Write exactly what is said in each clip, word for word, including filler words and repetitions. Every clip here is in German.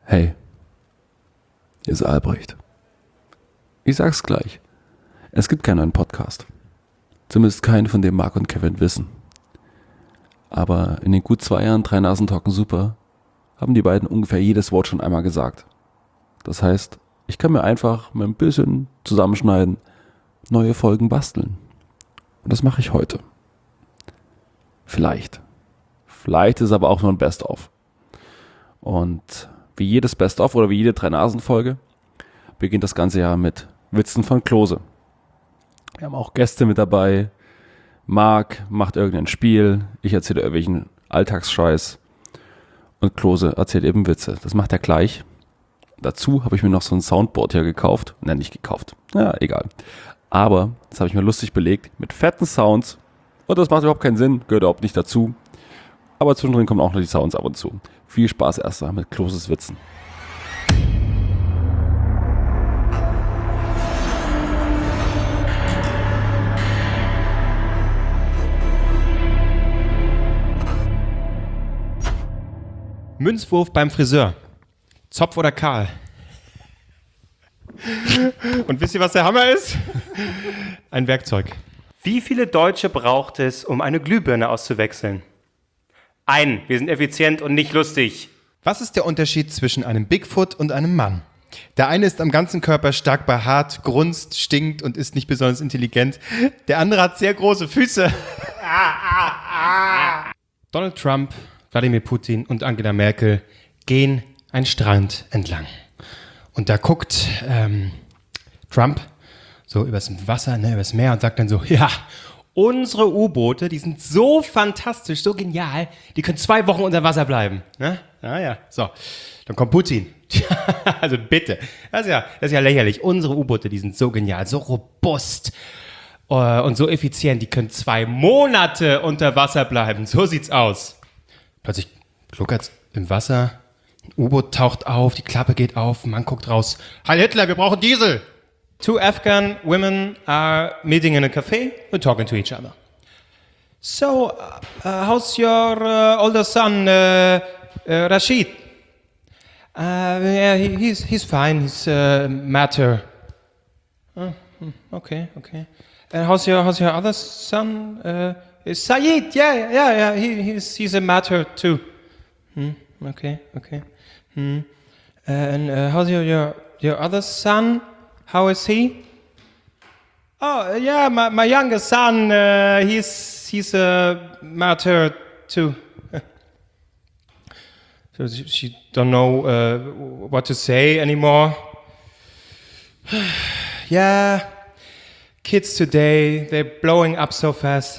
Hey, hier ist Albrecht. Ich sag's gleich. Es gibt keinen neuen Podcast. Zumindest keinen, von dem Marc und Kevin wissen. Aber in den gut zwei Jahren drei Nasen talken super haben die beiden ungefähr jedes Wort schon einmal gesagt. Das heißt, ich kann mir einfach mit ein bisschen zusammenschneiden, neue Folgen basteln. Und das mache ich heute. Vielleicht. Vielleicht ist aber auch nur ein Best-of. Und wie jedes Best-of oder wie jede Drei-Nasen-Folge beginnt das ganze Jahr mit Witzen von Klose. Wir haben auch Gäste mit dabei. Marc macht irgendein Spiel, ich erzähle irgendwelchen Alltagsscheiß und Klose erzählt eben Witze. Das macht er gleich. Dazu habe ich mir noch so ein Soundboard hier gekauft. Nein, nicht gekauft. Ja, egal. Aber das habe ich mir lustig belegt mit fetten Sounds. Und das macht überhaupt keinen Sinn, gehört überhaupt nicht dazu. Aber zwischendrin kommen auch noch die Sounds ab und zu. Viel Spaß erstmal mit Kloses Witzen. Münzwurf beim Friseur. Zopf oder Kahl? Und wisst ihr, was der Hammer ist? Ein Werkzeug. Wie viele Deutsche braucht es, um eine Glühbirne auszuwechseln? Ein. Wir sind effizient und nicht lustig. Was ist der Unterschied zwischen einem Bigfoot und einem Mann? Der eine ist am ganzen Körper stark behaart, grunzt, stinkt und ist nicht besonders intelligent. Der andere hat sehr große Füße. Donald Trump, Wladimir Putin und Angela Merkel gehen einen Strand entlang. Und da guckt ähm, Trump so übers Wasser, ne, übers Meer und sagt dann so, ja, unsere U-Boote, die sind so fantastisch, so genial, die können zwei Wochen unter Wasser bleiben. Ne? Ja, ja, so. Dann kommt Putin. Also bitte. Das ist, ja, das ist ja lächerlich. Unsere U-Boote, die sind so genial, so robust uh, und so effizient, die können zwei Monate unter Wasser bleiben. So sieht's aus. Plötzlich gluckert's im Wasser, ein U-Boot taucht auf, die Klappe geht auf, ein Mann guckt raus. Heil Hitler, wir brauchen Diesel! Two Afghan women are meeting in a cafe and talking to each other. So, uh, how's your uh, older son, uh, uh, Rashid? Uh, yeah, he, he's he's fine. He's uh, matter. Oh, okay, okay. And how's your how's your other son? Uh, Saeed? Yeah, yeah, yeah. He he's he's a matter too. Hmm, okay, okay. Hmm. Uh, and uh, how's your your your other son? How is he? Oh, yeah, my, my youngest son, uh, he's he's a martyr too. So she, she don't know uh, what to say anymore. Yeah, kids today, they're blowing up so fast.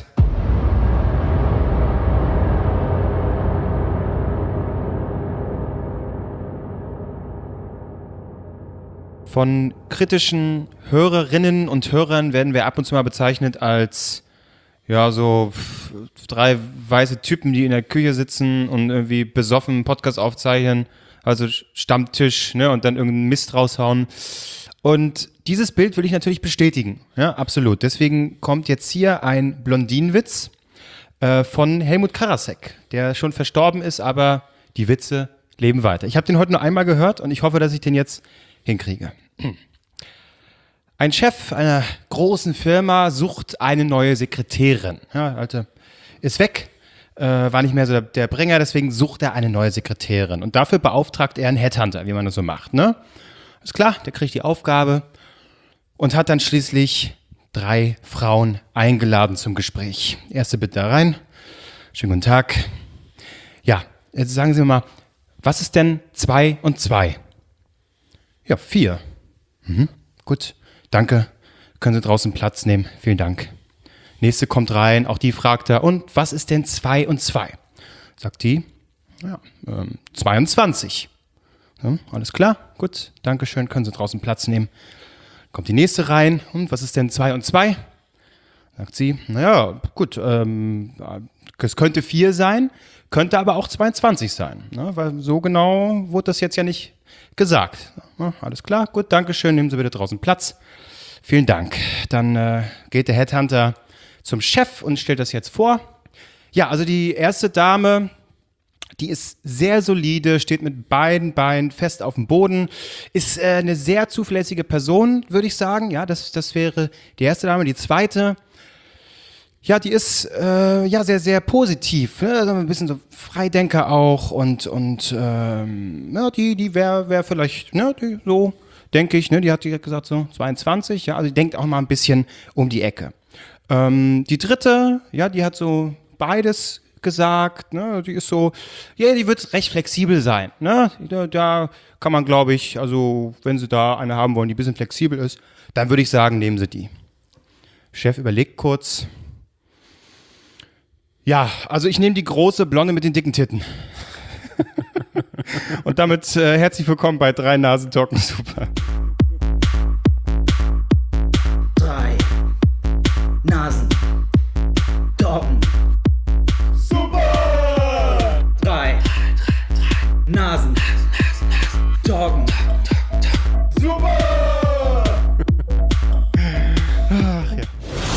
Von kritischen Hörerinnen und Hörern werden wir ab und zu mal bezeichnet als, ja, so drei weiße Typen, die in der Küche sitzen und irgendwie besoffen einen Podcast aufzeichnen, also Stammtisch, ne, und dann irgendeinen Mist raushauen. Und dieses Bild will ich natürlich bestätigen, ja, absolut. Deswegen kommt jetzt hier ein Blondinenwitz äh, von Helmut Karasek, der schon verstorben ist, aber die Witze leben weiter. Ich habe den heute nur einmal gehört und ich hoffe, dass ich den jetzt hinkriege. Ein Chef einer großen Firma sucht eine neue Sekretärin. Ja, Alte ist weg, äh, war nicht mehr so der, der Bringer, deswegen sucht er eine neue Sekretärin. Und dafür beauftragt er einen Headhunter, wie man das so macht. Ne? Ist klar, der kriegt die Aufgabe und hat dann schließlich drei Frauen eingeladen zum Gespräch. Erste bitte da rein. Schönen guten Tag. Ja, jetzt sagen Sie mir mal, was ist denn zwei und zwei? Ja, vier. Mhm, gut, danke. Können Sie draußen Platz nehmen. Vielen Dank. Nächste kommt rein, auch die fragt er, und was ist denn zwei und zwei? Sagt die, ja, ähm, zweiundzwanzig. Ja, alles klar, gut, danke schön, können Sie draußen Platz nehmen. Kommt die nächste rein, und was ist denn zwei und zwei? Sagt sie, naja, gut, ähm, es könnte vier sein, könnte aber auch zweiundzwanzig sein, ne, weil so genau wurde das jetzt ja nicht gesagt. Ja, alles klar, gut, danke schön, nehmen Sie bitte draußen Platz. Vielen Dank. Dann äh, geht der Headhunter zum Chef und stellt das jetzt vor. Ja, also die erste Dame Die ist sehr solide, steht mit beiden Beinen fest auf dem Boden, ist äh, eine sehr zuverlässige Person, würde ich sagen. Ja, das, das wäre die erste Dame. Die zweite, ja, die ist äh, ja sehr, sehr positiv. Ne? Also ein bisschen so Freidenker auch und, und ähm, ja, die, die wäre wär vielleicht, ne, die, so denke ich, ne, die hat die hat gesagt so zweiundzwanzig, ja, also die denkt auch mal ein bisschen um die Ecke. Ähm, die dritte, ja, die hat so beides gesagt, ne, die ist so, ja, die wird recht flexibel sein, ne, da, da kann man, glaube ich, also, wenn sie da eine haben wollen, die ein bisschen flexibel ist, dann würde ich sagen, nehmen sie die. Chef überlegt kurz. Ja, also ich nehme die große Blonde mit den dicken Titten. Und damit äh, herzlich willkommen bei Drei Nasen Talken Super. Drei Nasen Talken Super! Drei Nasen Talken Super! Ach ja.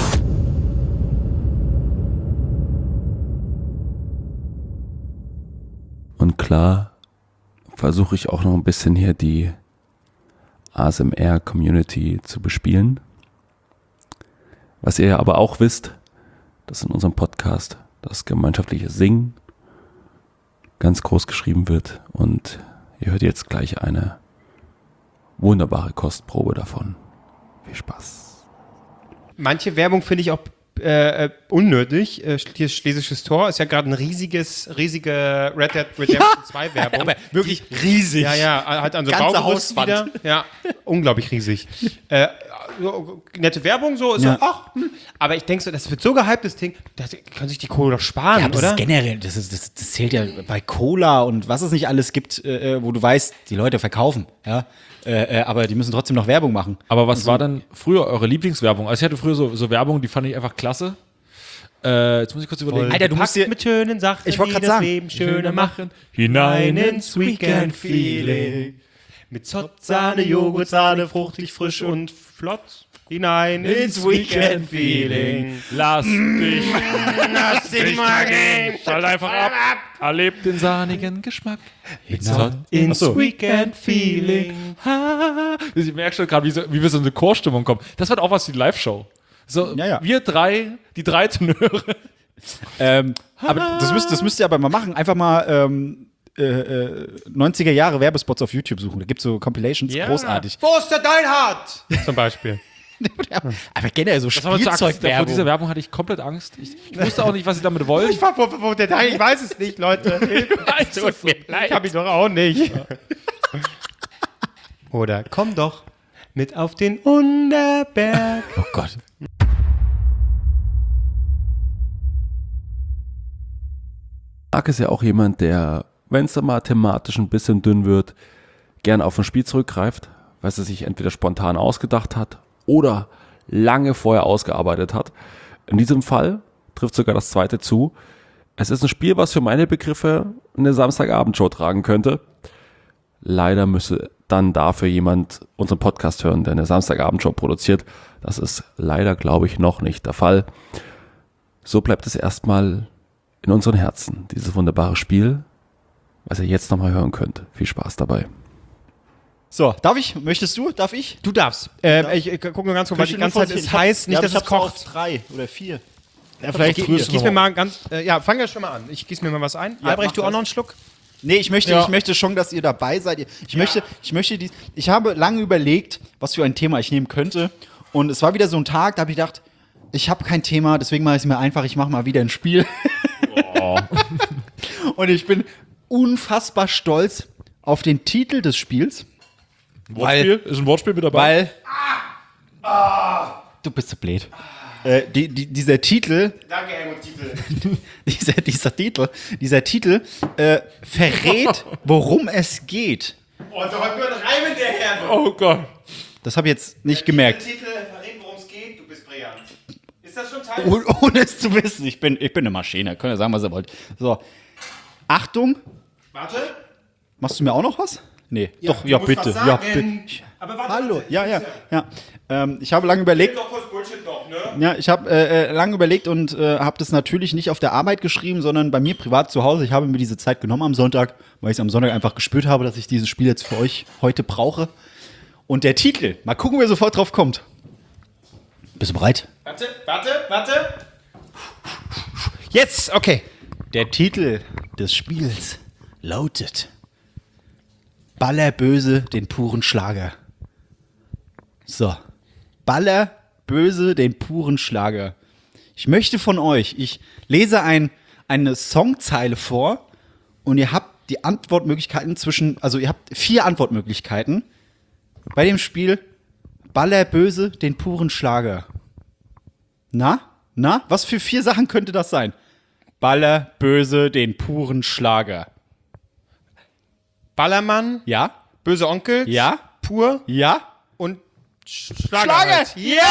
Und klar versuche ich auch noch ein bisschen hier die A S M R-Community zu bespielen. Was ihr aber auch wisst, dass in unserem Podcast das gemeinschaftliche Singen ganz groß geschrieben wird. Und ihr hört jetzt gleich eine wunderbare Kostprobe davon. Viel Spaß. Manche Werbung finde ich auch äh, unnötig. Äh, hier Schlesisches Tor ist ja gerade ein riesiges, riesige Red Dead Redemption zwei Werbung. Aber wirklich riesig. Ja, ja, halt an so Ganze Baugerüst Hauswand. wieder. Ja, unglaublich riesig. äh, so, nette Werbung, so, ist Ja. so, ach, hm. Aber ich denke so, das wird so gehypt, das Ding, das kann sich die Kohle doch sparen, Ja, aber das oder? ist generell, das, ist, das, das zählt ja bei Cola und was es nicht alles gibt, äh, wo du weißt, die Leute verkaufen, ja, äh, äh, aber die müssen trotzdem noch Werbung machen. Aber was war denn früher eure Lieblingswerbung? Also ich hatte früher so, so Werbung, die fand ich einfach klasse. Äh, jetzt muss ich kurz überlegen. Alter, du musst dir, mit schönen Sachen, Ich wollte die grad das sagen, Leben schöner machen. Hinein ins Weekend-Feeling. Mit Zott, Sahne, Joghurt, Sahne, fruchtig, frisch und flott. Hinein ins Weekend-Feeling. Lass dich, Lass dich mal gehen. schalt einfach ab. Erlebt den sahnigen Geschmack. Hinein ins Achso. Weekend-Feeling. Ich merke schon gerade, wie, so, wie wir so in eine Chorstimmung kommen. Das wird auch was für die Live-Show. So, Ja, ja. wir drei, die drei Tenöre. ähm, aber das müsst, das müsst ihr aber mal machen, einfach mal ähm, äh, äh, neunziger Jahre Werbespots auf YouTube suchen, da gibt es so Compilations, großartig. Wo ist der Deinhardt? Zum Beispiel. Aber generell so Das war zu Angst. Vor dieser Spielzeugwerbung. Werbung hatte ich komplett Angst. Ich, ich wusste auch nicht, was sie damit wollten. Ich war wo, wo, wo der Dein, ich weiß es nicht, Leute. Tut mir Ich hab ihn doch auch nicht. Oder komm doch mit auf den Unterberg. Oh Gott. Marc ist ja auch jemand, der, wenn es dann mal thematisch ein bisschen dünn wird, gerne auf ein Spiel zurückgreift, was er sich entweder spontan ausgedacht hat oder lange vorher ausgearbeitet hat. In diesem Fall trifft sogar das zweite zu. Es ist ein Spiel, was für meine Begriffe eine Samstagabendshow tragen könnte. Leider müsste dann dafür jemand unseren Podcast hören, der eine Samstagabendshow produziert. Das ist leider, glaube ich, noch nicht der Fall. So bleibt es erstmal in unseren Herzen, dieses wunderbare Spiel, was ihr jetzt nochmal hören könnt. Viel Spaß dabei. So, darf ich? Möchtest du? Darf ich? Du darfst. Äh, ich, ich guck nur ganz kurz, weil die ganze Zeit ist heiß, nicht, dass es kocht. drei oder vier. Ja, vielleicht Ich- gieß ich- gieß mir mal ganz, äh, ja, fang ja schon mal an. Ich gieß mir mal was ein. Ja, Albrecht, mach du auch das. noch einen Schluck? Nee, ich möchte, Ja. ich möchte schon, dass ihr dabei seid. Ich möchte, ich möchte die, ich habe lange überlegt, was für ein Thema ich nehmen könnte. Und es war wieder so ein Tag, da habe ich gedacht, ich habe kein Thema, deswegen mache ich es mir einfach, ich mache mal wieder ein Spiel. Und ich bin unfassbar stolz auf den Titel des Spiels, Wortspiel? Ist ein Wortspiel mit dabei? weil du bist so blöd. Äh, die, die, dieser Titel, Danke, Helmut Titel. dieser, dieser Titel, dieser Titel äh, verrät, worum es geht. Oh, da hat nur ein Reim hinterher. Oh Gott. Das habe ich jetzt nicht gemerkt. Titel verrät, worum es geht. Du bist brillant. Ist das schon Teil? Oh, ohne es zu wissen. Ich bin, ich bin eine Maschine. Könnt ihr sagen, was ihr wollt. So. Achtung. Warte. Machst du mir auch noch was? Nee, doch, ja, bitte. Ja, bitte. Aber warte, Hallo, ja, ja, ja. Ähm, ich habe lange überlegt. Doch kurz Bullshit noch, ne? Ja, ich habe äh, äh, lange überlegt und äh, habe das natürlich nicht auf der Arbeit geschrieben, sondern bei mir privat zu Hause. Ich habe mir diese Zeit genommen am Sonntag, weil ich es am Sonntag einfach gespürt habe, dass ich dieses Spiel jetzt für euch heute brauche. Und der Titel, mal gucken, wer sofort drauf kommt. Bist du bereit? Warte, warte, warte. Jetzt, okay. Der Titel des Spiels lautet Ballerböse den puren Schlager. So. Ballerböse den puren Schlager. Ich möchte von euch, ich lese ein, eine Songzeile vor und ihr habt die Antwortmöglichkeiten zwischen, also ihr habt vier Antwortmöglichkeiten bei dem Spiel Ballerböse den puren Schlager. Na? Na? Was für vier Sachen könnte das sein? Ballerböse den puren Schlager. Ballermann, Ja? böse Onkel, Ja? pur Ja? und Schlager. Schlager! Halt. Yes!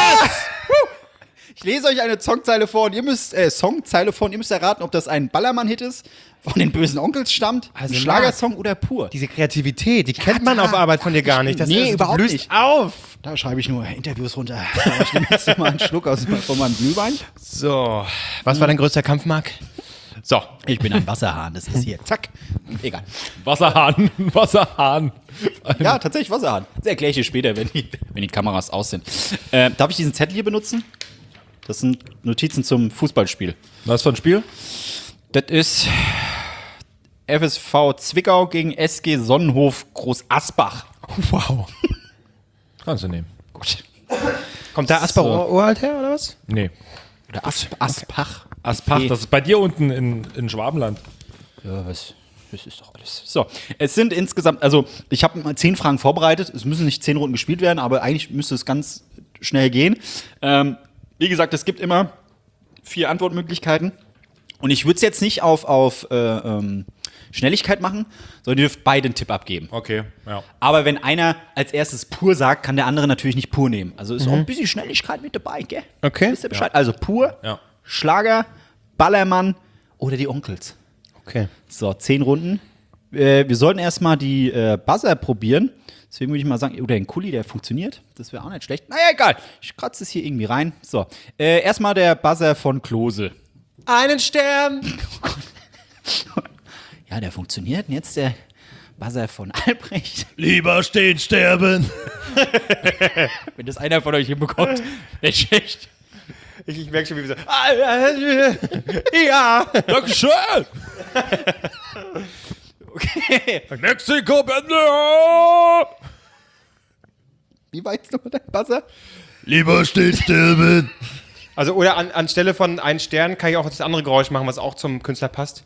Ich lese euch eine Songzeile vor und ihr müsst, äh, Songzeile vor und ihr müsst erraten, ob das ein Ballermann-Hit ist, von den bösen Onkels stammt, Also, ein Schlagersong oder pur. Diese Kreativität, die kennt man auf Arbeit von dir gar nicht. Das Nee, ist, du überhaupt blühst nicht. auf. Da schreibe ich nur Interviews runter. So, ich nehme jetzt mal einen Schluck aus von meinem Glühwein. So, was war dein größter Kampf, Marc? So, Ich bin ein Wasserhahn, das ist hier. Zack. Egal. Wasserhahn, Wasserhahn. Ja, tatsächlich Wasserhahn. Das erkläre ich dir später, wenn die, wenn die Kameras aus sind. Äh, darf ich diesen Zettel hier benutzen? Das sind Notizen zum Fußballspiel. Was für ein Spiel? Das ist F S V Zwickau gegen S G Sonnenhof Groß Asbach. wow. Kannst du nehmen. Gut. Kommt da Asper So. uralt her, oder was? Nee. Oder As Aspach. Aspach, Okay. das ist bei dir unten in, in Schwabenland. Ja, was? Das ist doch alles. So, es sind insgesamt, also ich habe mal zehn Fragen vorbereitet. Es müssen nicht zehn Runden gespielt werden, aber eigentlich müsste es ganz schnell gehen. Ähm, wie gesagt, es gibt immer vier Antwortmöglichkeiten. Und ich würde es jetzt nicht auf, auf äh, ähm, Schnelligkeit machen, sondern ihr dürft beide einen Tipp abgeben. Okay, ja. Aber wenn einer als erstes pur sagt, kann der andere natürlich nicht pur nehmen. Also ist auch ein bisschen Schnelligkeit mit dabei, gell? Okay. Wisst ihr Bescheid? Also pur, Ja. Schlager, Ballermann oder die Onkels. Okay. So, zehn Runden. Äh, wir sollten erstmal die äh, Buzzer probieren. Deswegen würde ich mal sagen, oder den Kuli, der funktioniert. Das wäre auch nicht schlecht. Naja, egal. Ich kratze es hier irgendwie rein. So, äh, erstmal der Buzzer von Klose. Einen Stern. Ja, der funktioniert. Und jetzt der Buzzer von Albrecht. Lieber stehen, sterben. Wenn das einer von euch hinbekommt, nicht schlecht. Ich, ich merke schon, wie wir so. Ah, äh, ja. Dankeschön. Okay. Mexiko, Bände. Wie weit ist nochmal dein Buzzer? Lieber stehen, sterben. Also, oder an, anstelle von einen Stern kann ich auch das andere Geräusch machen, was auch zum Künstler passt.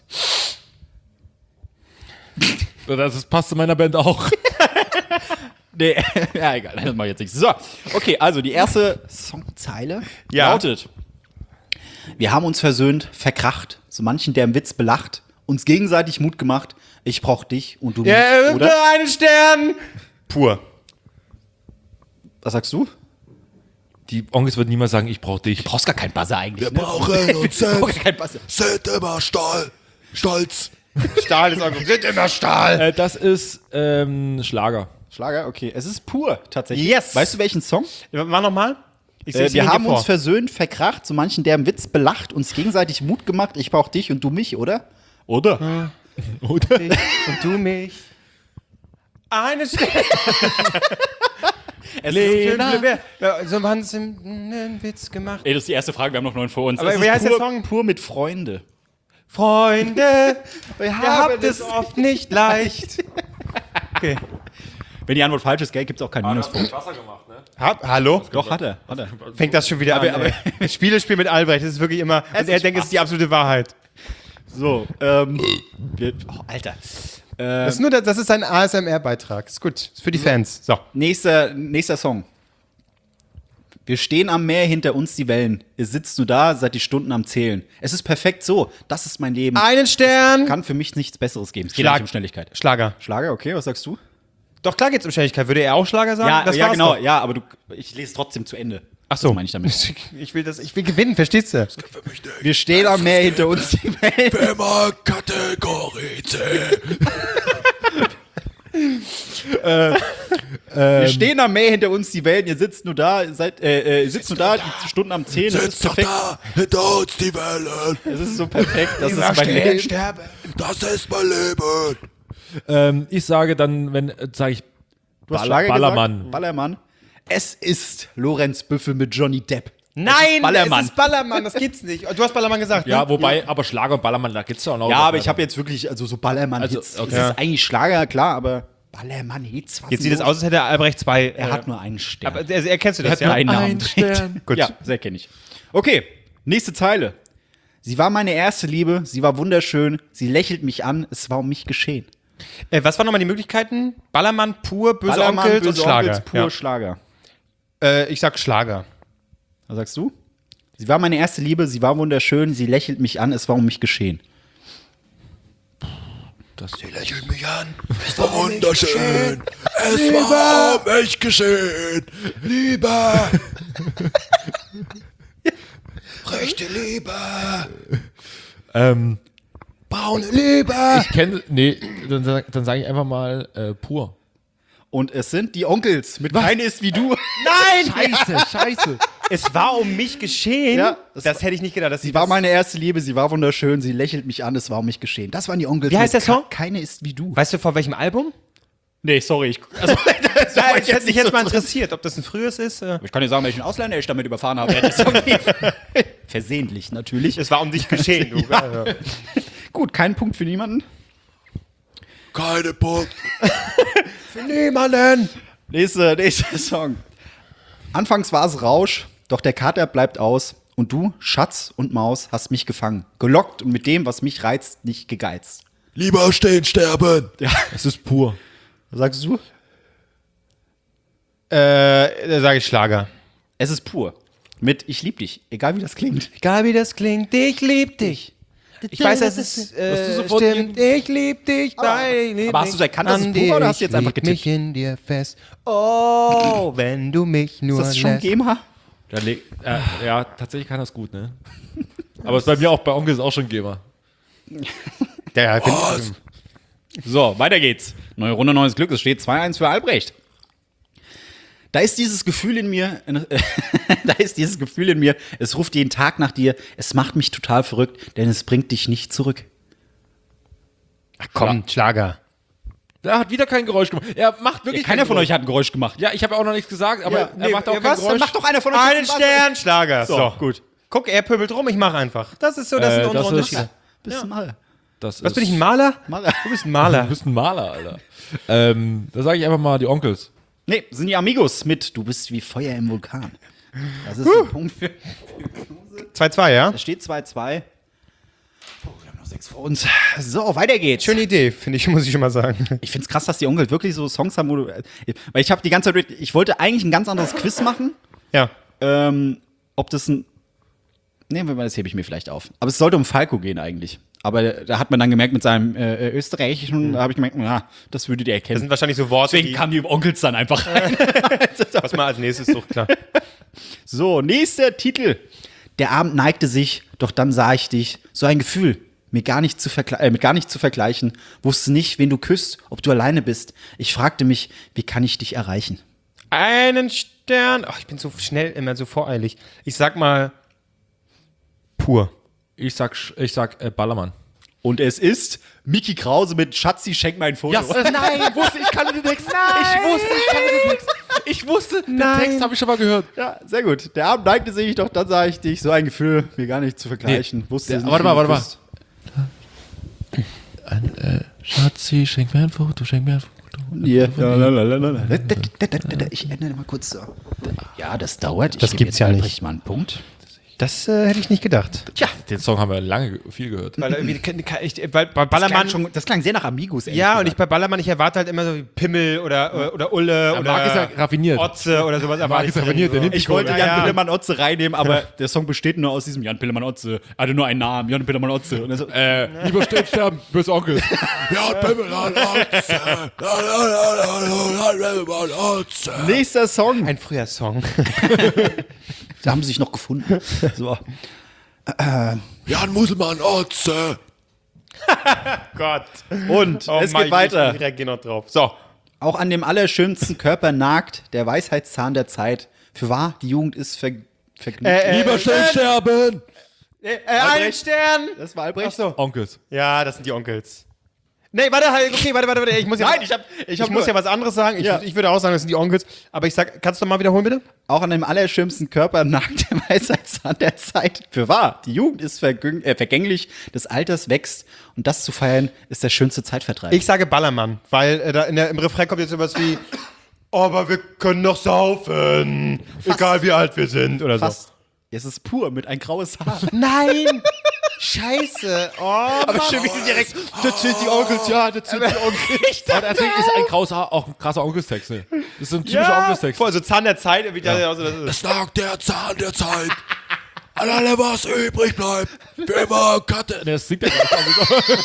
Das ist, passt zu meiner Band auch. Nee, ja, egal, das mach ich jetzt nicht. So, okay, also die erste Songzeile Ja. lautet: Wir haben uns versöhnt, verkracht, so manchen, der im Witz belacht, uns gegenseitig Mut gemacht, ich brauch dich und du mich, Ja, oder? einen Stern. Pur. Was sagst du? Die Onkels würden niemals sagen, ich brauch dich. Du brauchst gar keinen Buzzer eigentlich. Wir brauchen uns Wir brauchen selbst. keinen Buzzer. Sind immer Stahl. Stolz. Stahl ist auch. Sind immer Stahl. Äh, das ist ähm, Schlager. Schlager, okay. Es ist pur, tatsächlich. Yes. Weißt du, welchen Song? Mach nochmal. Ich Äh, seh's wir Ihnen haben hier uns vor. versöhnt, verkracht, so manchen, der im Witz belacht, uns gegenseitig Mut gemacht, ich brauch dich und du mich, oder? Oder? Oder? Und du mich. Einen Stern. Es Lena. Ja, so haben sie einen Witz gemacht. Ey, das ist die erste Frage, wir haben noch neun vor uns. Aber Es wie ist heißt der pur, Song? Pur mit Freunde. Freunde, ihr haben habt es oft nicht leicht. Okay. Wenn die Antwort falsch ist, gell, gibt es auch keinen Minuspunkt. Wasser gemacht, ne? Hab, hallo? Doch, hat er. Hat er. Fängt das schon wieder an. aber- ey. Spiele spielen mit Albrecht, das ist wirklich immer. Und er ist denkt, es ist die absolute Wahrheit. So, ähm. wir, oh, Alter. Das ist nur das, das ist ein A S M R-Beitrag. Ist gut. Ist für die Fans. So. Nächster, nächster Song. Wir stehen am Meer, hinter uns die Wellen. Ihr sitzt nur da, seid die Stunden am Zählen. Es ist perfekt so. Das ist mein Leben. Einen Stern. Kann für mich nichts Besseres geben. Es geht Schlag- nicht um Schnelligkeit. Schlager. Schlager, okay, was sagst du? Doch, klar geht's um Schnelligkeit. Würde er auch Schlager sagen? Ja, das ja war's genau, doch. ja, aber du, ich lese trotzdem zu Ende. Ach so. Das meine ich damit. Ich will, das, ich will gewinnen, verstehst du? Für mich nicht. Wir stehen am Meer, hinter uns die Wellen. Immer Kategorie C. Wir stehen am Meer hinter uns, die Wellen, ihr sitzt nur da, ihr seid, äh, äh, ihr sitzt nur da, die Stunden am zehn, das ist Sitzt doch perfekt. da, hinter uns die Wellen. Das ist so perfekt, das ist mein Leben. Das ist mein Leben. Ähm, ich sage dann, wenn, äh, sage ich, Du hast Ball- Schlager Ballermann. gesagt? Ballermann. Es ist Lorenz Büffel mit Johnny Depp. Nein, Ballermann. es ist Ballermann, das gibt's nicht. Du hast Ballermann gesagt, Ja, ne? wobei, aber Schlager und Ballermann, da geht's ja auch noch. Ja, aber ich habe jetzt wirklich, also so Ballermann-Hits. Also, okay. Das ist eigentlich Schlager, klar, aber Ballermann-Hits, was Jetzt ist sieht es los? aus, als hätte Albrecht zwei. Er hat nur einen Stern. Aber er, erkennst du das, er hat nur ja? einen Namen. Ein Stern. Gut. Ja, sehr kenne ich. Okay, nächste Zeile. Sie war meine erste Liebe, sie war wunderschön, sie lächelt mich an, es war um mich geschehen. Äh, was waren nochmal die Möglichkeiten? Ballermann, pur, böse Ballermann, Onkels böse und Schlager. Onkels, pur ja. Schlager. äh, ich sag Schlager. Was sagst du? Sie war meine erste Liebe, sie war wunderschön, sie lächelt mich an, es war um mich geschehen. Sie lächelt mich an. Es war wunderschön. Es war um mich geschehen. Liebe. Rechte Liebe. Ähm, Braune Liebe. ich kenne, nee, dann, sag- dann sage ich einfach mal äh, pur. Und es sind die Onkels mit Keine ist wie du. Nein! Scheiße, scheiße. Es war um mich geschehen. Ja, das, das hätte ich nicht gedacht. Dass Sie war meine erste Liebe, sie war wunderschön, sie lächelt mich an, es war um mich geschehen. Das waren die Onkels. Wie heißt mit der Song? Ka- Keine ist wie du. Weißt du, von welchem Album? Nee, sorry. Ich, also, das Ja, war ich hätte mich jetzt so mal drin. interessiert, ob das ein frühes ist. Äh. Ich kann dir sagen, welchen Ausländer ich damit überfahren habe. während des Songs. Versehentlich natürlich. Es war um dich geschehen, du. Ja. Gut, kein Punkt für niemanden. Keine Punkt. Für niemanden. Nächster, nächster Song. Anfangs war es Rausch, doch der Kater bleibt aus. Und du, Schatz und Maus, hast mich gefangen. Gelockt und mit dem, was mich reizt, nicht gegeizt. Lieber stehen, sterben. Es ist pur. Was sagst du? Äh, da sage ich Schlager. Es ist pur. Mit Ich lieb dich, egal wie das klingt. Egal wie das klingt, ich lieb dich. Ich weiß, es ist, äh, sofort stimmt, ich lieb dich, weil ich lieb aber hast dich du erkannt, dass es an pur dir, war, oder hast du ich jetzt einfach lieb getippt? mich in dir fest. Oh, wenn du mich nur Ist das schon lässt. G E M H? Da leg, äh, ja, tatsächlich kann das gut, ne? Aber ist bei mir auch, bei Onkel ist auch schon Gamer. Ja, find, So, weiter geht's. Neue Runde, neues Glück. Es steht zwei eins für Albrecht. Da ist dieses Gefühl in mir, äh, da ist dieses Gefühl in mir, es ruft jeden Tag nach dir, es macht mich total verrückt, denn es bringt dich nicht zurück. Ach, komm, Schlager. Der hat wieder kein Geräusch gemacht. Er macht wirklich Keiner kein von Geräusch. euch hat ein Geräusch gemacht. Ja, ich habe auch noch nichts gesagt, aber Ja, er macht auch ja, kein was? Geräusch. Dann macht doch einer von euch Ein jetzt was. Stern, Schlager. So, So, gut. Guck, er pöbelt rum, ich mach einfach. Das ist so, das Äh, sind unsere das ist- Unterschiede. Bis mal. Das Was ist, bin ich, ein Maler? Maler. Du bist ein Du Maler. bist ein Maler, Alter. ähm, da sage ich einfach mal die Onkels. Nee, sind die Amigos mit Du bist wie Feuer im Vulkan. Das ist ein Punkt für. zwei zwei, ja? Es steht zwei zwei. Oh, wir haben noch sechs vor uns. So, weiter geht's. Schöne Idee, finde ich, muss ich schon mal sagen. Ich find's krass, dass die Onkels wirklich so Songs haben, wo du. Weil ich habe die ganze Zeit. Ich wollte eigentlich ein ganz anderes Quiz machen. Ja. Ähm, ob das ein. Nee, das hebe ich mir vielleicht auf. Aber es sollte um Falco gehen eigentlich. Aber da hat man dann gemerkt mit seinem äh, österreichischen, da habe ich gemerkt, ja, das würdet ihr Das erkennen. sind wahrscheinlich so Worte, Deswegen die, kamen die Onkels dann einfach rein. was mal als nächstes sucht, klar. So, nächster Titel. Der Abend neigte sich, doch dann sah ich dich. So ein Gefühl, mir gar nicht zu vergle- äh, mit gar nicht zu vergleichen. Wusste nicht, wen du küsst, ob du alleine bist. Ich fragte mich, wie kann ich dich erreichen? Einen Stern. Ach, ich bin so schnell, immer so voreilig. Ich sag mal pur. Ich sag, Sch- ich sag äh, Ballermann. Und es ist Mickey Krause mit Schatzi, schenk mir ein Foto. nein, ich wusste, ich kannte den Text. Ich wusste, ich kannte den Text. Ich wusste, den Text habe ich schon mal gehört. Ja, sehr gut. Der Abend neigte sich, doch dann sah ich dich. So ein Gefühl, mir gar nicht zu vergleichen. Nee, Wusste der- nicht, warte wen mal, du warte küsst. Ein, äh, Schatzi, schenk mir ein Foto, schenk mir ein Foto. Hier. Lalalala. Ich ändere mal kurz so. Ja, das dauert. Ich Das gebe gibt's jetzt ja nicht. Albrecht mal einen Punkt. Das äh, hätte ich nicht gedacht. Tja, den Song haben wir lange viel gehört. Weil, irgendwie, kann, kann ich, weil bei Das Ballermann. klang, schon, das klang sehr nach Amigos. ehrlich Ja, und ich gesagt. bei Ballermann, ich erwarte halt immer so wie Pimmel oder, oder, oder Ulle oder Marc ist ja raffiniert. Otze oder sowas. erwarte ist ich drin. raffiniert, der nimmt Ich wollte Ja, Jan ja. Pillemann Otze reinnehmen, aber der Song besteht nur aus diesem Jan Pillemann Otze. Er hatte nur einen Namen, Jan Pillemann Otze. Und er so, Äh, lieber stehen, sterben, böse Onkel. Ja, Pimmel an Otze. Otze. nächster Song. Ein früher Song. Da haben sie sich noch gefunden. So. Jan Muselmann Otze. Gott. Und Oh es Mann, geht weiter. Ich reagiere noch drauf. So. Auch an dem allerschönsten Körper nagt der Weisheitszahn der Zeit. Für wahr, die Jugend ist ver vergnügt. Äh, Lieber schnell sterben! Äh, äh, ein Stern! Das war Albrecht. Ach so. Onkels. Ja, das sind die Onkels. Nee, warte, halt, okay, warte, warte, warte. Ich muss ja, Nein, ich hab- ich ich hab muss nur- ja was anderes sagen. Ich, Ja. ich würde auch sagen, das sind die Onkels. Aber ich sag, kannst du mal wiederholen, bitte? Auch an dem allerschönsten Körper nagt der Weisheitszahn der Zeit. Für wahr, die Jugend ist vergüng- äh, vergänglich, des Alters wächst und das zu feiern ist der schönste Zeitvertreib. Ich sage Ballermann, weil äh, da in der, im Refrain kommt jetzt sowas wie, aber wir können noch saufen, egal wie alt wir sind oder Fast. Es ist pur mit ein graues Haar. so. Nein! Scheiße! Oh, aber schön, wie du direkt, das sind die Onkels, ja, das sind die Onkels. Aber deswegen ist ein krasser, auch ein krasser Onkelstext. Ne? Das ist so ein typischer ja, Onkelstext. voll, so Zahn der Zeit. Irgendwie da, also, das ist, Es lag der Zahn der Zeit. An alle, was übrig bleibt. Für immer Karte. Ne, das singt ja gar nicht.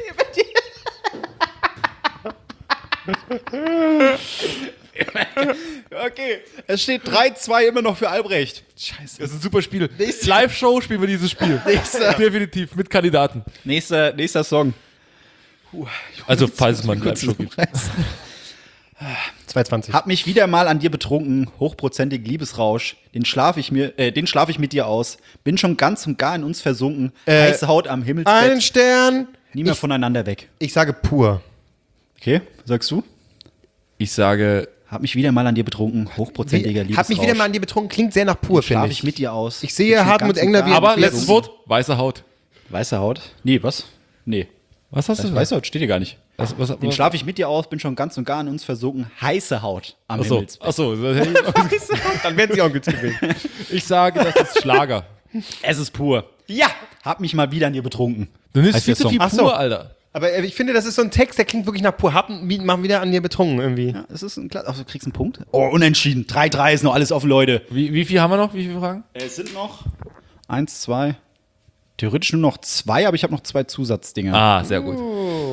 Okay, es steht drei zwei immer noch für Albrecht. Scheiße. Das ist ein super Spiel. Live-Show spielen wir dieses Spiel. Definitiv, mit Kandidaten. Nächster, nächster Song. Also, falls es mal ein Live-Show gibt. zweihundertzwanzig. Hab mich wieder mal an dir betrunken, hochprozentig Liebesrausch. Den schlaf ich mir, äh, den schlaf ich mit dir aus. Bin schon ganz und gar in uns versunken. Heiße Haut am Ein Himmelsbett. Stern. Nie mehr Ich, voneinander weg. ich sage pur. Okay, was sagst du? Ich sage, Hab mich wieder mal an dir betrunken, hochprozentiger Liebesrausch. Hab mich wieder mal an dir betrunken, klingt sehr nach pur, Schlaf finde ich ich. mit dir aus. Ich sehe Bin schon Hartmut ganz und Engler gar wie- Aber in letztes Versunken. Wort, weiße Haut. Weiße Haut? Nee, was? Nee. Was hast du Weiße Haut steht hier gar nicht. Was, was, Den schlaf ich mit dir aus, bin schon ganz und gar in uns versunken. Heiße Haut am Achso, Himmelsbett. achso. Dann werden sie Onkels gewesen. Ich sage, das ist Schlager. Es ist pur. Ja! Hab mich mal wieder an dir betrunken. Du nimmst Heißt viel der zu Song. viel Ach so. pur, Alter. Aber äh, ich finde, das ist so ein Text, der klingt wirklich nach pur. Hab mal wieder an dir betrunken irgendwie. Ja, es ist ein Kla- Ach, du kriegst einen Punkt. Oh, unentschieden. drei drei ist noch alles offen, Leute. Wie, wie viel haben wir noch? Wie viele Fragen? Es sind noch eins, zwei. Theoretisch nur noch zwei, aber ich habe noch zwei Zusatzdinge. Ah, sehr gut.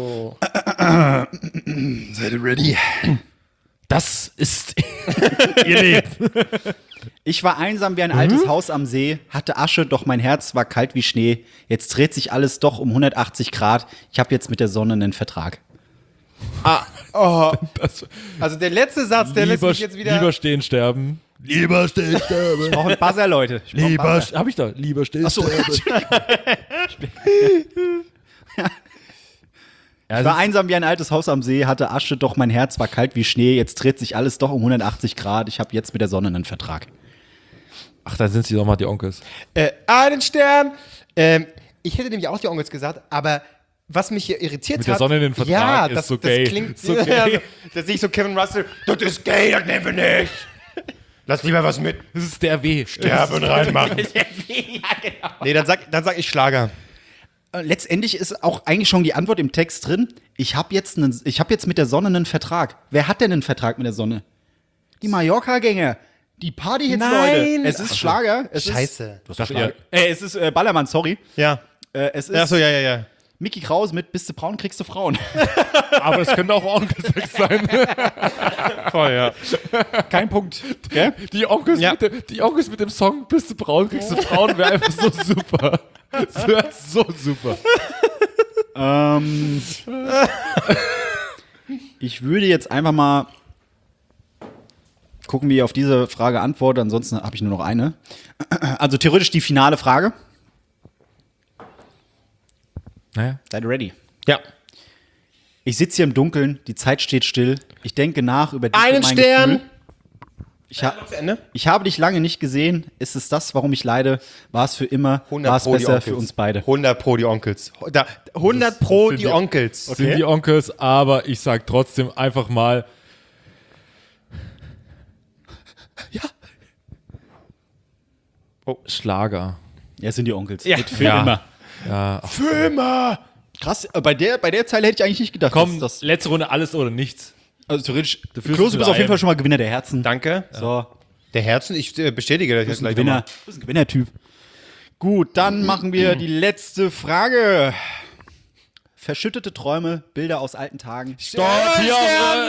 Seid ihr ready? Das ist ihr Leben. Ich war einsam wie ein altes Haus am See, hatte Asche, doch mein Herz war kalt wie Schnee. Jetzt dreht sich alles doch um hundertachtzig Grad. Ich habe jetzt mit der Sonne einen Vertrag. Also der letzte Satz, der lässt Lieber, mich jetzt wieder... lieber stehen, sterben. Lieber still sterben. Ich brauche einen Buzzer, Leute. Ich brauch einen Lieber, Buzzer. Hab ich da. Lieber stehen Achso, sterben. ich war einsam wie ein altes Haus am See, hatte Asche, doch mein Herz war kalt wie Schnee. Jetzt dreht sich alles doch um hundertachtzig Grad. Ich habe jetzt mit der Sonne einen Vertrag. Ach, da sind sie doch mal die Onkels. Äh, einen Stern. Ähm, ich hätte nämlich auch die Onkels gesagt, aber was mich hier irritiert Mit hat... der Sonne in den Vertrag ja, ist das, so das gay. klingt... So ja, gay. das ist nicht so Kevin Russell. Das ist gay, das nehmen wir nicht. Lass lieber was mit Das ist der W. Sterben reinmachen. Nee, dann sag, dann sag ich Schlager. Äh, Letztendlich ist auch eigentlich schon die Antwort im Text drin. Ich habe jetzt, einen- ich hab jetzt mit der Sonne einen Vertrag. Wer hat denn einen Vertrag mit der Sonne? Die Mallorca-Gänger. Die Partyhits, Nein. Leute. Es ist Schlager. Es Scheiße. Ist, Schlager. Äh, es ist äh, Ballermann, sorry. Ja. Äh, es ist Achso, ja, ja, ja. Mickey Krause mit Bist du braun, kriegst du Frauen. Aber es könnte auch Onkelsex sein. Voll, ja. Kein Punkt. Okay? Die Onkels, Ja. mit dem, die Onkels mit dem Song Bist du braun, kriegst du Frauen, wäre einfach so super. Das wäre so super. Ähm, ich würde jetzt einfach mal gucken, wie ich auf diese Frage antworte. Ansonsten habe ich nur noch eine. Also theoretisch die finale Frage. Naja. Seid ihr ready? Ja. Ich sitze hier im Dunkeln, die Zeit steht still. Ich denke nach über dich Einen und mein Stern. Gefühl. Ich, ha Zu Ende. ich habe dich lange nicht gesehen. Ist es das, warum ich leide? War es für immer? War es Pro die besser Onkels. für uns beide? hundert Pro die Onkels. Da, hundert Pro sind die die- Onkels. Sind die Onkels, aber ich sag trotzdem einfach mal. Ja. Oh, Schlager. Ja, es sind die Onkels. Ja. Mit für Ja. immer. Ja. Für immer. Krass, äh, bei der, bei der Zeile hätte ich eigentlich nicht gedacht. Komm, dass das, letzte Runde alles oder nichts. also theoretisch, führst Klose, es du bist wieder auf jeden ein. Fall schon mal Gewinner der Herzen. Danke. So, Der Herzen, ich äh, bestätige das du jetzt bist ein gleich Gewinner. nochmal. Du bist ein Gewinnertyp. Gut, dann machen wir die letzte Frage. Verschüttete Träume, Bilder aus alten Tagen. Stopp, hier, äh,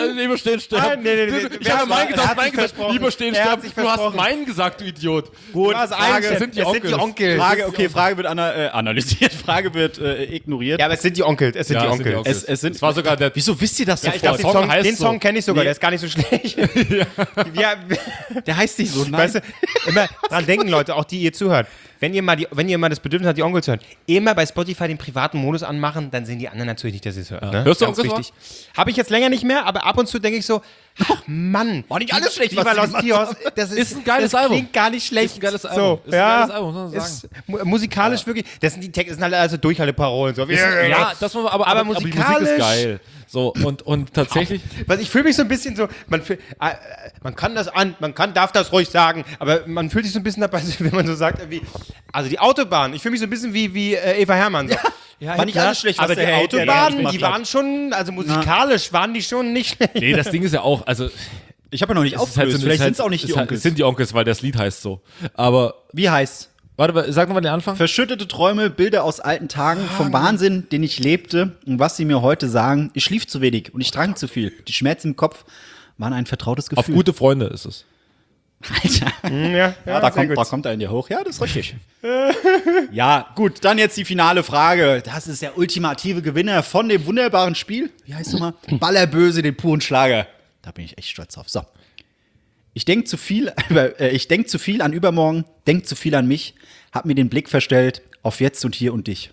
lieber stehen, sterben. Nein, nee, nee, nee. Ich Wer habe hat- meinen er gesagt, hat meinen sich gesagt. versprochen. Lieber stehen, Er hat sterben. sich Du hast versprochen. meinen gesagt, du Idiot. Gut, Was Frage, eigentlich? es sind die es sind die Onkels. Onkels. Frage, okay, Frage wird ana äh, analysiert, Frage wird äh, ignoriert. Ja, aber es sind die Onkels. Es sind Ja, die es sind die Onkels. Onkels. es, es sind, Es war sogar der- Wieso wisst ihr das Ja, ich sofort? glaube, den Song Song, heißt den so. Song kenne ich sogar. Nee. Der ist gar nicht so schlecht. ja, Der heißt nicht so. Nein. weißt du, immer dran denken, Leute, auch die ihr zuhört. Wenn ihr mal, die, wenn ihr mal das Bedürfnis habt, die Onkels zu hören, immer bei Spotify den privaten Modus anmachen, dann sehen die anderen natürlich nicht, dass ihr es hört. Ne? Hörst du Ganz Onkels wichtig. Habe ich jetzt länger nicht mehr, aber ab und zu denke ich so, ach Mann, War nicht alles schlecht, Viva was die Los gemacht Tios, das ist, Ist ein geiles das Album. klingt gar nicht schlecht. Ist ein geiles So, Album. Ist ein ja, geiles Album, muss man ist sagen. mu- musikalisch wirklich, das sind die Texte, das sind halt also Durchhalteparolen. So. Ja, das muss man, aber, Aber aber, aber die Musik musikalisch- ist geil. So, und, und tatsächlich, Weil ich fühle mich so ein bisschen so, man, fühl, äh, man kann das an, man kann, darf das ruhig sagen, aber man fühlt sich so ein bisschen dabei, wenn man so sagt, wie, also die Autobahn, ich fühle mich so ein bisschen wie, wie äh, Eva Hermann. So. Ja, War nicht klar, alles schlecht, was aber die der Hate- der Autobahnen, gemacht die hat. waren schon, also musikalisch waren die schon nicht schlecht. nee, das Ding ist ja auch, also, Ich habe ja noch nicht es ist halt aufgelöst. so- Vielleicht es ist sind es halt- auch nicht die es halt- Onkels. Es sind die Onkels, weil das Lied heißt so. Aber, Wie heißt's? warte mal, sag nochmal den Anfang. Verschüttete Träume, Bilder aus alten Tagen, vom Wahnsinn, den ich lebte und was sie mir heute sagen. Ich schlief zu wenig und ich trank zu viel. Die Schmerzen im Kopf waren ein vertrautes Gefühl. Auf gute Freunde ist es. Alter. Ja, ja, Ja, da, sehr kommt, gut. da kommt er in dir hoch. Ja, das ist richtig. Ja, gut, dann jetzt die finale Frage. Das ist der ultimative Gewinner von dem wunderbaren Spiel. Wie heißt du mal? Ballerböse, den puren Schlager. Da bin ich echt stolz drauf. So. Ich denke zu viel, äh, ich denk zu viel an übermorgen, denk zu viel an mich, hab mir den Blick verstellt auf jetzt und hier und dich.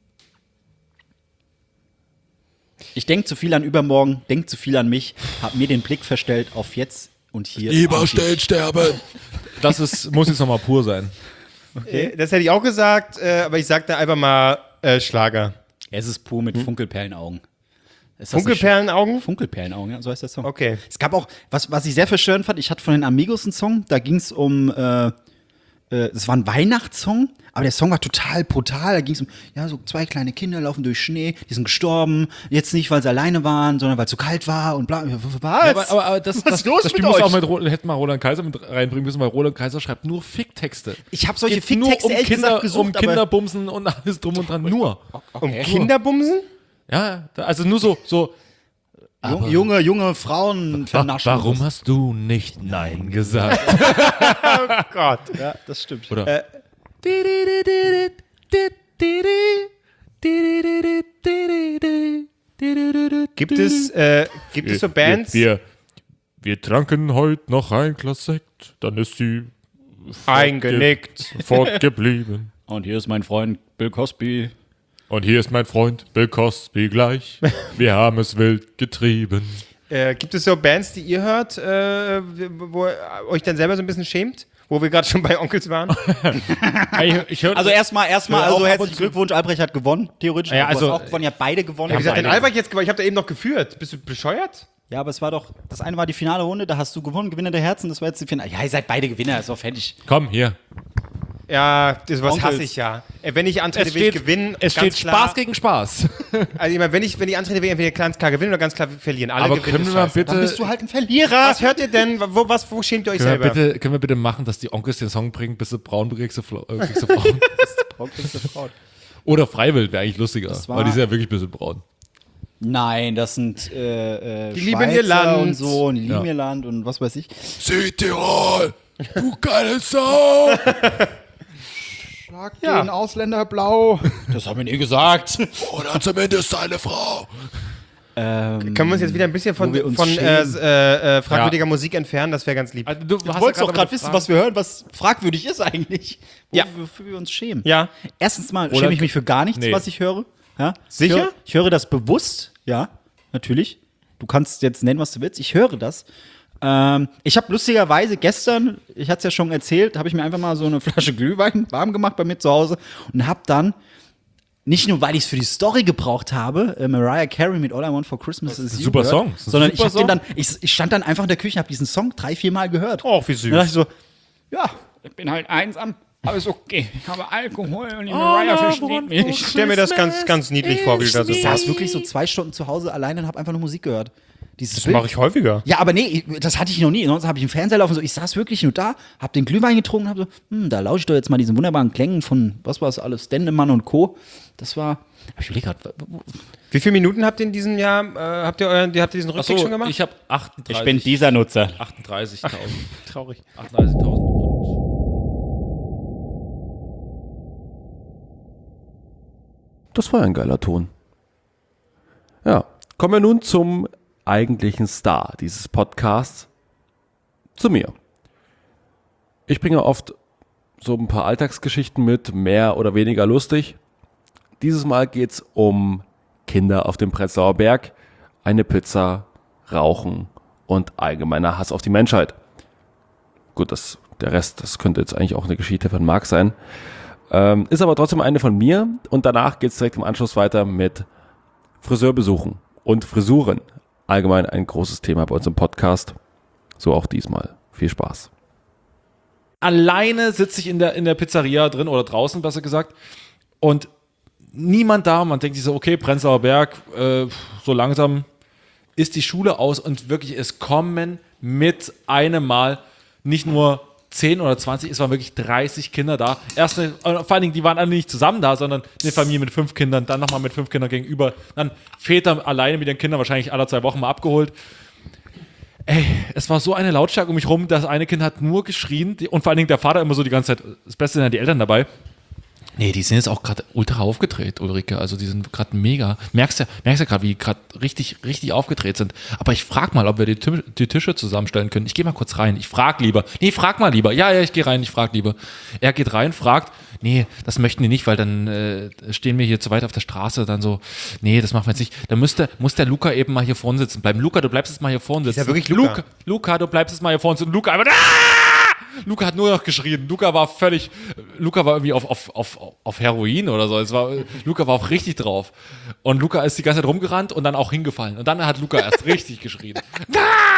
Ich denk zu viel an übermorgen, denk zu viel an mich, hab mir den Blick verstellt auf jetzt und hier Lieber und stehen, dich. sterben. Das ist, muss jetzt nochmal pur sein. Äh, Das hätte ich auch gesagt, äh, aber ich sag da einfach mal äh, Schlager. Es ist pur mit Funkelperlenaugen. Ist das nicht Funkelperlenaugen? schön? Funkelperlenaugen, ja, so heißt der Song. Okay. Es gab auch, was, was ich sehr verstörend fand, ich hatte von den Amigos einen Song, da ging es um, äh, äh, es war ein Weihnachtssong, aber der Song war total brutal. Da ging es um, ja, so zwei kleine Kinder laufen durch Schnee, die sind gestorben. Jetzt nicht, weil sie alleine waren, sondern weil es zu kalt war und bla. Was? Ja, aber, aber, aber das, Was das, ist los das mit Spiel muss euch? auch mit, Ro- hätte mal Roland Kaiser mit reinbringen müssen, weil Roland Kaiser schreibt nur Ficktexte. Ich habe solche Geht nur Ficktexte um ehrlich Kinder, gesagt gesucht, um aber Kinderbumsen und alles drum und dran. Nur. Um Kinderbumsen? Ja, da- also nur so, so. Jung- junge, junge Frauen vernaschen. Warum hast du nicht Nein gesagt? Gott. Ja, das stimmt. Oder? Gibt es, äh, gibt es so Bands? Wir, wir, wir tranken heute noch ein Glas Sekt, dann ist sie Eingenickt. fortgeblieben. Und hier ist mein Freund Bill Cosby. Und hier ist mein Freund Bill Cosby gleich. Wir haben es wild getrieben. Äh, gibt es so Bands, die ihr hört, äh, wo ihr euch dann selber so ein bisschen schämt? Wo wir gerade schon bei Onkels waren? Ich, ich hör, Also erstmal, erstmal, Ja, also auch ab herzlichen und zu. Glückwunsch, Albrecht hat gewonnen, theoretisch. Ja, Du also- hast auch gewonnen, ihr habt beide gewonnen. Wie gesagt, den beide. Albert jetzt gewonnen. Ich habe da eben noch geführt. Bist du bescheuert? Ja, aber es war doch, das eine war die finale Runde, da hast du gewonnen, Gewinner der Herzen, das war jetzt die Finale. Ja, ihr seid beide Gewinner, ist doch fertig. Komm, hier. Ja, das was Onkels. hasse ich ja. Äh, Wenn ich antrete, Es will ich steht, gewinnen. es ganz steht klar. Spaß gegen Spaß. Also ich meine, wenn ich, wenn ich antrete, will ich entweder ganz klar gewinnen oder ganz klar verlieren. Alle Aber gewinnen können ist wir mal scheiße. bitte, Dann bist du halt ein Verlierer. Was hört ihr denn? Wo, was, wo schämt ihr euch können, wir selber? bitte kriegen wir bitte machen, dass die Onkels den Song bringen, bis sie braun kriegst du Fla- äh, kriegst du braun. Oder Freiwild wäre eigentlich lustiger, war- weil die sind ja wirklich ein bisschen braun. Nein, das sind äh, äh, Die lieben ihr Schweizer Land. und so, und die lieben Ja. ihr Land und was weiß ich. Südtirol, du geile Sau. Schlag Ja. den Ausländer blau. Das haben wir nie gesagt. Oder zumindest seine Frau. ähm, Können wir uns jetzt wieder ein bisschen von, Wo wir uns von äh, schämen. äh, äh, fragwürdiger Musik entfernen? Das wäre ganz lieb. Also, du Du wolltest doch gerade wissen, was wir hören, was fragwürdig ist eigentlich. Ja. Wofür wir uns schämen. Ja. Erstens mal Oder- schäme ich mich für gar nichts, Nee. was ich höre. Ja? Sicher? Ich höre, ich höre das bewusst, ja, natürlich. Du kannst jetzt nennen, was du willst. Ich höre das. Ähm, ich habe lustigerweise gestern, ich hatte es ja schon erzählt, habe ich mir einfach mal so eine Flasche Glühwein warm gemacht bei mir zu Hause und habe dann, nicht nur weil ich es für die Story gebraucht habe, äh, Mariah Carey mit All I Want for Christmas is You super gehört, Song. Das ist ein sondern super ich habe den Song. dann, ich, ich stand dann einfach in der Küche, habe diesen Song drei, vier Mal gehört. Oh, wie süß. Und dann dachte ich so, ja, ich bin halt einsam, aber ist okay. Ich habe Alkohol und die Mariah versteht mich. Ich stelle mir das ganz, ganz niedlich vor, wie du da so Ich saß wirklich so zwei Stunden zu Hause alleine und habe einfach nur Musik gehört. Dieses Das Bild. mache ich häufiger. Ja, aber nee, das hatte ich noch nie. Sonst habe ich einen Fernseher laufen, so, ich saß wirklich nur da, habe den Glühwein getrunken, habe so, hm, da lausche ich doch jetzt mal diesen wunderbaren Klängen von, was war es alles, Dendemann und Co. Das war, hab ich überlegt gerade, Wie viele Minuten habt ihr in diesem Jahr, äh, habt ihr euren, habt ihr diesen Rückblick schon gemacht? ich habe achtunddreißig. ich bin dieser Nutzer. achtunddreißigtausend. Traurig. achtunddreißigtausend und. Das war ein geiler Ton. Ja, kommen wir nun zum eigentlichen Star dieses Podcasts, zu mir. Ich bringe oft so ein paar Alltagsgeschichten mit, mehr oder weniger lustig. Dieses Mal geht's um Kinder auf dem Prenzlauer Berg, eine Pizza, Rauchen und allgemeiner Hass auf die Menschheit. Gut, das, der Rest, das könnte jetzt eigentlich auch eine Geschichte von Marc sein. Ähm, ist aber trotzdem eine von mir und danach geht's direkt im Anschluss weiter mit Friseurbesuchen und Frisuren. Allgemein ein großes Thema bei uns im Podcast. So auch diesmal. Viel Spaß. Alleine sitze ich in der, in der Pizzeria drin oder draußen, besser gesagt, und niemand da. Man denkt sich so, okay, Prenzlauer Berg, äh, so langsam ist die Schule aus und wirklich, es kommen mit einem Mal nicht nur zehn oder zwanzig, es waren wirklich dreißig Kinder da. Erst eine, vor allen Dingen, die waren alle nicht zusammen da, sondern eine Familie mit fünf Kindern, dann nochmal mit fünf Kindern gegenüber, dann Väter alleine mit ihren Kindern, wahrscheinlich alle zwei Wochen mal abgeholt. Ey, es war so eine Lautstärke um mich rum, das eine Kind hat nur geschrien die, und vor allen Dingen der Vater immer so die ganze Zeit, das Beste sind ja die Eltern dabei. Nee, die sind jetzt auch gerade ultra aufgedreht, Ulrike. Also die sind gerade mega. Merkst ja, merkst ja gerade, wie die gerade richtig, richtig aufgedreht sind. Aber ich frag mal, ob wir die, Tim- die Tische zusammenstellen können. Ich gehe mal kurz rein. Ich frag lieber. Nee, frag mal lieber. Ja, ja, ich gehe rein. Ich frag lieber. Er geht rein, fragt. Nee, das möchten die nicht, weil dann äh, stehen wir hier zu weit auf der Straße. Dann so, nee, das machen wir jetzt nicht. Dann müsste, muss der Luca eben mal hier vorne sitzen bleiben. Luca, du bleibst jetzt mal hier vorne sitzen. Ist ja wirklich Luca. Luca, Luca, du bleibst jetzt mal hier vorne sitzen. Luca einfach, ah! Luca hat nur noch geschrien. Luca war völlig, Luca war irgendwie auf, auf, auf, auf Heroin oder so. Es war, Luca war auch richtig drauf. Und Luca ist die ganze Zeit rumgerannt und dann auch hingefallen. Und dann hat Luca erst richtig geschrien. Und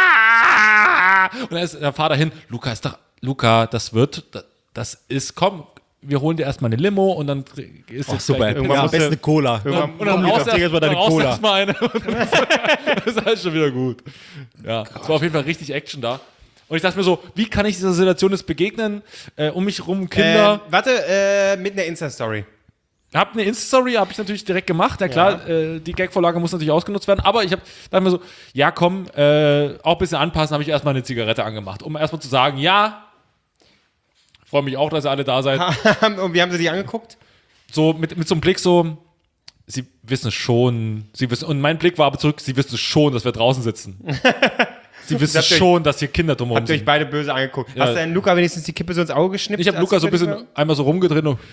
dann ist der Vater hin. Luca ist doch, Luca, das wird, das ist, komm, wir holen dir erstmal eine Limo und dann ist Ach, jetzt super. gleich- Irgendwann Ja, am musst besten du- eine Cola. Irgendwann- und dann Komm, raus Luca, trink erst mal deine dann raus Cola. erst mal eine. Das ist alles schon wieder gut. Ja, es war auf jeden Fall richtig Action da. Und ich dachte mir so, wie kann ich dieser Situation jetzt begegnen? Äh, um mich rum Kinder. Äh, warte, äh, mit einer Insta-Story. Hab eine Insta-Story, habe ich natürlich direkt gemacht. Ja klar, äh, die Gag-Vorlage muss natürlich ausgenutzt werden. Aber ich habe dann mir so, ja komm, äh, auch ein bisschen anpassen, habe ich erstmal eine Zigarette angemacht. Um erstmal zu sagen, ja, freue mich auch, dass ihr alle da seid. Und wie haben sie die angeguckt? So mit, mit so einem Blick so, sie wissen es schon. Sie wissen, und mein Blick war aber zurück, sie wissen es schon, dass wir draußen sitzen. Sie wissen Habt ihr euch- schon, dass hier Kinder drumherum Habt ihr euch sind. beide böse angeguckt? Ja. Hast du denn Luca wenigstens die Kippe so ins Auge geschnippt? Ich habe als Luca so ein du fertig bisschen einmal so rumgedreht und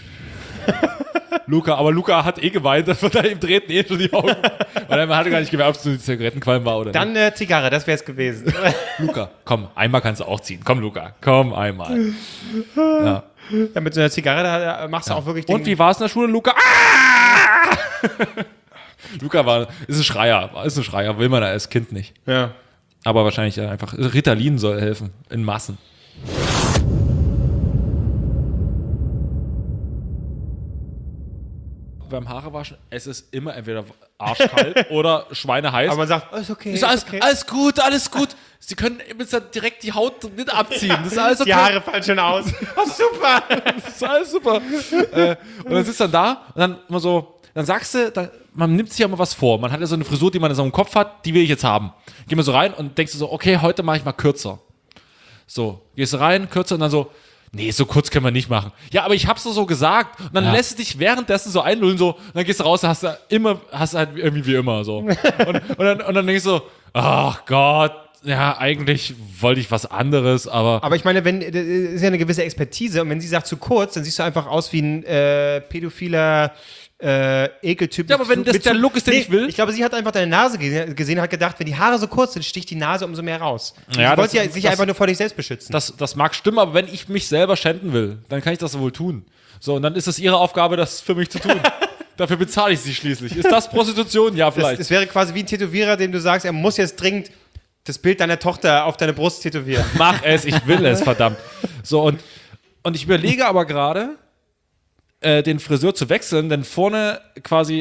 Luca, aber Luca hat eh geweint, das wird ihm treten eh schon die Augen. Weil er hatte gar nicht gemerkt, ob es so die Zigarettenqualm war oder war? Dann äh, Zigarre, das wäre es gewesen. nicht. Luca, komm, einmal kannst du auch ziehen. Komm, Luca, komm einmal. Ja. Ja, mit so einer Zigarre da machst du auch wirklich den... Und wie war es in der Schule, Luca? Ah! Luca war, ist ein Schreier, ist ein Schreier, will man als Kind nicht. Ja. Aber wahrscheinlich ja, einfach, Ritalin soll helfen, in Massen. Beim Haarewaschen, es ist immer entweder arschkalt oder schweineheiß. Aber man sagt, oh, ist okay, ist alles, ist okay. alles gut, alles gut. Sie können jetzt direkt die Haut mit abziehen. Das ist alles okay. Die Haare fallen schon aus. Oh, super. Das ist alles super. äh, und dann sitzt dann da und dann immer so, dann sagst du, dann, man nimmt sich ja immer was vor. Man hat ja so eine Frisur, die man in so einem Kopf hat, die will ich jetzt haben. Geh mal so rein und denkst du so, okay, heute mache ich mal kürzer. So, gehst du rein, kürzer und dann so, nee, so kurz können wir nicht machen. Ja, aber ich hab's doch so gesagt. Und dann Ja. lässt du dich währenddessen so einlullen, so, und dann gehst du raus, hast du immer, hast du halt irgendwie wie immer, so. Und, und, dann, und dann denkst du so, ach Gott, ja, eigentlich wollte ich was anderes, aber, Aber ich meine, wenn, das ist ja eine gewisse Expertise und wenn sie sagt zu kurz, dann siehst du einfach aus wie ein äh, pädophiler äh, Ekeltyp. Ja, aber wenn mit das mit der zu- Look ist, den ich will. Ich glaube, sie hat einfach deine Nase gesehen, gesehen und hat gedacht, wenn die Haare so kurz sind, sticht die Nase umso mehr raus. Ja, sie wollte das- ja sich das- einfach nur vor dich selbst beschützen. das, das mag stimmen, aber wenn ich mich selber schänden will, dann kann ich das wohl tun. So, und dann ist es ihre Aufgabe, das für mich zu tun. Dafür bezahle ich sie schließlich. Ist das Prostitution? Ja, Das, vielleicht. das wäre quasi wie ein Tätowierer, dem du sagst, er muss jetzt dringend das Bild deiner Tochter auf deine Brust tätowieren. Mach es, ich will es, verdammt. So, und, und ich überlege aber gerade, äh, den Friseur zu wechseln, denn vorne quasi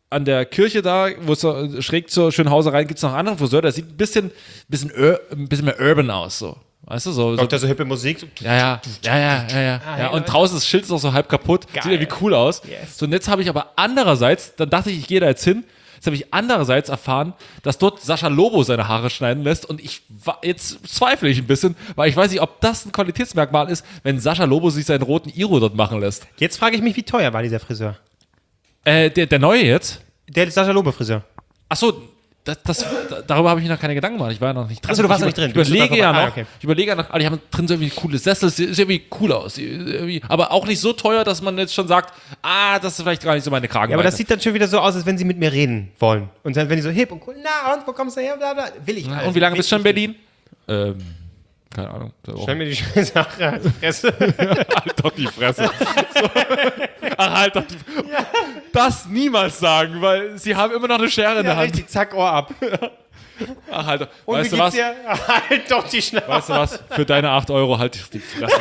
an der Kirche da, wo es so schräg zur Schönhauser rein gibt es noch einen anderen Friseur, der sieht ein bisschen, bisschen, ur, ein bisschen mehr urban aus, so. Weißt du, so. so Kommt da so hippe Musik? ja, ja, ja, ja, ja, ja. ja. Und draußen das Schild ist auch so halb kaputt. Sieht irgendwie cool aus. Yes. So, und jetzt habe ich aber andererseits, dann dachte ich, ich gehe da jetzt hin. Jetzt habe ich andererseits erfahren, dass dort Sascha Lobo seine Haare schneiden lässt. Und ich wa- jetzt zweifle ich ein bisschen, weil ich weiß nicht, ob das ein Qualitätsmerkmal ist, wenn Sascha Lobo sich seinen roten Iro dort machen lässt. Jetzt frage ich mich, wie teuer war dieser Friseur? Äh, der, der neue jetzt? Der Sascha Lobo Friseur. Achso, das, das, darüber habe ich mir noch keine Gedanken gemacht. Ich war ja noch nicht drin. Ach so, du warst ich noch nicht drin. Ich Du bist überlege noch ja vorbei. noch. Ah, okay. Ich überlege ja noch, ah, die haben drin so irgendwie coole Sessel. Sieht irgendwie cool aus. Sieht irgendwie, aber auch nicht so teuer, dass man jetzt schon sagt, ah, das ist vielleicht gar nicht so meine Kragenweite. Ja, aber das sieht dann schon wieder so aus, als wenn sie mit mir reden wollen. Und dann, wenn die so hip und cool, na und, wo kommst du her, bla bla, will ich Ja, alles. und wie lange Will bist du schon in ich Berlin? Ähm, keine Ahnung. Stell mir die schöne Sache an die Fresse. Halt doch die Fresse. So. Ach, halt doch die Das niemals sagen, weil sie haben immer noch eine Schere in der Ja, Hand. richtig, zack, Ohr ab. Ach, halt doch. Und Weißt wie du geht's was? dir? Halt doch die Schnauze. Weißt du was? Für deine acht Euro halt die Fresse.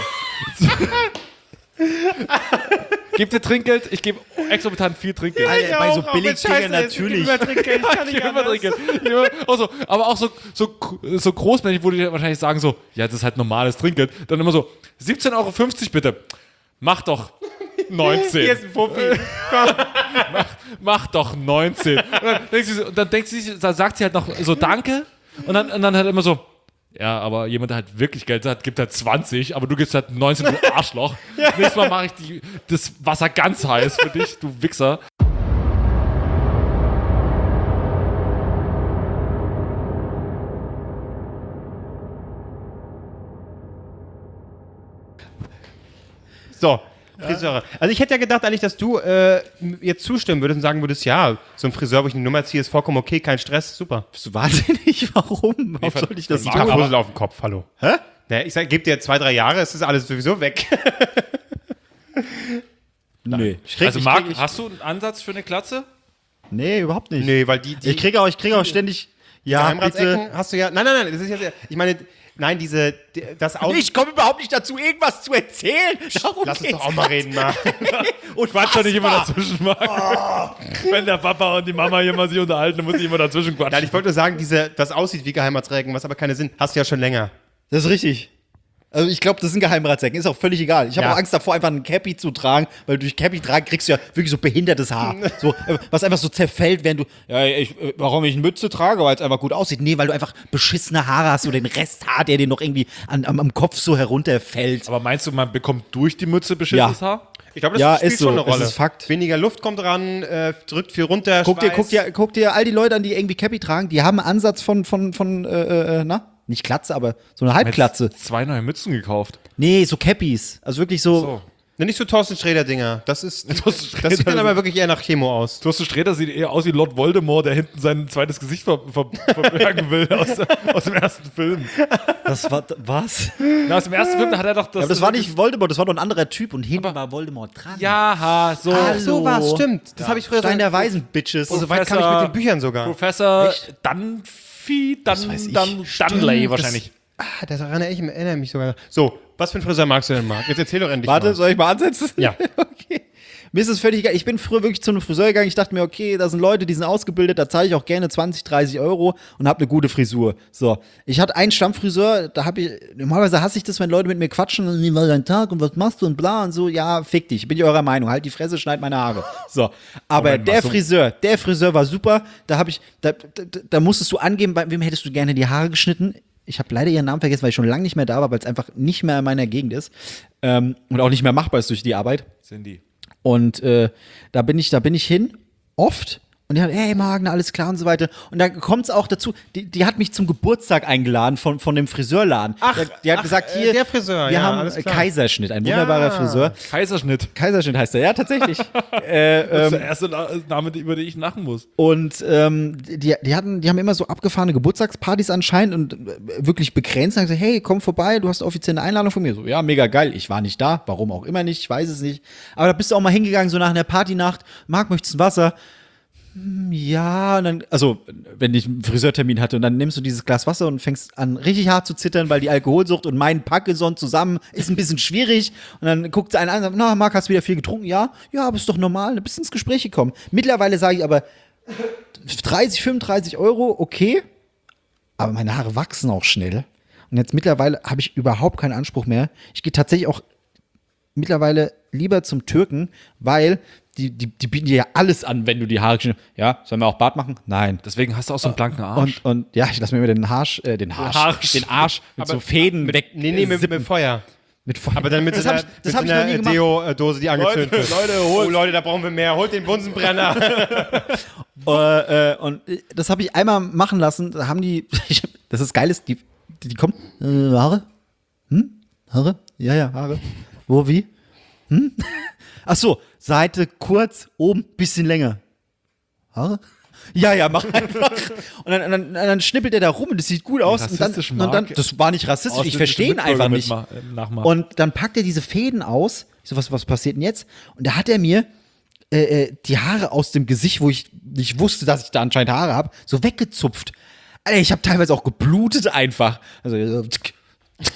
Gib dir Trinkgeld, ich gebe exorbitant viel Trinkgeld. Alter, bei so auch, auch billig mit Scheiße Dingen ist, ich natürlich. geb immer Trinkgeld, ich kann Ich nicht gebe immer anders. Trinkgeld. Ich gebe immer- auch so, aber auch so, so, so großmännlich, wo die wahrscheinlich sagen so, ja, das ist halt normales Trinkgeld. Dann immer so, siebzehn Euro fünfzig bitte. Mach doch neunzehn. Hier ist ein Fuffi. Mach doch neunzehn. Und dann denkt sie, so, und dann, denkt sie, dann sagt sie halt noch so Danke und dann, und dann halt immer so, ja, aber jemand, der halt wirklich Geld hat, gibt halt zwanzig, aber du gibst halt neunzehn, du Arschloch. Nächstes Mal mache ich die, das Wasser ganz heiß für dich, du Wichser. So, Friseure. Also ich hätte ja gedacht eigentlich, dass du äh, jetzt zustimmen würdest und sagen würdest, ja, so ein Friseur, wo ich eine Nummer ziehe, ist vollkommen okay, kein Stress, super. Bist du wahnsinnig? Warum? Warum soll ich das Die tun? Fussel auf dem Kopf, hallo. Hä? Naja, ich sag, gib dir zwei, drei Jahre, es ist alles sowieso weg. Nee. Ich krieg, Also ich Marc, krieg, ich, hast du einen Ansatz für eine Glatze? nee, überhaupt nicht. Nee, weil die, die Ich kriege auch, ich krieg auch ständig, ja, bitte. Geheimratsecken hast du ja, nein, nein, nein, das ist jetzt, ich meine, nein, diese, die- das Auto, Ich komme überhaupt nicht dazu, irgendwas zu erzählen. Darum lass uns geht's doch auch mal reden, mal. Und Quatsch doch nicht immer fassbar. dazwischen, Marc. Wenn der Papa und die Mama hier mal sich unterhalten, dann muss ich immer dazwischen quatschen. Nein, ich wollte nur sagen, diese, das aussieht wie Geheimratsecken, was aber keine Sinn, hast du ja schon länger. Das ist richtig. Also ich glaube, das sind Geheimratsecken, ist auch völlig egal. Ich habe Ja. auch Angst davor, einfach einen Cappy zu tragen, weil durch Cappy tragen kriegst du ja wirklich so behindertes Haar. So, äh, was einfach so zerfällt, wenn du, ja, ich, äh, warum ich eine Mütze trage, weil es einfach gut aussieht. Nee, weil du einfach beschissene Haare hast, so den Resthaar, der dir noch irgendwie an, am, am Kopf so herunterfällt. Aber meinst du, man bekommt durch die Mütze beschissenes Ja. Haar? Ich glaube, das Ja, spielt ist so, schon eine es Rolle. ist Fakt. Weniger Luft kommt ran, äh, drückt viel runter, Guck dir, Schweiß. guck, dir, guck dir all die Leute an, die irgendwie Cappy tragen, die haben einen Ansatz von, von, von äh, äh, na? Nicht Glatze, aber so eine Halbglatze. Jetzt zwei neue Mützen gekauft. Nee, so Cappies. Also wirklich so. So. Ne, nicht so Thorsten Sträter-Dinger. Das ist, Thorsten das sieht dann Sträter- aber wirklich eher nach Chemo aus. Thorsten Sträter sieht eher aus wie Lord Voldemort, der hinten sein zweites Gesicht ver ver verbergen will aus, aus dem ersten Film. Das war, was? Na, aus dem ersten Film, da hat er doch das. Aber das war nicht Voldemort, das war doch ein anderer Typ und hinten war Voldemort dran. Ja, ha, so. Hallo. So war's, stimmt. Das habe ich früher Stein der so. Weisen, Bitches. So weit kam ich mit den Büchern sogar. Professor Dunphy, Dun, weiß ich. Dun, Dunley Stimmt, wahrscheinlich. Ah, daran erinnere ich, erinnere mich sogar. So, was für einen Friseur magst du denn, Marc? Jetzt erzähl doch endlich Warte, mal. soll ich mal ansetzen? Ja. Okay. Mir ist es völlig egal. Ich bin früher wirklich zu einem Friseur gegangen. Ich dachte mir, okay, da sind Leute, die sind ausgebildet, da zahle ich auch gerne zwanzig, dreißig Euro und habe eine gute Frisur. So. Ich hatte einen Stammfriseur, da habe ich, normalerweise hasse ich das, wenn Leute mit mir quatschen und wie war dein Tag und was machst du und bla und so. Ja, fick dich, bin ich eurer Meinung. Halt die Fresse, schneid meine Haare. So. Aber Moment mal, der so- Friseur, der Friseur war super. Da habe ich, da, da, da musstest du angeben, bei wem hättest du gerne die Haare geschnitten. Ich habe leider ihren Namen vergessen, weil ich schon lange nicht mehr da war, weil es einfach nicht mehr in meiner Gegend ist. Ähm, und auch nicht mehr machbar ist durch die Arbeit. Cindy. Und äh, da bin ich, da bin ich hin, oft. Und die hat, hey Magen, alles klar und so weiter. Und dann kommt es auch dazu, die, die hat mich zum Geburtstag eingeladen von, von dem Friseurladen. Ach, die, die hat ach, gesagt, äh, hier, der Friseur, wir ja, haben alles äh, klar. Kaiserschnitt, ein Ja. wunderbarer Friseur. Kaiserschnitt. Kaiserschnitt heißt er, ja, tatsächlich. äh, Das ist ähm, der erste Na- Name, über den ich lachen muss. und ähm, die, die, hatten, die haben immer so abgefahrene Geburtstagspartys anscheinend und äh, wirklich begrenzt. Und haben gesagt, hey, komm vorbei, du hast offiziell eine Einladung von mir. So, ja, mega geil. Ich war nicht da, warum auch immer nicht, ich weiß es nicht. Aber da bist du auch mal hingegangen, so nach einer Partynacht. Marc, möchtest du ein Wasser? ja, und dann, also, wenn ich einen Friseurtermin hatte und dann nimmst du dieses Glas Wasser und fängst an, richtig hart zu zittern, weil die Alkoholsucht und mein Parkinson zusammen ist ein bisschen schwierig. Und dann guckt einer an und sagt, na, Marc, hast du wieder viel getrunken? Ja, ja, aber ist doch normal, du bist ins Gespräch gekommen. Mittlerweile sage ich aber, dreißig, fünfunddreißig Euro, okay, aber meine Haare wachsen auch schnell. Und jetzt mittlerweile habe ich überhaupt keinen Anspruch mehr. Ich gehe tatsächlich auch mittlerweile lieber zum Türken, weil die, die, die bieten dir ja alles an, wenn du die Haare geschnitten hast. Ja, sollen wir auch Bart machen? Nein. Deswegen hast du auch so einen blanken Arsch. Und, und ja, ich lasse mir immer den Arsch, äh, den Arsch, Arsch. den Arsch mit so Fäden mit, weg. Nee, nee, mit, sippen. mit Feuer. Mit Feuer. Aber dann mit das so hab einer, ich, das mit hab so ich noch einer nie gemacht. Deo-Dose, die angezündet wird. Leute, holt. Oh Leute, da brauchen wir mehr. Holt den Bunsenbrenner. äh, äh, und das habe ich einmal machen lassen. Da haben die, ich, das ist geil, ist, die, die, die kommen, äh, Haare? Hm? Haare? Ja, ja, Haare. Wo, wie? Hm? Ach so, Seite kurz, oben, bisschen länger. Haare? Ja, ja, mach einfach. Und dann, dann, dann schnippelt er da rum und das sieht gut aus. Und dann, rassistischen und dann, Mark- das war nicht rassistisch, ich verstehe ihn einfach nicht. Und Und dann packt er diese Fäden aus. Ich so, was, was passiert denn jetzt? Und da hat er mir äh, äh, die Haare aus dem Gesicht, wo ich nicht wusste, dass ich da anscheinend Haare habe, so weggezupft. Alter, ich habe teilweise auch geblutet einfach. Also, so, tsk, tsk,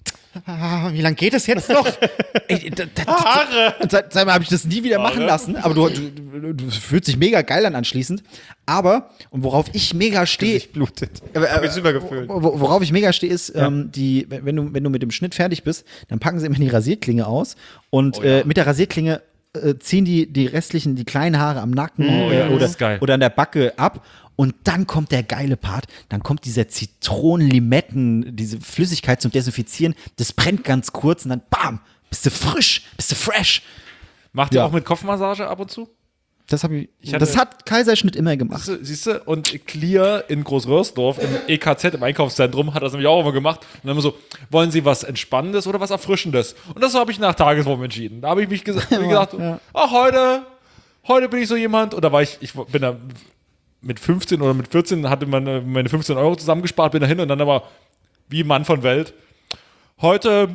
ah, wie lange geht das jetzt noch? Ey, da, da, Haare! Und seit, seitdem habe ich das nie wieder machen lassen. Aber du, du, du, du fühlst dich mega geil an anschließend. Aber, und worauf ich mega stehe. blutet. Äh, äh, Hab ich super gefühlt. wo- Worauf ich mega stehe, ist, ähm, die, wenn du, wenn du mit dem Schnitt fertig bist, dann packen sie immer die Rasierklinge aus und äh, mit der Rasierklinge äh, ziehen die die restlichen, die kleinen Haare am Nacken äh, ja, das oder, ist geil. oder an der Backe ab. Und dann kommt der geile Part, dann kommt dieser Zitronen-Limetten, diese Flüssigkeit zum Desinfizieren, das brennt ganz kurz und dann bam, bist du frisch, bist du fresh. Macht ihr Ja. auch mit Kopfmassage ab und zu? Das, hab ich, Ich hatte- das hat Kaiserschnitt immer gemacht. Siehst du, und Clear in Großröhrsdorf im E K Z, im Einkaufszentrum, hat das nämlich auch immer gemacht. Und dann immer so, wollen Sie was Entspannendes oder was Erfrischendes? Und das habe ich nach Tagesform entschieden. Da habe ich mich gesa- hab ich gesagt, ja. ach, heute, heute bin ich so jemand. Und da war ich, ich bin da mit fünfzehn oder mit vierzehn, hatte man meine fünfzehn Euro zusammengespart, bin da hin und dann aber wie Mann von Welt. Heute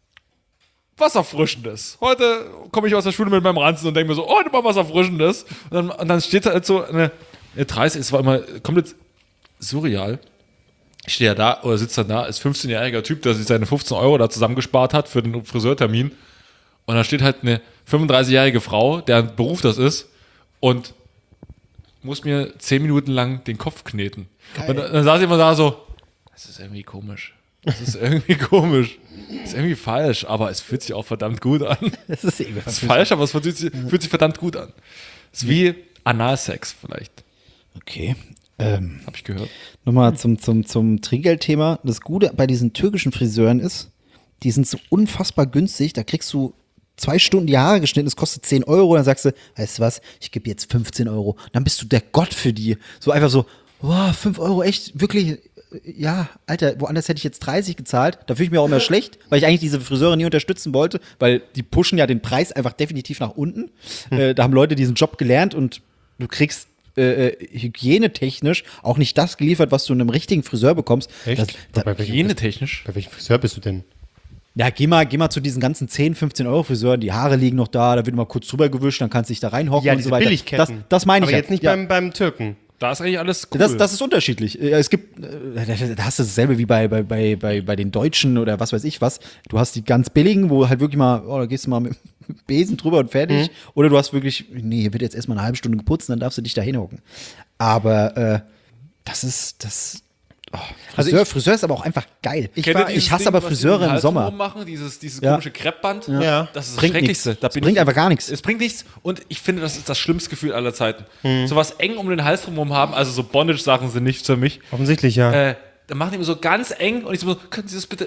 was Erfrischendes. Heute komme ich aus der Schule mit meinem Ranzen und denke mir so, heute mal was Erfrischendes. Und dann, und dann steht da halt so eine, eine dreißig, es war immer komplett surreal. Ich stehe ja da oder sitze dann da als fünfzehnjähriger Typ, der sich seine fünfzehn Euro da zusammengespart hat für den Friseurtermin. Und da steht halt eine fünfunddreißigjährige Frau, deren Beruf das ist, und muss mir zehn Minuten lang den Kopf kneten. Und dann, dann saß ich immer da so, das ist irgendwie komisch. Das ist irgendwie komisch. Das ist irgendwie falsch, aber es fühlt sich auch verdammt gut an. Das ist irgendwie Das ist falsch, aber es fühlt sich, fühlt sich verdammt gut an. Das ist wie Analsex vielleicht, Okay. Ähm, habe ich gehört. Nochmal zum, zum, zum Trinkgeldthema. Das Gute bei diesen türkischen Friseuren ist, die sind so unfassbar günstig. Da kriegst du zwei Stunden die Haare geschnitten, es kostet zehn Euro. Dann sagst du, weißt du was, ich gebe jetzt fünfzehn Euro. Dann bist du der Gott für die. So einfach so, wow, fünf Euro, echt, wirklich. Ja, Alter, woanders hätte ich jetzt dreißig gezahlt. Da fühle ich mich auch immer schlecht, weil ich eigentlich diese Friseure nie unterstützen wollte, weil die pushen ja den Preis einfach definitiv nach unten. Hm. Äh, da haben Leute diesen Job gelernt und du kriegst äh, äh, hygienetechnisch auch nicht das geliefert, was du in einem richtigen Friseur bekommst. Echt? Das, da, bei, welchem, Hygienetechnisch. bei welchem Friseur bist du denn? ja, geh mal, geh mal zu diesen ganzen zehn, fünfzehn Euro Friseuren, die Haare liegen noch da, da wird mal kurz drüber gewischt, dann kannst du dich da reinhocken und so weiter. Das, das meine ich Aber ja. jetzt nicht ja. beim, beim Türken. Da ist eigentlich alles cool. Das, das ist unterschiedlich. Äh, Es gibt, äh, da hast du dasselbe wie bei, bei, bei, bei, bei den Deutschen oder was weiß ich was. Du hast die ganz billigen, wo halt wirklich mal, oh, da gehst du mal mit Besen drüber und fertig. Mhm. Oder du hast wirklich, nee, hier wird jetzt erstmal eine halbe Stunde geputzt, dann darfst du dich da hinhocken. Aber äh, das ist, das. Oh, Also Friseur, ich- Friseur ist aber auch einfach geil. Ich, Kennt ihr war, dieses ich hasse Ding, aber was die Friseure den im Hals Sommer. rummachen, dieses, dieses Ja. komische Kreppband. Ja. Das ist das Bringt Schrecklichste. nichts. Da Es bin bringt ich, einfach gar nichts. Es bringt nichts und ich finde, das ist das schlimmste Gefühl aller Zeiten. So was eng um den Hals drumherum haben, also so Bondage-Sachen sind nichts für mich. Offensichtlich, ja. Äh, dann machen die mir so ganz eng und ich so, können Sie das bitte.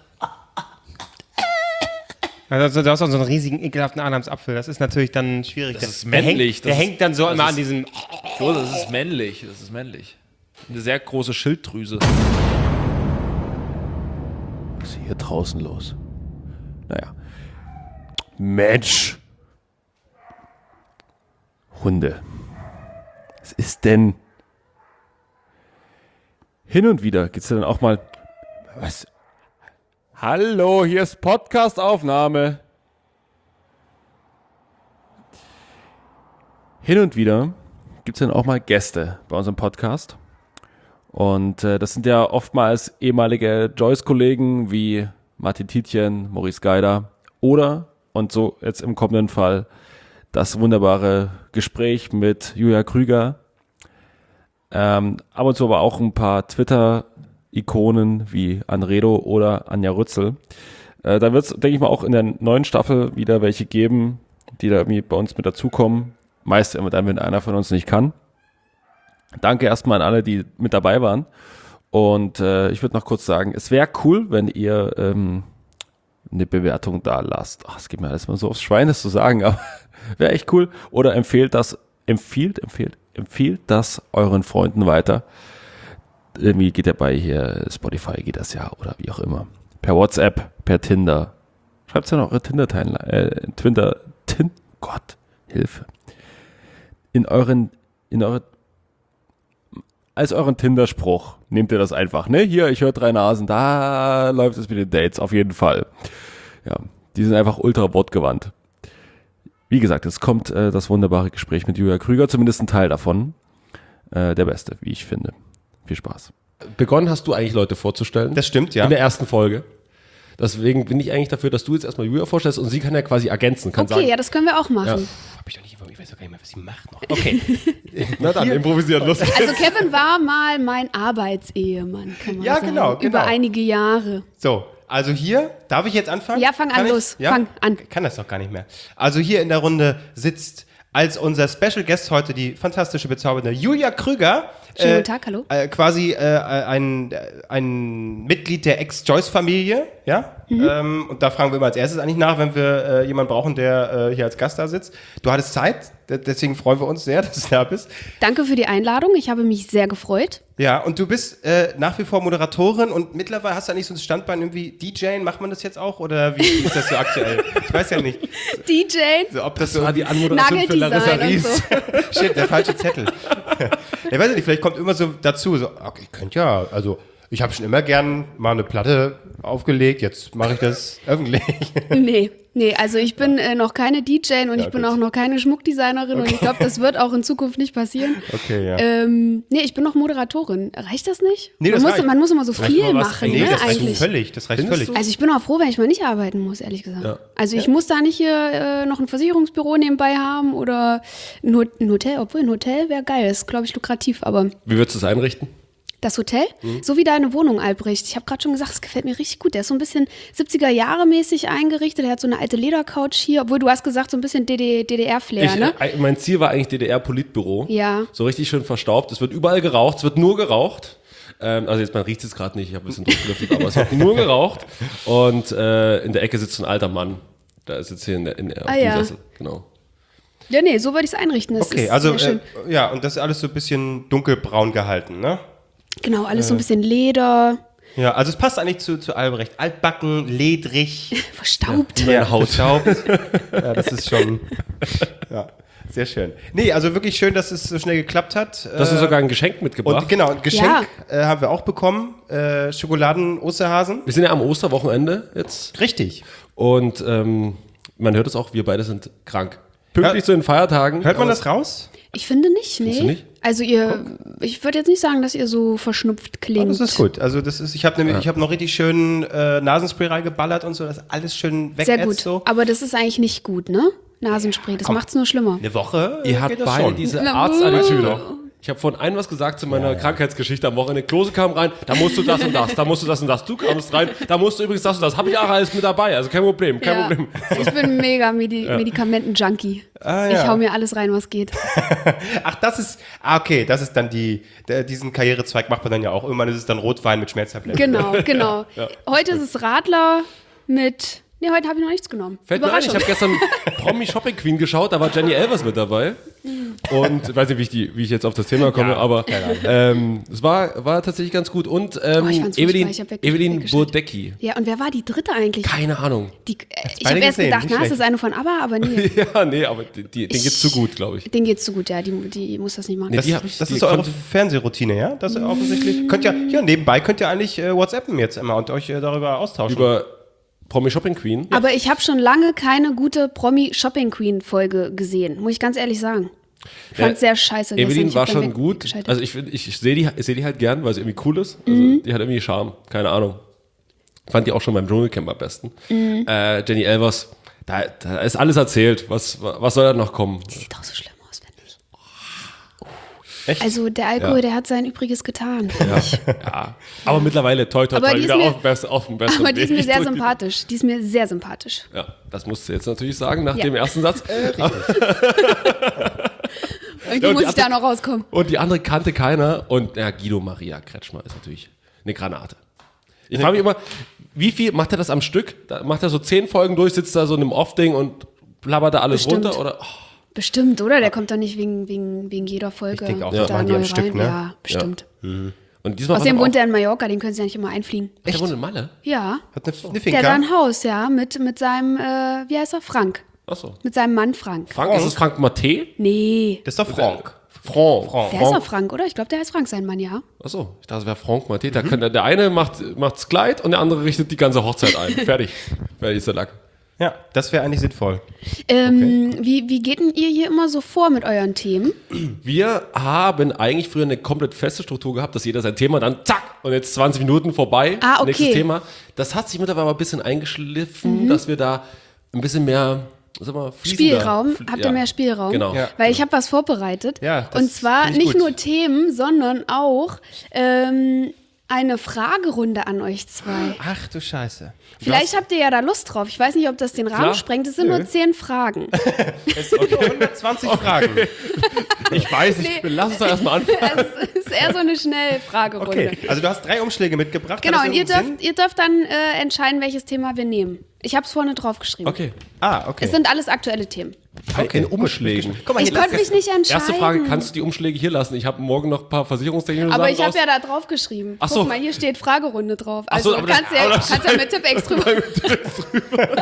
Also, du hast auch so einen riesigen, ekelhaften Adamsapfel. Das ist natürlich dann schwierig. Das ist Der männlich. hängt, der Das ist- hängt dann so das immer ist- an diesem. So, das ist männlich. Das ist männlich. Eine sehr große Schilddrüse. Was ist hier draußen los? Naja. Mensch. Hunde. Was ist denn? Hin und wieder geht's ja dann auch mal. Was? Hallo, hier ist Podcast-Aufnahme. Hin und wieder gibt es dann auch mal Gäste bei unserem Podcast. Und äh, das sind ja oftmals ehemalige Joyce-Kollegen wie Martin Tietjen, Maurice Geider oder, und so jetzt im kommenden Fall, das wunderbare Gespräch mit Julia Krüger. Ähm, ab und zu aber auch ein paar Twitter-Ikonen wie Anredo oder Anja Rützel. Äh, da wird es, denke ich mal, auch in der neuen Staffel wieder welche geben, die da irgendwie bei uns mit dazukommen. Meist immer dann, wenn einer von uns nicht kann. Danke erstmal an alle, die mit dabei waren. Und äh, ich würde noch kurz sagen, es wäre cool, wenn ihr ähm, eine Bewertung da lasst. Ach, es geht mir alles mal so aufs Schwein, das zu sagen, aber wäre echt cool. Oder empfehlt das, empfiehlt, empfiehlt, empfiehlt das euren Freunden weiter. Irgendwie geht ja bei hier Spotify, geht das ja, oder wie auch immer. Per WhatsApp, per Tinder. Schreibt es ja noch eure Tinder-Timeline, äh, Twitter, Tin, Gott, Hilfe. In euren, in eure als euren Tinder-Spruch nehmt ihr das einfach, ne? Hier, ich höre drei Nasen, da läuft es mit den Dates, auf jeden Fall. Ja, die sind einfach ultra wortgewandt. Wie gesagt, es kommt äh, das wunderbare Gespräch mit Julia Krüger, zumindest ein Teil davon. Äh, der beste, wie ich finde. Viel Spaß. Begonnen hast du eigentlich Leute vorzustellen. Das stimmt, ja. In der ersten Folge. Deswegen bin ich eigentlich dafür, dass du jetzt erstmal Julia vorstellst und sie kann ja quasi ergänzen, kann Okay, sagen. ja, das können wir auch machen. Ja. Hab ich doch nicht, ich weiß doch gar nicht mehr, was sie macht noch. Okay. Na dann, improvisieren, los. Also Kevin war mal mein Arbeitsehemann, kann man Ja, sagen. genau, genau. Über einige Jahre. So, also hier, darf ich jetzt anfangen? Ja, fang an, Kann ich? los. Ja? Fang an. Ich kann das doch gar nicht mehr. Also hier in der Runde sitzt als unser Special Guest heute die fantastische, bezaubernde Julia Krüger. Schönen guten Tag, hallo. Äh, quasi äh, ein, ein Mitglied der Ex-Joyce-Familie, ja? Mhm. Ähm, und da fragen wir immer als erstes eigentlich nach, wenn wir äh, jemanden brauchen, der äh, hier als Gast da sitzt. Du hattest Zeit, d- deswegen freuen wir uns sehr, dass du da bist. Danke für die Einladung, ich habe mich sehr gefreut. Ja, und du bist äh, nach wie vor Moderatorin und mittlerweile hast du eigentlich so ein Standbein irgendwie D J, macht man das jetzt auch oder wie, wie ist das so aktuell? Ich weiß ja nicht. D J, So, ob das, Das so war die Anmoderation für Larissa Nageldesign und Ries. so. Shit, der falsche Zettel. Ich weiß nicht, vielleicht kommt immer so dazu, so, okay, ich könnte ja, also ich habe schon immer gern mal eine Platte aufgelegt, jetzt mache ich das öffentlich. Nee, nee, also ich bin äh, noch keine D J und Ja, ich bin gut. auch noch keine Schmuckdesignerin und ich glaube, das wird auch in Zukunft nicht passieren. Okay, ja. Ähm, nee, ich bin noch Moderatorin. Reicht das nicht? Nee, man, das muss, reicht. man muss immer so Vielleicht viel mal was- machen, nee, ne, das reicht eigentlich. völlig, das reicht Findest völlig. Also ich bin auch froh, wenn ich mal nicht arbeiten muss, ehrlich gesagt. Ja. Also ich muss da nicht hier äh, noch ein Versicherungsbüro nebenbei haben oder ein, Ho- ein Hotel, obwohl ein Hotel wäre geil, ist glaube ich lukrativ, aber Wie würdest du es einrichten? das Hotel, so wie deine Wohnung, Albrecht. Ich habe gerade schon gesagt, es gefällt mir richtig gut. Der ist so ein bisschen siebziger-Jahre-mäßig eingerichtet. Der hat so eine alte Ledercouch hier, obwohl du hast gesagt, so ein bisschen D D R-Flair, Ich, ne? äh, mein Ziel war eigentlich D D R-Politbüro. Ja. So richtig schön verstaubt. Es wird überall geraucht, es wird nur geraucht. Ähm, also jetzt, man riecht es gerade nicht, ich habe ein bisschen durchgelüftet, aber es wird nur geraucht. Und äh, in der Ecke sitzt ein alter Mann. Da ist jetzt hier in der, in der auf Ah, dem ja. Sessel. Genau. Ja, nee, so würde ich es einrichten. Das Okay, ist also sehr schön. äh, ja, und das ist alles so ein bisschen dunkelbraun gehalten, ne? Genau, alles äh. so ein bisschen Leder, Ja, also es passt eigentlich zu, zu Albrecht. Altbacken, ledrig, verstaubt. ja, Haut. Ja, das ist schon, ja, sehr schön. Nee, also wirklich schön, dass es so schnell geklappt hat. Du hast uns sogar ein Geschenk mitgebracht. Und genau, ein Geschenk Ja. äh, haben wir auch bekommen. Äh, Schokoladen-Osterhasen. Wir sind ja am Osterwochenende jetzt. Richtig. Und ähm, man hört es auch, wir beide sind krank. Pünktlich Ja. zu den Feiertagen. Hört man Aber das raus? Ich finde nicht, nee. du nicht? Also ihr, ich würde jetzt nicht sagen, dass ihr so verschnupft klingt. Ah, das ist gut. Also das ist, ich habe nämlich, ich habe noch richtig schön äh, Nasenspray reingeballert und so, dass alles schön weg Sehr ist gut. so. Aber das ist eigentlich nicht gut, ne? Nasenspray, das macht's nur schlimmer. Eine Woche. äh, Ihr habt geht das beide schon. diese Na, Arztattitüde. Ich habe vorhin ein was gesagt zu meiner Krankheitsgeschichte am Wochenende. Klose kam rein, da musst du das und das, da musst du das und das. Du kamst rein, da musst du übrigens das und das. Habe ich auch alles mit dabei, also kein Problem, kein Ja. Problem. Ich bin mega Medi Medikamenten-Junkie. Ah, Ich ja. hau mir alles rein, was geht. Ach, das ist, ah, okay, das ist dann die, der, diesen Karrierezweig macht man dann ja auch. Irgendwann ist es dann Rotwein mit Schmerztabletten. Genau, genau. Heute ist es Radler mit. Nee, heute habe ich noch nichts genommen. Fällt mir ein, ich habe gestern Promi Shopping Queen geschaut, da war Jenny Elvers mit dabei. Und ich weiß nicht, wie ich, die, wie ich jetzt auf das Thema komme, Ja, aber ähm, es war, war tatsächlich ganz gut. Und ähm, Oh, ich fand's Evelyn, furchtbar, ich hab wirklich Evelyn weggeschaltet. Bodecki. Ja, und wer war die dritte eigentlich? Keine Ahnung. Die, äh, ich beide habe erst gesehen, gedacht, nicht na, ist schlecht. das eine von ABBA, aber nee. Ja, nee, aber die, die, denen geht's zu gut, glaube ich. Denen geht's zu gut, ja. Die, die muss das nicht machen. Nee, Das, die hab ich- das die ist so eure konnte- Fernsehroutine, ja? Das ist offensichtlich. Könnt ja, ja, nebenbei könnt ihr eigentlich äh, WhatsAppen jetzt immer und euch äh, darüber austauschen. Über Promi Shopping Queen. Aber ich habe schon lange keine gute Promi-Shopping-Queen-Folge gesehen, muss ich ganz ehrlich sagen. Ich fand's sehr scheiße. gestern. Evelyn Ich war hab dann schon weg- gut. geschaltet. Also ich, find- ich, ich sehe die, ich seh die halt gern, weil sie irgendwie cool ist. Also Mhm. die hat irgendwie Charme. Keine Ahnung. Fand die auch schon beim Dschungelcamp am besten. Mhm. Äh, Jenny Elvers, da, da ist alles erzählt. Was, was soll da noch kommen? Die sieht auch so schlimm aus, finde ich. Echt? Also der Alkohol, Ja. der hat sein Übriges getan. finde Ja. ich. ja. Aber mittlerweile toi toi Aber toi die ist wieder mir- auf, best, auf dem besten Aber die ist mir Weg. sehr sympathisch. Die ist mir sehr sympathisch. Ja, das musst du jetzt natürlich sagen nach Ja. dem ersten Satz. Irgendwie und muss die ich da andere- noch rauskommen. Und die andere kannte keiner. Und ja, Guido Maria Kretschmer ist natürlich eine Granate. Ich frage mich immer, wie viel macht er das am Stück? Da macht er so zehn Folgen durch, sitzt da so in einem Off-Ding und blabbert da alles Bestimmt. runter? Oder? Oh, Bestimmt, oder? Der kommt doch nicht wegen, wegen, wegen jeder Folge. Ich denke auch, da das machen die neu am Stück, rein. ne? Ja, bestimmt. und diesmal Außerdem war wohnt er in Mallorca, den können sie ja nicht immer einfliegen. der wohnt in Malle? Ja. Hat eine, eine Der Finca. hat da ein Haus, ja, mit, mit seinem, äh, wie heißt er? Frank. Achso. Mit seinem Mann Frank. Frank, ist es Frank Matte? Nee. Das ist doch Frank. Frank. Frank. Der ist doch Frank, oder? Ich glaube, der heißt Frank, sein Mann, ja. Achso, ich dachte, es wäre Frank Matte. Da könnte, der eine macht, macht's Kleid und der andere richtet die ganze Hochzeit ein. Fertig. Fertig ist der Lack. Ja, das wäre eigentlich sinnvoll. Ähm, wie, wie geht denn ihr hier immer so vor mit euren Themen? Wir haben eigentlich früher eine komplett feste Struktur gehabt, dass jeder sein Thema dann zack und jetzt zwanzig Minuten vorbei. Ah, okay. Nächstes Thema. Das hat sich mittlerweile aber ein bisschen eingeschliffen, dass wir da ein bisschen mehr, sag mal, fließender- Spielraum? fl- Habt ja. ihr mehr Spielraum? Genau. Ja. Weil ich habe was vorbereitet. Ja, das Und zwar find ich nicht gut. nur Themen, sondern auch ähm, eine Fragerunde an euch zwei. Ach du Scheiße. Vielleicht habt ihr ja da Lust drauf. Ich weiß nicht, ob das den Rahmen Klar. sprengt. Es sind nur zehn Fragen. Es sind nur hundertzwanzig Fragen. Ich weiß nicht, Nee. lass uns doch erstmal anfangen. Es ist eher so eine Schnellfragerunde. Okay, also du hast drei Umschläge mitgebracht. Genau, Hat das und ihr irgendeinen dürft, ihr dürft dann äh, entscheiden, welches Thema wir nehmen. Ich habe es vorne draufgeschrieben. Okay. Sinn? Ah, okay. Es sind alles aktuelle Themen. Okay. In Umschlägen. Guck mal, Ich hier, lass konnte mich das- nicht entscheiden. Erste Frage, kannst du die Umschläge hier lassen? Ich habe morgen noch ein paar versicherungstechnische Aber Sachen ich habe raus. ja da drauf geschrieben. Ach so. Guck mal, hier steht Fragerunde drauf. Ach so, Also aber das- kannst, ja, aber das- kannst ja mit Tippex drüber.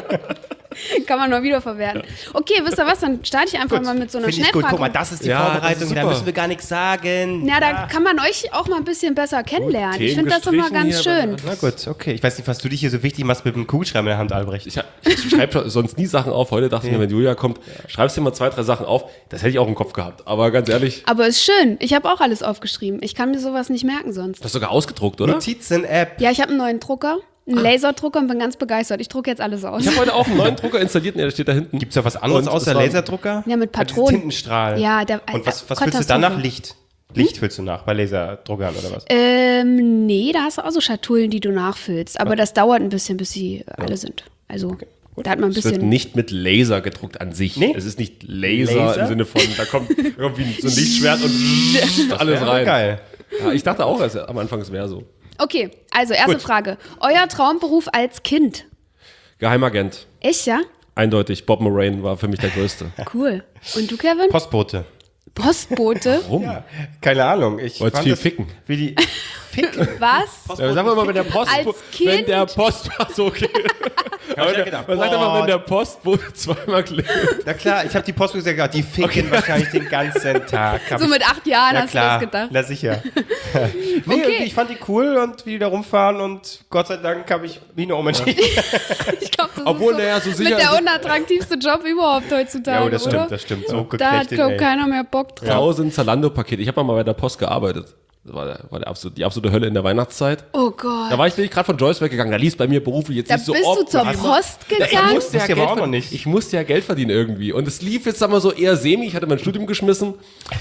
Kann man nur wiederverwerten. Okay, wisst ihr was? Dann starte ich einfach mal mit so einer Finde ich gut. Guck mal, Schnellfrage. das ist die Ja, das Vorbereitung. ist Da super. müssen wir gar nichts sagen. Ja, da kann man euch auch mal ein bisschen besser kennenlernen. Ich finde das immer Themen ganz gestrichen schön. Na gut, okay. Ich weiß nicht, was du dich hier so wichtig machst mit dem Kugelschreiber in der Hand, Albrecht. Ich, ich schreibe sonst nie Sachen auf. Heute dachte ich mir, wenn Julia kommt, schreibst dir mal zwei, drei Sachen auf. Das hätte ich auch im Kopf gehabt. Aber ganz ehrlich, Aber ist schön. Ich habe auch alles aufgeschrieben. Ich kann mir sowas nicht merken sonst. du hast sogar ausgedruckt, oder? Notizen-App. Ja, ich habe einen neuen Drucker, einen Laserdrucker und bin ganz begeistert. Ich drucke jetzt alles aus. Ich habe heute auch einen neuen Drucker installiert. Nee, der steht da hinten. Gibt es ja was anderes Und außer es war- Laserdrucker? Ja, mit Ah, dieses Patronen. Tintenstrahl. Ja, der- Und was, was äh, füllst du danach? Katastrophe. Licht. Licht füllst du nach bei Laserdruckern oder was? Ähm, nee, da hast du auch so Schatullen, die du nachfüllst. Aber das dauert ein bisschen, bis sie alle sind. Also, da hat man ein Es wird bisschen. nicht mit Laser gedruckt an sich. Nee? Es ist nicht Laser, Laser? im Sinne von, da kommt irgendwie so ein Lichtschwert und alles Ja, rein. geil. Ja, ich dachte auch es- am Anfang, es wäre so. Okay, also erste Gut. Frage. Euer Traumberuf als Kind? Geheimagent. Echt, ja? Eindeutig, Bob Moraine war für mich der Größte. Cool. Und du, Kevin? Postbote. Postbote? Warum? Keine Ahnung. Ich Wolltest fand viel das- ficken? Wie die Ficken. Was? Ja, sagen wir mal, wenn der Post, Als Kind? wenn der Post, ach so, okay. Aber ich der, gedacht, man sagt boah. immer, wenn der Postbote zweimal klingelt. Na klar, ich habe die Postbote gesagt, die ficken wahrscheinlich den ganzen Tag. Hab So ich- mit acht Jahren Ja hast klar, du das gedacht. na sicher. nee, Okay. irgendwie, ich fand die cool und wie die da rumfahren und Gott sei Dank habe ich mich noch umentschieden. Ich glaube, das Obwohl, ist so naja, so sicher- mit der unattraktivste Job überhaupt heutzutage, Ja, oh, das oder? stimmt, das stimmt. So Da hat, geknechtet, glaube ey. keiner mehr Bock drauf. Tausend Zalando-Pakete. Ich habe mal bei der Post gearbeitet. Das war, der, war der absolute, die absolute Hölle in der Weihnachtszeit. Oh Gott. Da war ich, bin ich gerade von Joyce weggegangen. Da lief bei mir beruflich jetzt Da nicht so bist du oft. zur Ja, Post ich gegangen? musste ja Wusste ich aber Geld auch noch verdienen. nicht. Ich musste ja Geld verdienen irgendwie. Und es lief jetzt, sagen wir so, eher semi. Ich hatte mein Studium geschmissen.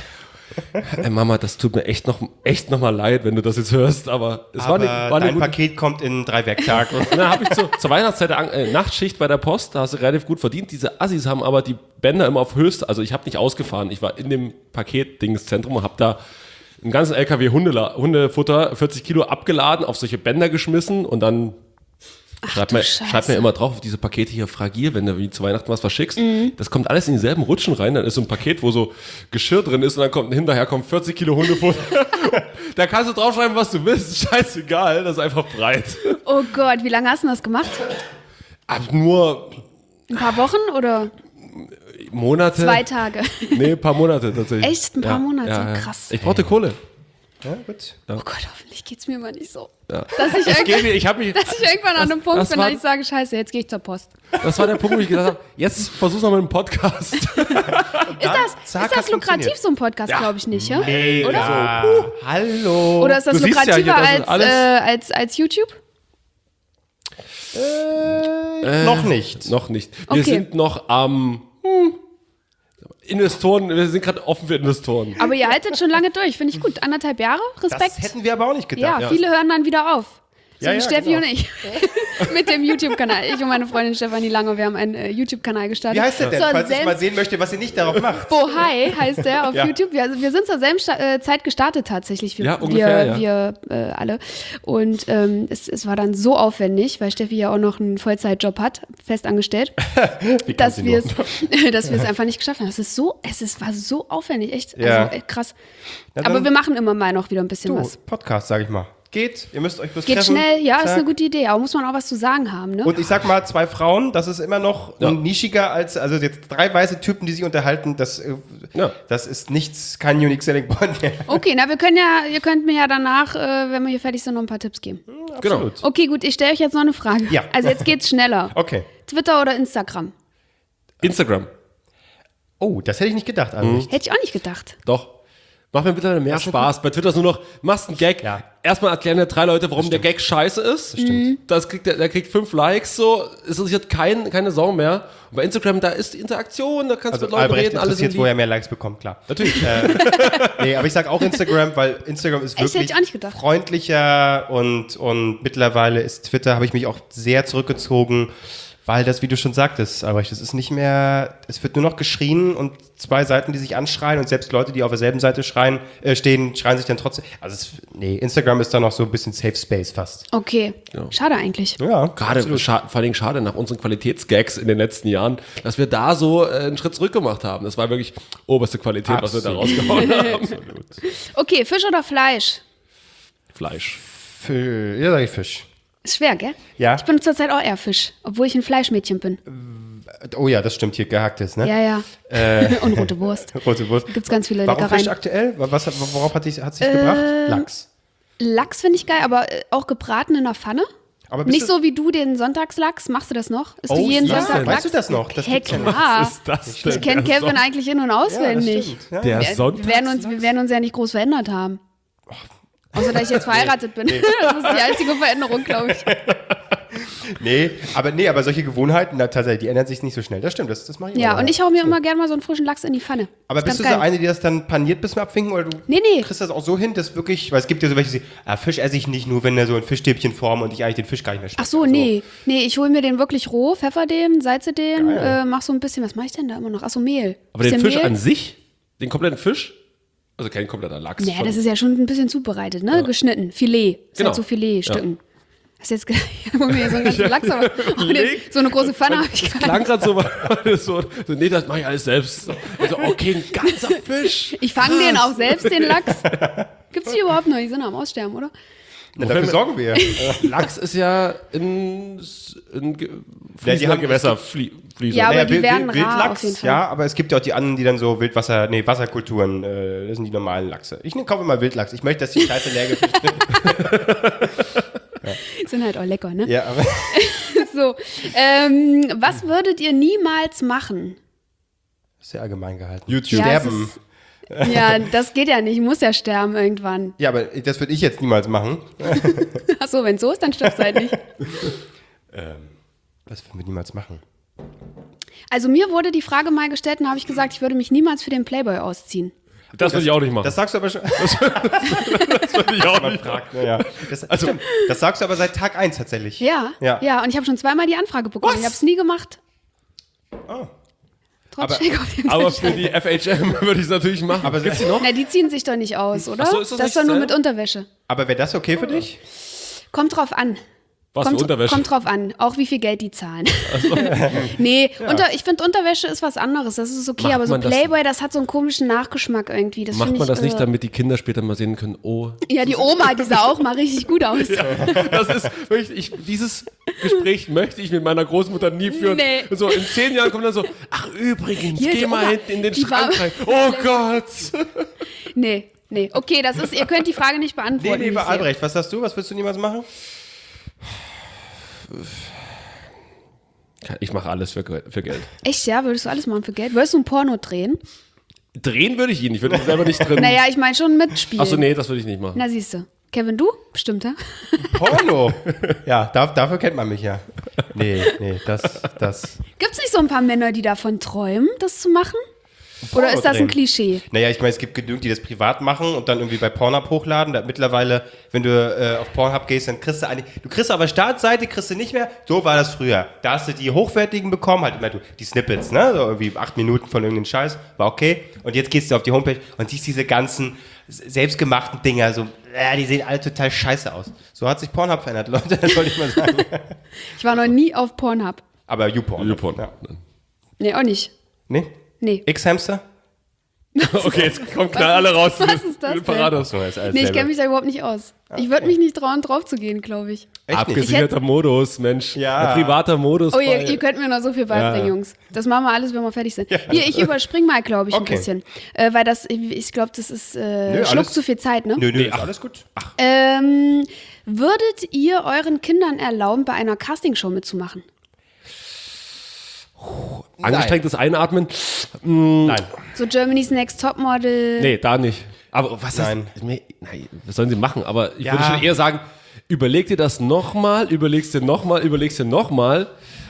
Ey, Mama, das tut mir echt noch, echt noch mal leid, wenn du das jetzt hörst. Aber es Aber war eine, war eine dein gute Paket kommt in drei Werktagen. Und dann habe ich zu, zur Weihnachtszeit eine äh, Nachtschicht bei der Post, da hast du relativ gut verdient. Diese Assis haben aber die Bänder immer auf höchste, also ich habe nicht ausgefahren. Ich war in dem Paketdingszentrum und habe da einen ganzen L K W Hundela, Hundefutter, vierzig Kilo abgeladen, auf solche Bänder geschmissen und dann schreibt du mir, Scheiße. schreibt mir immer drauf, auf diese Pakete hier fragil, wenn du wie zu Weihnachten was verschickst. Das kommt alles in dieselben Rutschen rein. Dann ist so ein Paket, wo so Geschirr drin ist und dann kommt hinterher kommt vierzig Kilo Hundefutter. Da kannst du draufschreiben, was du willst. Ist scheißegal, das ist einfach breit. Oh Gott, wie lange hast du das gemacht? Aber nur Ein paar Wochen oder Monate. zwei Tage? Nee, ein paar Monate tatsächlich. Echt? Ein paar Monate? Krass. Ich brauchte Kohle. Ja, gut. Oh Gott, hoffentlich geht's mir mal nicht so. Ja. Dass, ich Es geht irgendwann, mir, ich hab mich, dass ich irgendwann an einem Punkt das bin, war- dass ich sage, scheiße, jetzt gehe ich zur Post. das war der Punkt, wo ich gedacht habe, jetzt versuch's noch mit dem Podcast. Ist das, zack, ist das hat's lukrativ, funktioniert. so ein Podcast? Glaube ich nicht, ja? Ja, hallo. Oder ist das Du siehst ja lukrativer hier, das ist als, alles- äh, als, als YouTube? Äh, noch nicht. Noch nicht. Wir Okay. sind noch am hm, Investoren, wir sind gerade offen für Investoren. Aber ihr haltet schon lange durch, finde ich gut. Anderthalb Jahre, Respekt. Das hätten wir aber auch nicht Ja, gedacht. viele hören dann wieder auf. So Ja, wie ja, Steffi genau. und ich. Mit dem YouTube-Kanal. Ich und meine Freundin Stefanie Lange, wir haben einen äh, YouTube-Kanal gestartet. Wie heißt der denn, Zur falls ich selben- mal sehen möchte, was ihr nicht darauf macht? Bohai heißt der auf Ja. YouTube. Wir, also wir sind zur selben Sta äh, Zeit gestartet tatsächlich. Wir, Ja, ungefähr, wir, wir äh, alle. Und ähm, es, es war dann so aufwendig, weil Steffi ja auch noch einen Vollzeitjob hat, festangestellt, dass wir es dass wir es einfach nicht geschafft haben. Es ist so, es ist, war so aufwendig, echt. Ja. Also, äh, krass. Na Aber dann- wir machen immer mal noch wieder ein bisschen Du, was. Podcast, sag ich mal. Geht, ihr müsst euch bloß Geht treffen. schnell, ja, ist Zack. eine gute Idee. Aber muss man auch was zu sagen haben, ne? Und ich sag mal, zwei Frauen, das ist immer noch nischiger als, also jetzt drei weiße Typen, die sich unterhalten, das, äh, Ja. das ist nichts, kein Unique Selling Point mehr. Okay, na, wir können ja, ihr könnt mir ja danach, äh, wenn wir hier fertig sind, noch ein paar Tipps geben. Genau. Okay, gut, ich stelle euch jetzt noch eine Frage. Ja. Also jetzt geht's schneller. Okay. Twitter oder Instagram? Instagram. Oh, das hätte ich nicht gedacht, Albrecht. Hätte ich auch nicht gedacht. Doch. Mach mir bitte mehr Spaß. Bei Twitter ist nur noch, machst einen Gag. Ja. Erstmal erklären dir drei Leute, warum der Gag scheiße ist. Das stimmt. Das kriegt der, der kriegt fünf Likes, so. Es interessiert kein, keine Sau mehr. Und bei Instagram, da ist die Interaktion, da kannst Also du mit Leuten Albrecht reden, alles interessiert, sind wo er lieb. mehr Likes bekommt, klar. Natürlich. Nee, aber ich sag auch Instagram, weil Instagram ist Echt, hätte wirklich ich auch nicht gedacht. freundlicher und, und mittlerweile ist Twitter, habe ich mich auch sehr zurückgezogen, weil das, wie du schon sagtest, Albrecht, das ist nicht mehr, es wird nur noch geschrien und zwei Seiten, die sich anschreien und selbst Leute, die auf derselben Seite schreien, äh, stehen, schreien sich dann trotzdem. Also es, nee, Instagram ist da noch so ein bisschen Safe Space fast. Okay. Ja. Schade eigentlich. Ja, Gerade, scha- vor allen Dingen schade nach unseren Qualitätsgags in den letzten Jahren, dass wir da so äh, einen Schritt zurück gemacht haben. Das war wirklich oberste Qualität, was wir da rausgehauen haben. Okay, Fisch oder Fleisch? Fleisch. Für, ja, sag ich Fisch. Ist schwer, gell? Ja. Ich bin zurzeit auch eher Fisch, obwohl ich ein Fleischmädchen bin. Oh ja, das stimmt hier, gehacktes, ne? Ja, ja. Und rote Wurst. Rote Wurst. Gibt's ganz viele Warum Leckereien. Fisch aktuell? Was, worauf hat es sich gebracht? Lachs. Lachs finde ich geil, aber äh, auch gebraten in der Pfanne. Aber bist Nicht du- so wie du den Sonntagslachs. Machst du das noch? Isst Oh, du jeden ja, Sonntag weißt Lachs? du das noch? Das Hey, gibt's ja noch. klar. das Ich kenne Kevin eigentlich in- und auswendig. Ja. Der wir, wir, Sonntag. werden uns, wir werden uns ja nicht groß verändert haben. Außer, dass ich jetzt verheiratet bin. Das ist die einzige Veränderung, glaube ich. Nee, aber nee, aber solche Gewohnheiten, na, tatsächlich, die ändern sich nicht so schnell. Das stimmt, das, das mache ich Ja, immer und noch. ich hau mir immer gerne mal so einen frischen Lachs in die Pfanne. Aber Ist bist du ganz so geil. eine, die das dann paniert bis zum Abwinken? Oder du Nee, nee. kriegst das auch so hin, dass wirklich, weil es gibt ja so welche, die sagen, ah, Fisch esse ich nicht nur, wenn er so in Fischstäbchenform und ich eigentlich den Fisch gar nicht mehr schmecke. Ach so, nee. Nee, ich hole mir den wirklich roh, pfeffer den, salze den, äh, mach so ein bisschen, was mache ich denn da immer noch? Ach so, Mehl. Aber den Bisschen Fisch Mehl. an sich? Den kompletten Fisch? Also kein kompletter Lachs. Naja, schon. das ist ja schon ein bisschen zubereitet, ne? Geschnitten. Filet. Ist Genau. halt so Filetstücken. Hast du jetzt gedacht, ich hol mir so einen ganzen Lachs, aber oh, den, so eine große Pfanne habe ich gar Klang nicht. gerade so, weil so, so, nee, das mache ich alles selbst. Also, okay, ein ganzer Fisch. Ich fange den auch selbst, den Lachs. Gibt's die überhaupt noch? Die sind am Aussterben, oder? Na, dafür sorgen wir. Lachs ist ja in, in ge- Ja, die fließender haben- Gewässer. Flie, fließend. Ja, aber Naja, die Wild- werden Wild- rar Wildlachs, auf jeden Fall. ja, aber es gibt ja auch die anderen, die dann so Wildwasser, nee, Wasserkulturen, äh, das sind die normalen Lachse. Ich ne, kaufe immer Wildlachs. Ich möchte, dass die Scheiße leer gefischt wird. Sind halt auch lecker, ne? Ja, aber So. Ähm, was würdet ihr niemals machen? sehr allgemein gehalten. YouTube. Ja, es Sterben. ist- Ja, das geht ja nicht. Ich muss ja sterben irgendwann. Ja, aber das würde ich jetzt niemals machen. Achso, wenn so ist, dann stirbst du halt nicht. Das würden wir niemals machen. Also mir wurde die Frage mal gestellt und habe ich gesagt, ich würde mich niemals für den Playboy ausziehen. Das würde ich auch nicht machen. Das sagst du aber schon. Das würde ich auch nicht machen. Fragt, naja. Das, also, stimmt. Das sagst du aber seit Tag eins tatsächlich. Ja, Ja. ja. Und ich habe schon zweimal die Anfrage bekommen. Ich habe es nie gemacht. Oh. Trotz Aber- Schräg auf dem Aber Tisch. für die F H M würde ich es natürlich machen. Aber Gibt's die noch? Na, die ziehen sich doch nicht aus, oder? Ach so, ist das das nicht ist doch nur selber? mit Unterwäsche. Aber wäre das okay für dich? Kommt drauf an. Was für Kommt, Unterwäsche? kommt drauf an, auch wie viel Geld die zahlen. nee, unter, ich finde Unterwäsche ist was anderes, das ist okay, Macht aber so man das- Playboy, das hat so einen komischen Nachgeschmack irgendwie. Das Macht find man ich, das nicht, äh, damit die Kinder später mal sehen können, oh, Ja, die Oma, die sah auch mal richtig gut aus. das ist wirklich, ich, dieses Gespräch möchte ich mit meiner Großmutter nie führen. Nee. Und so in zehn Jahren kommt dann so, ach übrigens, Hier, die geh mal Oma, hinten in den die Schrank war- rein. Oh Gott. Nee, Nee, okay, das ist, ihr könnt die Frage nicht Nee, beantworten. lieber wie es hier- Albrecht, was sagst du? Was willst du niemals machen? Ich mache alles für, Ge- für Geld. Echt, ja? Würdest du alles machen für Geld? Würdest du ein Porno drehen? Drehen würde ich ihn, ich würde ihn selber nicht drin. Naja, ich meine schon mitspielen. Achso, nee, das würde ich nicht machen. Na, siehst du. Kevin, du? Bestimmt, ja? Porno. Ja, da, dafür kennt man mich ja. Nee, nee, das, das. Gibt es nicht so ein paar Männer, die davon träumen, das zu machen? Oder ist das ein drehen. Klischee? Naja, ich meine, es gibt genügend, die das privat machen und dann irgendwie bei Pornhub hochladen. Da mittlerweile, wenn du äh, auf Pornhub gehst, dann kriegst du eine, du kriegst aber Startseite, kriegst du nicht mehr. So war das früher. Da hast du die hochwertigen bekommen, halt immer du, die Snippets, ne? So irgendwie acht Minuten von irgendeinem Scheiß, war okay. Und jetzt gehst du auf die Homepage und siehst diese ganzen selbstgemachten Dinger, so, äh, die sehen alle total scheiße aus. So hat sich Pornhub verändert, Leute, das wollte ich mal sagen. Ich war noch nie auf Pornhub. Aber YouPorn. YouPorn. Ja. Nee, auch nicht. Nee? Nee. X-Hamster? Okay, jetzt kommen klar alle raus. Was ist das denn? Parade. So, ist alles Nee, ich selber. kenne mich da überhaupt nicht aus. Ich würde mich nicht trauen, drauf zu gehen, glaube ich. Echt nicht? Abgesicherter Modus, Mensch. Ja. Ein privater Modus. Oh, ihr, bei- ihr könnt mir noch so viel beibringen, Ja. Jungs. Das machen wir alles, wenn wir fertig sind. Hier, ich überspring mal, glaube ich, Okay. ein bisschen. Äh, weil das, ich glaube, das ist äh, Nö, schluckt alles- zu viel Zeit, ne? Nö, nö, ist alles gut. Ähm, würdet ihr euren Kindern erlauben, bei einer Castingshow mitzumachen? Angestrengtes Einatmen. Nein. So Germany's Next Topmodel. Nee, da nicht. Aber was Nein. heißt, nee, nein, was sollen sie machen? Aber ich Ja. würde schon eher sagen, überleg dir das nochmal, überlegst dir nochmal, überlegst dir nochmal.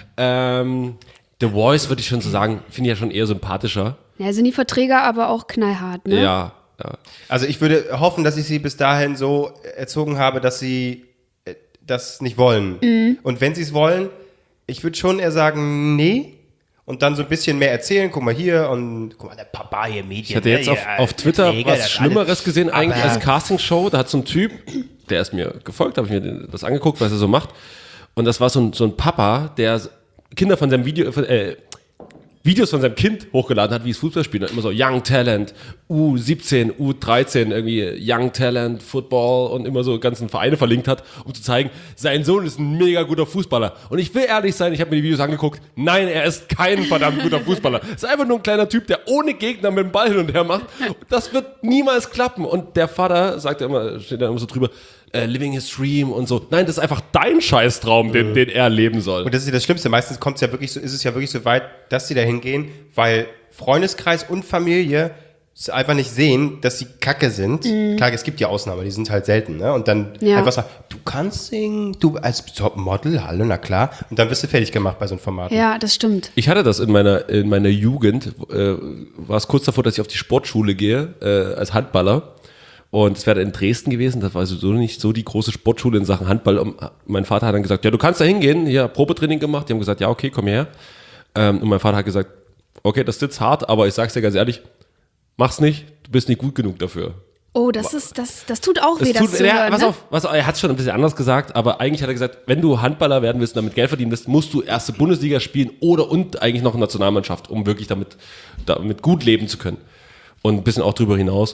Ähm, The Voice würde ich schon so sagen, finde ich ja schon eher sympathischer. Ja, sind die Verträge aber auch knallhart, ne? Ja, ja. Also ich würde hoffen, dass ich sie bis dahin so erzogen habe, dass sie äh, das nicht wollen. Mhm. Und wenn sie es wollen, ich würde schon eher sagen, nee. Und dann so ein bisschen mehr erzählen. Guck mal hier und guck mal, der Papa hier, Mädchen. Ich hatte jetzt ne, auf, hier, auf Twitter Pflege, das was alles. Schlimmeres gesehen, eigentlich Aber- als Castingshow. Da hat so ein Typ, der ist mir gefolgt, habe ich mir den- das angeguckt, was er so macht. Und das war so ein, so ein Papa, der Kinder von seinem Video, äh, Videos von seinem Kind hochgeladen hat, wie es Fußball spielt. Und immer so Young Talent, U siebzehn, U dreizehn, irgendwie Young Talent, Football und immer so ganzen Vereine verlinkt hat, um zu zeigen, sein Sohn ist ein mega guter Fußballer. Und ich will ehrlich sein, ich habe mir die Videos angeguckt, nein, er ist kein verdammt guter Fußballer. Ist einfach nur ein kleiner Typ, der ohne Gegner mit dem Ball hin und her macht. Das wird niemals klappen. Und der Vater sagt ja immer, steht da immer so drüber, äh, living his dream und so. Nein, das ist einfach dein Scheißtraum, den, den er leben soll. Und das ist ja das Schlimmste. Meistens kommt es ja wirklich so, ist es ja wirklich so weit, dass sie da hingehen, weil Freundeskreis und Familie es einfach nicht sehen, dass sie kacke sind. Klar, es gibt ja Ausnahmen, die sind halt selten. Ne? Und dann Ja. einfach sagen, du kannst singen, du als Topmodel, hallo, na klar. Und dann wirst du fertig gemacht bei so einem Format. Ja, das stimmt. Ich hatte das in meiner, in meiner Jugend, äh, war es kurz davor, dass ich auf die Sportschule gehe, äh, als Handballer. Und es wäre in Dresden gewesen, das war sowieso nicht so die große Sportschule in Sachen Handball. Und mein Vater hat dann gesagt, ja, du kannst da hingehen, hier Probetraining gemacht. Die haben gesagt, ja, okay, komm her. Ähm, und mein Vater hat gesagt, okay, das sitzt hart, aber ich sag's dir ganz ehrlich, mach's nicht, du bist nicht gut genug dafür. Oh, das ist, das, das tut auch weh, Es das tut, zu ja, hören, pass ne? auf, pass auf, er hat es schon ein bisschen anders gesagt, aber eigentlich hat er gesagt, wenn du Handballer werden willst und damit Geld verdienen willst, musst du erste Bundesliga spielen oder und eigentlich noch Nationalmannschaft, um wirklich damit, damit gut leben zu können. Und ein bisschen auch drüber hinaus.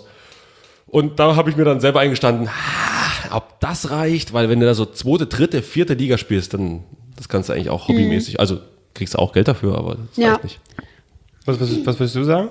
Und da habe ich mir dann selber eingestanden, ah, ob das reicht, weil wenn du da so zweite, dritte, vierte Liga spielst, dann das kannst du eigentlich auch hobbymäßig, also kriegst du auch Geld dafür, aber das Ja. reicht nicht. Was, was, was würdest du sagen?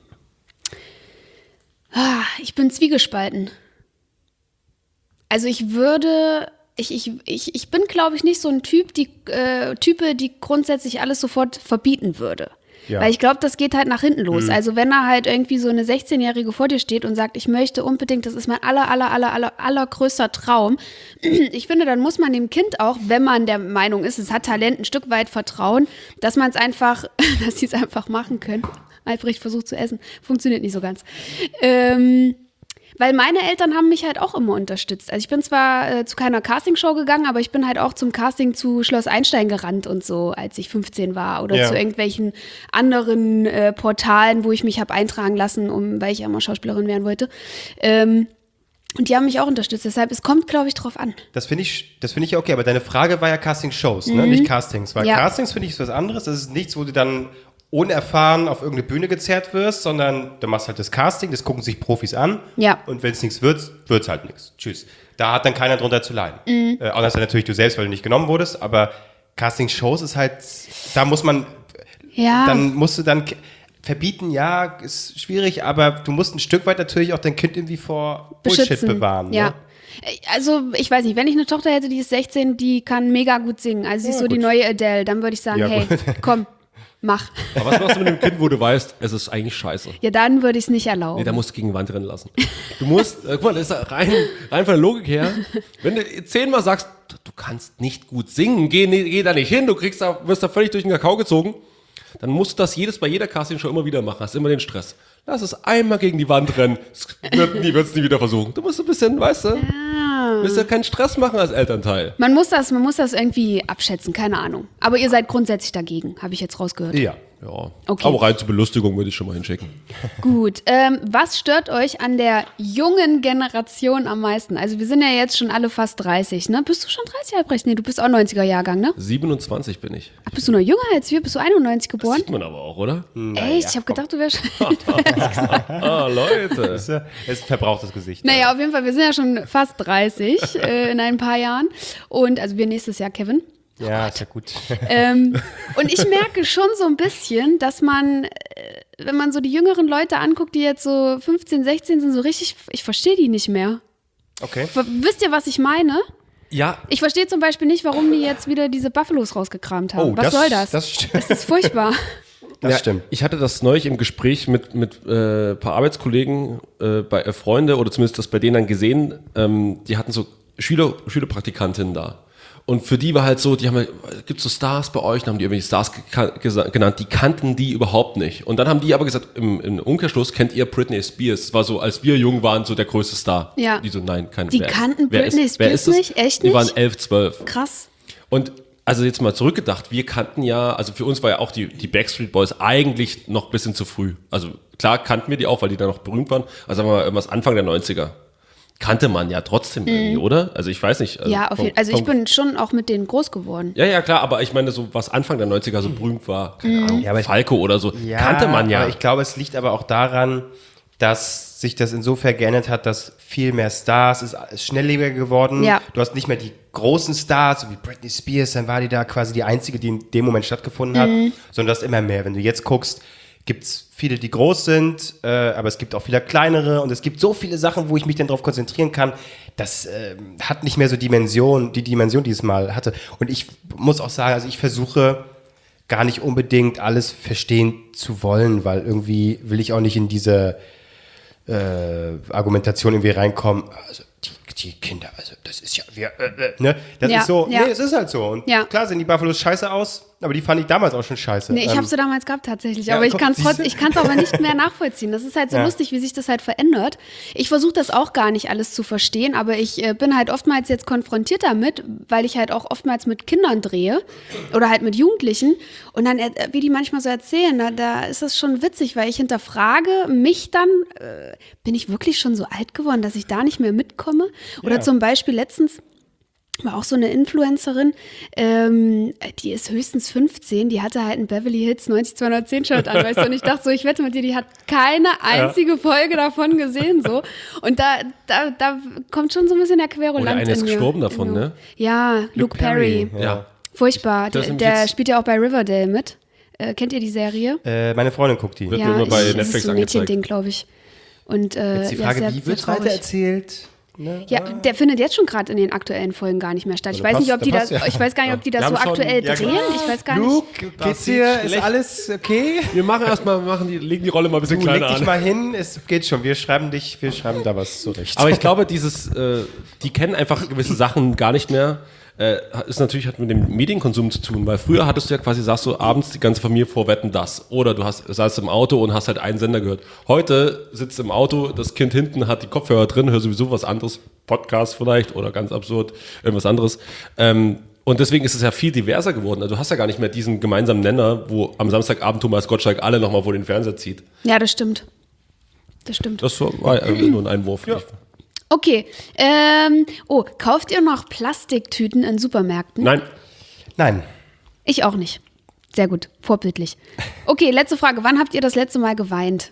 Ah, ich bin zwiegespalten. Also ich würde, ich, ich, ich, ich bin, glaube ich, nicht so ein Typ, die äh, Type, die grundsätzlich alles sofort verbieten würde. Ja. Weil ich glaube, das geht halt nach hinten los. Also wenn da halt irgendwie so eine sechzehnjährige vor dir steht und sagt, ich möchte unbedingt, das ist mein aller, aller, aller, aller, allergrößter Traum. Ich finde, dann muss man dem Kind auch, wenn man der Meinung ist, es hat Talent, ein Stück weit vertrauen, dass man es einfach, dass sie es einfach machen können. Albrecht versucht zu essen. Funktioniert nicht so ganz. Ähm, weil meine Eltern haben mich halt auch immer unterstützt. Also ich bin zwar äh, zu keiner Castingshow gegangen, aber ich bin halt auch zum Casting zu Schloss Einstein gerannt und so, als ich fünfzehn war. Oder Ja. zu irgendwelchen anderen äh, Portalen, wo ich mich habe eintragen lassen, um, weil ich ja mal Schauspielerin werden wollte. Ähm, und die haben mich auch unterstützt. Deshalb, es kommt, glaube ich, drauf an. Das finde ich, das finde ich okay, aber deine Frage war ja Casting-Shows, ne? Nicht Castings. Weil Ja. Castings finde ich was anderes. Das ist nichts, wo du dann unerfahren auf irgendeine Bühne gezerrt wirst, sondern du machst halt das Casting, das gucken sich Profis an. Ja. Und wenn es nichts wird, wird es halt nichts. Tschüss. Da hat dann keiner drunter zu leiden. Mhm. Äh, außer natürlich du selbst, weil du nicht genommen wurdest, aber Casting-Shows ist halt, da muss man, Ja. dann musst du dann, verbieten, ja, ist schwierig, aber du musst ein Stück weit natürlich auch dein Kind irgendwie vor Bullshit Beschützen. bewahren. Ja. Ne? Also, ich weiß nicht, wenn ich eine Tochter hätte, die ist sechzehn, die kann mega gut singen. Also, sie ist so die neue Adele. Dann würde ich sagen, Ja, hey, gut. komm, mach. Aber was machst du mit dem Kind, wo du weißt, es ist eigentlich scheiße? Ja, dann würde ich es nicht erlauben. Nee, da musst du gegen die Wand rennen lassen. Du musst, äh, guck mal, das ist rein, rein von der Logik her, wenn du zehnmal sagst, du kannst nicht gut singen, geh, nee, geh da nicht hin, du kriegst da, wirst da völlig durch den Kakao gezogen, dann musst du das jedes bei jeder Castingshow immer wieder machen, hast immer den Stress. Lass es einmal gegen die Wand rennen, es wird nie, wird's nie wieder versuchen. Du musst ein bisschen, weißt du, Ah. willst ja keinen Stress machen als Elternteil. Man muss das, man muss das irgendwie abschätzen, keine Ahnung. Aber ihr seid grundsätzlich dagegen, habe ich jetzt rausgehört. Ja. Ja, Okay. aber rein zur Belustigung würde ich schon mal hinschicken. Gut, ähm, was stört euch an der jungen Generation am meisten? Also wir sind ja jetzt schon alle fast dreißig, ne? Bist du schon dreißig, Albrecht? Nee, du bist auch neunziger-Jahrgang, ne? siebenundzwanzig bin ich. Ach, bist du noch jünger als wir? Bist du einundneunzig geboren? Sieht man aber auch, oder? Echt? Ich habe gedacht, du wärst... Ah, Leute. Das ist ein verbrauchtes Gesicht. Naja, auf jeden Fall, wir sind ja schon fast dreißig äh, in ein paar Jahren. Und also wir nächstes Jahr, Kevin. Ja, ist ja gut. Ähm, und ich merke schon so ein bisschen, dass man, äh, wenn man so die jüngeren Leute anguckt, die jetzt so fünfzehn, sechzehn sind, so richtig, ich verstehe die nicht mehr. Okay. W- Wisst ihr, was ich meine? Ja, Ich verstehe zum Beispiel nicht, warum die jetzt wieder diese Buffalos rausgekramt haben. Oh, was das- soll das? das st- das ist furchtbar. Das ja, stimmt. Ich hatte das neulich im Gespräch mit mit äh, ein paar Arbeitskollegen, äh, bei äh, Freunde oder zumindest das bei denen dann gesehen. Ähm, die hatten so Schüler Schülerpraktikantinnen da. Und für die war halt so, die haben, gibt es so Stars bei euch? Dann haben die irgendwelche Stars geka- gesa- genannt, die kannten die überhaupt nicht. Und dann haben die aber gesagt, im, im Umkehrschluss kennt ihr Britney Spears. Es war so, als wir jung waren, so der größte Star. Ja. Die so, nein, kein Die wer, kannten wer Britney ist, wer Spears ist es? nicht? Echt Die nicht? waren elf, zwölf. Krass. Und also jetzt mal zurückgedacht, wir kannten ja, also für uns war ja auch die, die Backstreet Boys eigentlich noch ein bisschen zu früh. Also klar kannten wir die auch, weil die da noch berühmt waren. Also sagen wir mal irgendwas Anfang der neunziger. Kannte man ja trotzdem irgendwie, oder? Also ich weiß nicht. Also Mhm. Ja, auf vom- jeden Fall. Also ich vom- bin schon auch mit denen groß geworden. Ja, ja, klar, aber ich meine, so was Anfang der neunziger so berühmt war, keine Ahnung, Ja, aber ich- Falco oder so, Ja, kannte man ja. Aber ich glaube, es liegt aber auch daran, dass sich das insofern geändert hat, dass viel mehr Stars, ist, ist schnelllebiger geworden. Ja. Du hast nicht mehr die großen Stars, so wie Britney Spears, dann war die da quasi die einzige, die in dem Moment stattgefunden hat, Mhm. sondern du hast immer mehr. Wenn du jetzt guckst, gibt es viele, die groß sind, äh, aber es gibt auch viele kleinere und es gibt so viele Sachen, wo ich mich dann darauf konzentrieren kann. Das äh, hat nicht mehr so Dimension, die Dimension, die es mal hatte. Und ich muss auch sagen, also ich versuche gar nicht unbedingt alles verstehen zu wollen, weil irgendwie will ich auch nicht in diese äh, Argumentation irgendwie reinkommen. Also die, die Kinder, also das ist ja, wir, äh, äh, ne? Das Ja, ist so, ja. nee, es ist halt so. Und Ja. klar sehen die Buffalos scheiße aus, aber die fand ich damals auch schon scheiße. Nee, ich Ähm, habe sie damals gehabt tatsächlich, ja, aber ich guck, kann es siehste? ich kann's aber nicht mehr nachvollziehen. Das ist halt so Ja. lustig, wie sich das halt verändert. Ich versuche das auch gar nicht alles zu verstehen, aber ich äh, bin halt oftmals jetzt konfrontiert damit, weil ich halt auch oftmals mit Kindern drehe oder halt mit Jugendlichen und dann, äh, wie die manchmal so erzählen, da, da ist das schon witzig, weil ich hinterfrage mich dann, äh, bin ich wirklich schon so alt geworden, dass ich da nicht mehr mitkomme? Oder Ja. zum Beispiel letztens war auch so eine Influencerin, ähm, die ist höchstens fünfzehn, die hatte halt einen Beverly Hills neunzig zweihundertzehn Shirt an, weißt du, und ich dachte so, ich wette mit dir, die hat keine einzige Folge davon gesehen, so. Und da, da, da kommt schon so ein bisschen der Querulant Oder einer ist in mir. gestorben davon, in mir. ne? Ja, Luke, Perry. Ja. Furchtbar. Das Der, sind der jetzt- spielt ja auch bei Riverdale mit. Äh, kennt ihr die Serie? Äh, meine Freundin guckt die. Wird ja, mir immer bei ich, das Netflix ist so ein angezeigt. Mädchending, glaube ich. Und äh, Jetzt die ja, Frage, sehr, wie sehr wird traurig. weiter erzählt? Ne? Ja, der findet jetzt schon gerade in den aktuellen Folgen gar nicht mehr statt. Ich Ja, weiß da nicht, ob passt- die da das, passt ja. ich weiß gar nicht, ob die das Wir so haben schon- aktuell ja, drehen. klar. Ich weiß gar nicht. Luke, geht's sieht dir? Ist schlecht- alles okay? Wir machen erstmal, machen die, legen die Rolle mal ein bisschen Du, leg kleiner dich an. mal hin, es geht schon. Wir schreiben dich, wir schreiben da was zurecht. Aber ich glaube, dieses, äh, die kennen einfach gewisse Sachen gar nicht mehr. Äh, ist natürlich hat mit dem Medienkonsum zu tun, weil früher hattest du ja quasi, sagst du abends die ganze Familie vor Wetten das. Oder du hast, saßt im Auto und hast halt einen Sender gehört. Heute sitzt im Auto, das Kind hinten hat die Kopfhörer drin, hört sowieso was anderes, Podcast vielleicht oder ganz absurd, irgendwas anderes. Ähm, und deswegen ist es ja viel diverser geworden. Also du hast ja gar nicht mehr diesen gemeinsamen Nenner, wo am Samstagabend Thomas Gottschalk alle nochmal vor den Fernseher zieht. Ja, das stimmt. Das stimmt. Das war äh, nur ein Einwurf. Ja. Okay. Ähm, oh, kauft ihr noch Plastiktüten in Supermärkten? Nein, Nein. Ich auch nicht. Sehr gut. Vorbildlich. Okay, letzte Frage. Wann habt ihr das letzte Mal geweint?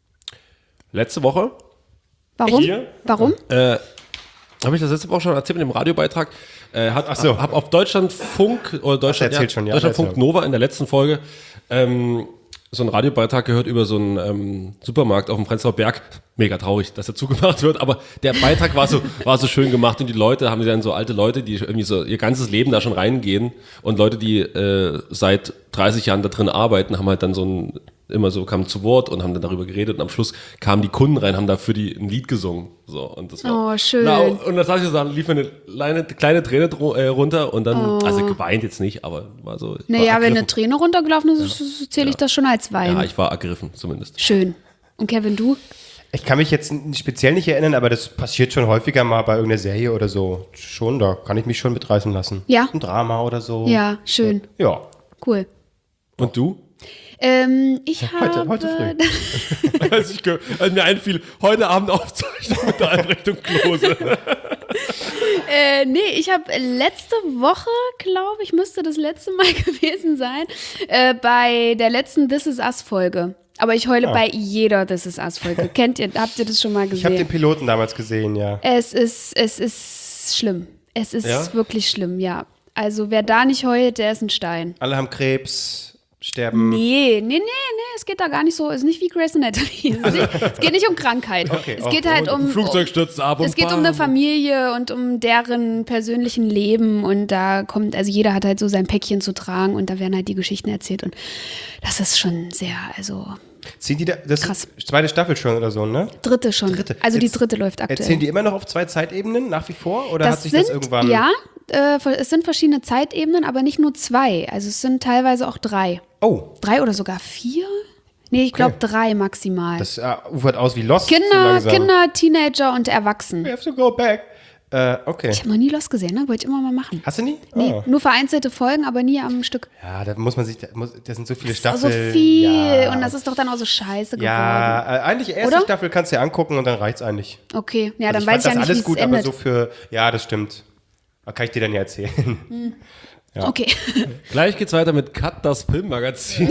letzte Woche Warum? Hier? Warum? Äh, habe ich das letzte Woche schon erzählt mit dem Radiobeitrag? Äh, hat, Ach so. Hab auf Deutschlandfunk oder Deutschland, erzählt schon, ja, Deutschlandfunk erzähl. Nova in der letzten Folge ähm, so einen Radiobeitrag gehört über so einen ähm, Supermarkt auf dem Prenzlauer Berg. Mega traurig, dass er zugemacht wird, aber der Beitrag war so, war so schön gemacht und die Leute haben dann so alte Leute, die irgendwie so ihr ganzes Leben da schon reingehen und Leute, die äh, seit dreißig Jahren da drin arbeiten, haben halt dann so ein, immer so, kamen zu Wort und haben dann darüber geredet und am Schluss kamen die Kunden rein, haben da für die ein Lied gesungen. So, und das war, Oh, schön. Na, und dann saß ich so, dann lief mir eine kleine, kleine Träne dro- äh, runter und dann, Oh. also geweint jetzt nicht, aber war so. ich war Naja, wenn ergriffen. eine Träne runtergelaufen ist, zähle ich das schon als Wein. Ja, ich war ergriffen zumindest. Schön. Und Kevin, du? Ich kann mich jetzt n- speziell nicht erinnern, aber das passiert schon häufiger mal bei irgendeiner Serie oder so. Schon, da kann ich mich schon mitreißen lassen. Ja. Ein Drama oder so. Ja, schön. Ja. Cool. Und du? Ähm, ich Heute- habe... heute früh. als, ich ge- als mir einfiel, heute Abend Aufzeichnung mit der Albrecht und Klose. Äh, nee, ich habe letzte Woche, glaube ich, müsste das letzte Mal gewesen sein, äh, bei der letzten This Is Us Folge. Aber ich heule bei jeder This Is Us Folge. Kennt ihr, habt ihr das schon mal Ich habe den gesehen? Piloten damals gesehen, ja. Es ist, es ist schlimm. Es ist Ja? wirklich schlimm, ja. Also wer da nicht heult, der ist ein Stein. Alle haben Krebs, sterben. Nee, nee, nee, nee, es geht da gar nicht so, es ist nicht wie Grey's Anatomy. Es, ist nicht, es geht nicht um Krankheit. Okay, es geht oh, halt um, Flugzeug stürzt ab und es geht um bam. eine Familie und um deren persönlichen Leben und da kommt, also jeder hat halt so sein Päckchen zu tragen und da werden halt die Geschichten erzählt und das ist schon sehr, also Ziehen die da, das Krass. ist zweite Staffel schon oder so, ne? dritte schon. Dritte. Also die Jetzt dritte läuft aktuell. Erzählen die immer noch auf zwei Zeitebenen nach wie vor? Oder hat sich sind, das irgendwann. ja, äh, es sind verschiedene Zeitebenen, aber nicht nur zwei. Also es sind teilweise auch drei. Oh, Drei oder sogar vier? Nee, ich glaube drei maximal. das äh, ufert aus wie Lost. so Kinder, langsam. Kinder, Teenager und Erwachsene. We have to go back. Äh, okay. Ich habe noch nie Lost gesehen, ne? Wollte ich immer mal machen. Hast du nie? Nee, Ah. nur vereinzelte Folgen, aber nie am Stück. Ja, da muss man sich, da, muss, das sind so viele Das ist auch Staffeln. so viel Ja, und das ist doch dann auch so scheiße ja geworden. äh, eigentlich erste Oder? Staffel kannst du dir angucken und dann reicht's eigentlich. Okay, ja, Also dann weiß ich ja fand nicht, das wie alles es gut, endet. aber so für, ja, das stimmt. Da kann ich dir dann ja erzählen. Okay. Gleich geht's weiter mit Cut, das Filmmagazin.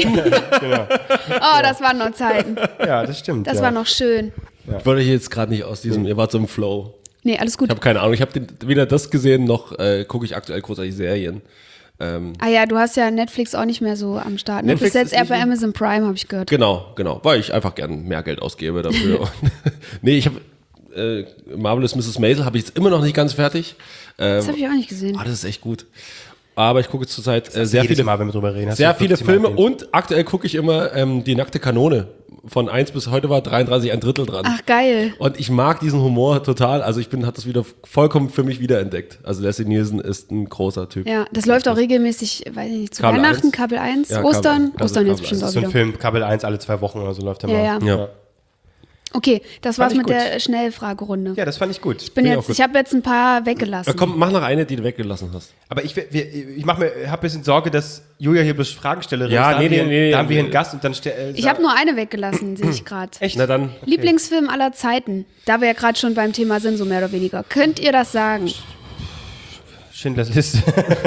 Oh, das waren noch Zeiten. Ja, das stimmt. Das ja. war noch schön. Ich wollte ich jetzt gerade nicht aus diesem, ihr wart so im Flow. Nee, alles gut. Ich habe keine Ahnung, ich habe weder das gesehen, noch äh, gucke ich aktuell großartig Serien. Ähm, Ah ja, du hast ja Netflix auch nicht mehr so am Start. Ne? Du Netflix bist jetzt ist eher nicht bei mehr- Amazon Prime, habe ich gehört. genau, genau, weil ich einfach gern mehr Geld ausgebe dafür. Und nee, ich habe äh, Marvelous Misses Maisel habe ich jetzt immer noch nicht ganz fertig. Ähm, Das habe ich auch nicht gesehen. ah, das ist echt gut. Aber ich gucke zurzeit äh, sehr Jedes viele, Mal, wenn wir drüber reden. hast sehr du viele fünfzig Mal Filme erwähnt. und aktuell gucke ich immer ähm, die nackte Kanone. Von eins bis heute war dreiunddreißig ein Drittel dran. Ach, geil. Und ich mag diesen Humor total. Also ich bin, hat das wieder vollkommen für mich wiederentdeckt. Also Leslie Nielsen ist ein großer Typ. Ja, das läuft auch regelmäßig, weiß ich nicht, zu Kabel Weihnachten, eins. Kabel eins, Ja, Kabel Ostern, eins. Also Ostern jetzt Kabel bestimmt eins. auch So ein wieder. Film, Kabel eins alle zwei Wochen oder so läuft der Ja, mal. ja. Ja. Okay, das war's ich mit gut. der Schnellfragerunde. Ja, das fand ich gut. Ich bin Finde ich jetzt, auch gut. ich habe jetzt ein paar weggelassen. Ja, komm, mach noch eine, die du weggelassen hast. Aber ich, wir, ich mach mir, habe ein bisschen Sorge, dass Julia hier bloß Fragenstellerin Ja, ist. Da nee, haben wir, nee, nee, Da haben wir hier nee. einen Gast und dann ste- äh, Ich habe nur eine weggelassen, sehe ich gerade. Echt? Na dann, Lieblingsfilm aller Zeiten. Da wir ja gerade schon beim Thema sind, so mehr oder weniger. Könnt ihr das sagen? Schindlers Liste.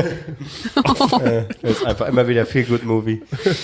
äh, das ist einfach immer wieder Feel Good Movie.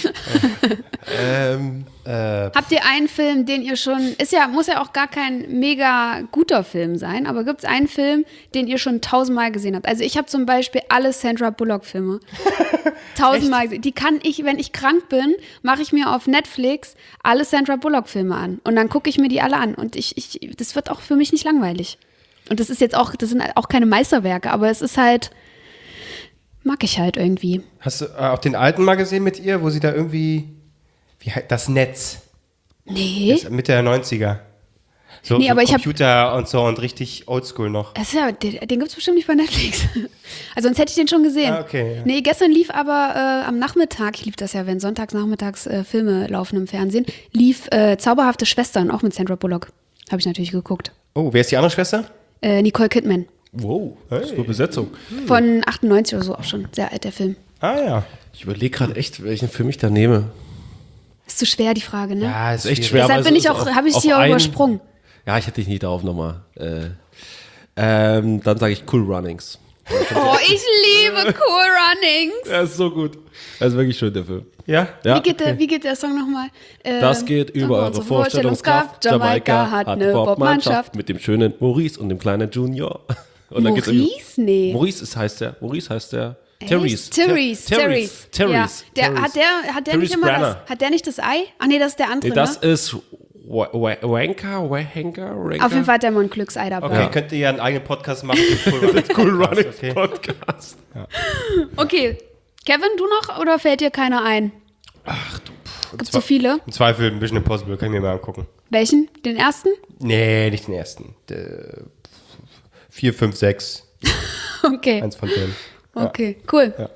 ähm, Äh, Habt ihr einen Film, den ihr schon, ist ja, muss ja auch gar kein mega guter Film sein, aber gibt es einen Film, den ihr schon tausendmal gesehen habt? Also ich habe zum Beispiel alle Sandra Bullock-Filme tausendmal gesehen. Die kann ich, wenn ich krank bin, mache ich mir auf Netflix alle Sandra Bullock-Filme an und dann gucke ich mir die alle an und ich, ich, das wird auch für mich nicht langweilig. Und das ist jetzt auch, das sind auch keine Meisterwerke, aber es ist halt, mag ich halt irgendwie. hast du äh, auch den alten mal gesehen mit ihr, wo sie da irgendwie, wie heißt das Netz? Nee. Das, Mitte der neunziger. So, Nee, so aber ich hab- Computer und so und richtig oldschool noch. Das ist ja, den, den gibt es bestimmt nicht bei Netflix. Also sonst hätte ich den schon gesehen. Ah, okay, ja. Nee, gestern lief aber äh, am Nachmittag, ich lief das ja, wenn sonntags nachmittags äh, Filme laufen im Fernsehen, lief äh, Zauberhafte Schwestern, auch mit Sandra Bullock. Habe ich natürlich geguckt. Oh, wer ist die andere Schwester? Äh, Nicole Kidman. wow, das ist eine Besetzung. Von achtundneunzig oder so auch schon. Sehr alt, der Film. Ah ja. Ich überlege gerade echt, welchen Film ich da nehme. Ist zu schwer, die Frage, ne? Ja, Das ist echt schwer. Deshalb weil bin es ich ist auch, auf- habe ich auf sie auch einen- übersprungen. Ja, ich hätte dich nie darauf nochmal. Äh, ähm, dann sage ich Cool Runnings. Oh, ich liebe Cool Runnings. Ja, ist so gut. Das ist wirklich schön, der Film. Ja? Ja. Wie, geht der, wie geht der Song nochmal? Ähm, Das geht über eure Vorstellungskraft. Jamaika hat eine Bobmannschaft. mit dem schönen Maurice und dem kleinen Junior. Und dann geht's irgendwie- Maurice? Nee. Maurice ist, heißt der. Maurice heißt der. Therese. Therese, Therese. Therese. Therese. Ja. Der, Therese. hat der, hat der Therese nicht immer Branner. das, hat der nicht das Ei? Ach nee, das ist der andere, Nee, das ne? ist Wa- Wa- Wanker, Wahanker, Ranker. Auf jeden Fall hat der mal ein Glücksei dabei. Okay, könnt ihr ja einen eigenen Podcast machen. Cool Running, Cool Running okay. Podcast. Okay, Kevin, du noch oder fällt dir keiner ein? Ach du. Gibt's so viele? Im Zweifel Mission Impossible, kann ich mir mal angucken. Welchen? Den ersten? Nee, nicht den ersten. Der vier, fünf, sechs. Okay, Eins von denen. okay, cool. Ja.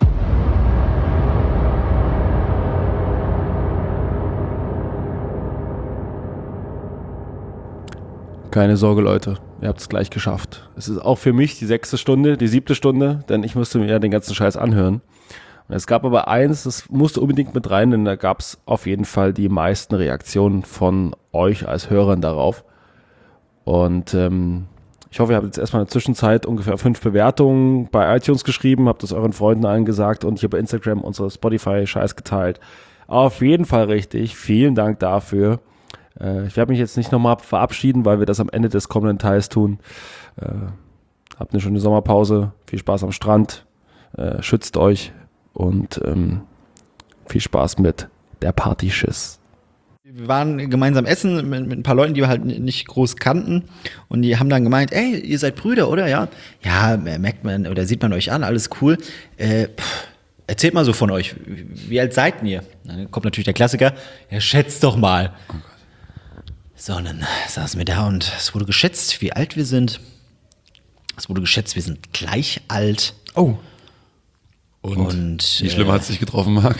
Keine Sorge, Leute. Ihr habt es gleich geschafft. Es ist auch für mich die sechste Stunde, die siebte Stunde, denn ich musste mir ja den ganzen Scheiß anhören. Und es gab aber eins, das musste unbedingt mit rein, denn da gab es auf jeden Fall die meisten Reaktionen von euch als Hörern darauf. Und ähm, ich hoffe, ihr habt jetzt erstmal in der Zwischenzeit ungefähr fünf Bewertungen bei iTunes geschrieben, habt das euren Freunden allen gesagt und hier bei Instagram unsere Spotify-Scheiß geteilt. Auf jeden Fall richtig. Vielen Dank dafür. Äh, ich werde mich jetzt nicht nochmal verabschieden, weil wir das am Ende des kommenden Teils tun. Äh, habt eine schöne Sommerpause. Viel Spaß am Strand. Äh, schützt euch und ähm, viel Spaß mit der Partyschiss. Wir waren gemeinsam essen mit, mit ein paar Leuten, die wir halt nicht groß kannten. Und die haben dann gemeint, ey, ihr seid Brüder, oder? Ja, ja, merkt man oder sieht man euch an, alles cool. Äh, pff, erzählt mal so von euch. Wie alt seid ihr? Dann kommt natürlich der Klassiker, ja, schätzt doch mal. Oh Gott. So, und dann saßen wir da und es wurde geschätzt, wie alt wir sind. Es wurde geschätzt, wir sind gleich alt. Oh. Und, Und, wie schlimm äh, hat es dich getroffen, Marc?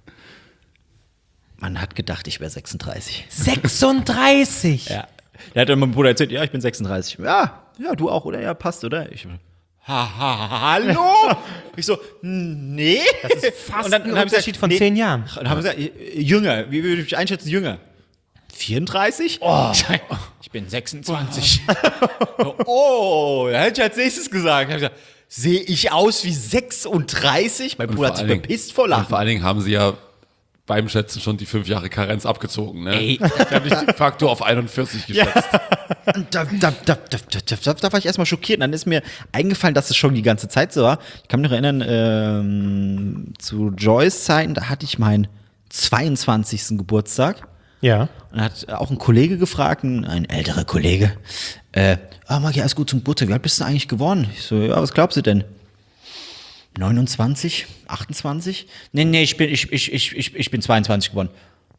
Man hat gedacht, ich wäre sechsunddreißig. sechsunddreißig. Ja. Da hat dann mein Bruder erzählt, ja, ich bin sechsunddreißig. Ja, ja, du auch, oder? Ja, passt, oder? Ich, ha, ha, hallo? Ich so, nee. Das ist Fast und dann, ein dann hab ich Unterschied gesagt, von nee. zehn Jahren. Dann haben wir gesagt, jünger, wie würde ich einschätzen, jünger? vierunddreißig? Oh. Ich bin sechsundzwanzig. Oh, da hätte ich als nächstes gesagt. Da hab ich gesagt, sehe ich aus wie sechsunddreißig? Mein Bruder hat sich bepisst vor Und Lachen. vor allen Dingen haben sie ja beim Schätzen schon die fünf Jahre Karenz abgezogen. Ne? Ey. Die haben dich de facto auf einundvierzig geschätzt. Und da, da, da, da, da, da, da war ich erstmal schockiert. Und dann ist mir eingefallen, dass es schon die ganze Zeit so war. Ich kann mich noch erinnern, ähm, zu Joyce Zeiten, da hatte ich meinen zweiundzwanzigsten Geburtstag. Ja. Und dann hat auch ein Kollege gefragt, ein, ein älterer Kollege, äh, ah, Maggi, alles gut zum Geburtstag, wie alt bist du eigentlich geworden? Ich so, ja, was glaubst du denn? neunundzwanzig, achtundzwanzig? Nee, nee, ich bin, ich, ich, ich, ich, ich bin zweiundzwanzig geworden.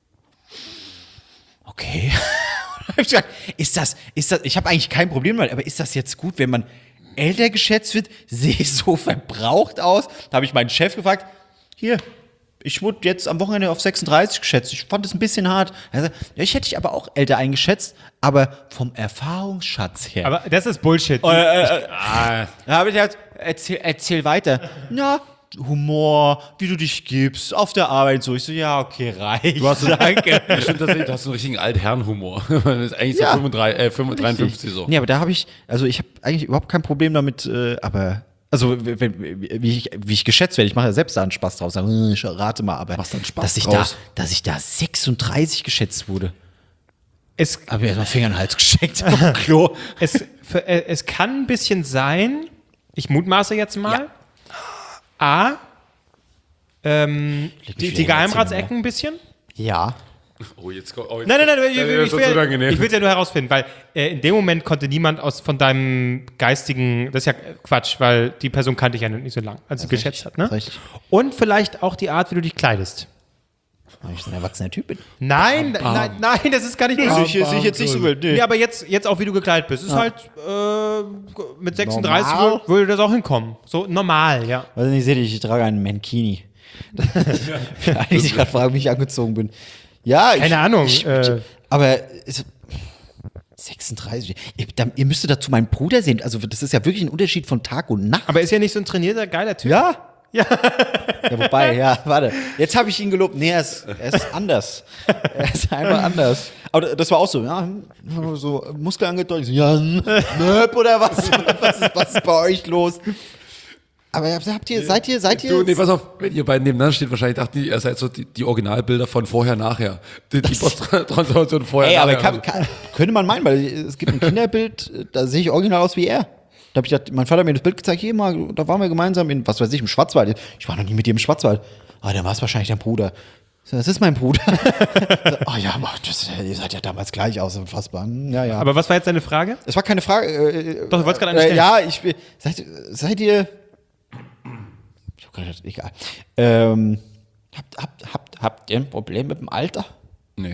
Okay. Hab ich gesagt, ist das, ist das, ich habe eigentlich kein Problem damit, aber ist das jetzt gut, wenn man älter geschätzt wird? Sehe ich so verbraucht aus? Da habe ich meinen Chef gefragt, hier, ich wurde jetzt am Wochenende auf sechsunddreißig geschätzt. Ich fand es ein bisschen hart. Er sagt, ja, ich hätte dich aber auch älter eingeschätzt, aber vom Erfahrungsschatz her. Aber das ist Bullshit. Äh, äh, ah. Da habe ich gesagt, erzähl, erzähl weiter. Na, Humor, wie du dich gibst, auf der Arbeit so. Ich so, ja, okay, reicht. Du hast Danke. Ja, stimmt, tatsächlich, du hast einen richtigen Altherrenhumor. Das ist eigentlich Ja. so fünfunddreißig, äh, fünfunddreißig, dreiundfünfzig so. Nee, aber da habe ich, also ich habe eigentlich überhaupt kein Problem damit, äh, aber, also wenn, wie, ich, wie ich geschätzt werde, ich mache ja selbst da einen Spaß draus, sage, hm, ich rate mal, aber Machst da einen Spaß dass ich draus. da, dass ich da sechsunddreißig geschätzt wurde, Es, habe ich erstmal Finger in den Hals gesteckt auf dem Klo. es, für, äh, es kann ein bisschen sein, ich mutmaße jetzt mal, A, ähm, Leg mich die, wieder die in der Geheimratsecken Zunge, ein bisschen. Ja. Oh, jetzt, oh, jetzt, Nein, nein, nein, ich, das ich, ist ich, uns will, unangenehm. ich will es ja nur herausfinden, weil äh, in dem Moment konnte niemand aus von deinem geistigen, das ist ja Quatsch, weil die Person kannte ich ja nicht so lang, als sie geschätzt hat, ne? Das ist richtig. Und vielleicht auch die Art, wie du dich kleidest. Weil ich so ein erwachsener Typ bin. Nein, nein, nein, das ist gar nicht Sehe ich, sehe ich jetzt nicht so wild. Nee, aber jetzt, jetzt auch, wie du gekleidet bist, ist halt äh, mit sechsunddreißig Normal. würde, würde das auch hinkommen. So normal, ja. Also ich sehe dich, ich trage einen Mankini. Für alle, die sich gerade fragen, wie ich angezogen bin. Ja, Keine ich, Ahnung, Ich, äh. aber es, sechsunddreißig. Ihr, da, ihr müsstet dazu meinen Bruder sehen. Also das ist ja wirklich ein Unterschied von Tag und Nacht. Aber ist ja nicht so ein trainierter, geiler Typ. Ja. Ja. Ja, wobei, ja, warte. Jetzt habe ich ihn gelobt. Nee, er ist, er ist anders. Er ist einfach anders. Aber das war auch so, ja, so Muskel angedeutet. So, ja, nöp oder was? Was ist, was ist bei euch los? Aber habt ihr, seid ihr, seid ihr? Du, nee, pass auf, wenn ihr beiden nebeneinander steht, wahrscheinlich dachten die, ihr seid so die, die Originalbilder von vorher, nachher. Die, die Posttransformation vorher, Ey, aber nachher. kann, kann, könnte man meinen, weil es gibt ein Kinderbild, da sehe ich original aus wie er. Da habe ich gedacht, mein Vater hat mir das Bild gezeigt, hier mal, da waren wir gemeinsam in, was weiß ich, im Schwarzwald. Ich war noch nie mit dir im Schwarzwald. Ah, dann war es wahrscheinlich dein Bruder. So, das ist mein Bruder. Ah ja, aber das, ihr seid ja damals gleich aus, unfassbar. Ja, ja. Aber was war jetzt deine Frage? Es war keine Frage. Äh, Doch, du wolltest gerade eine äh, stellen. Ja, ich bin. Seid, seid ihr. Ich hab gerade egal. Ähm, habt, habt, habt, habt ihr ein Problem mit dem Alter? Nee.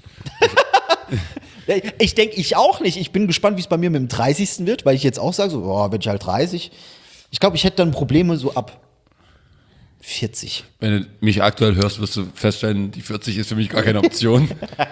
Ich denke, ich auch nicht. Ich bin gespannt, wie es bei mir mit dem dreißigsten wird, weil ich jetzt auch sage, so, boah, wenn ich halt dreißig. Ich glaube, ich hätte dann Probleme so ab vierzig. Wenn du mich aktuell hörst, wirst du feststellen, die vierzig ist für mich gar keine Option.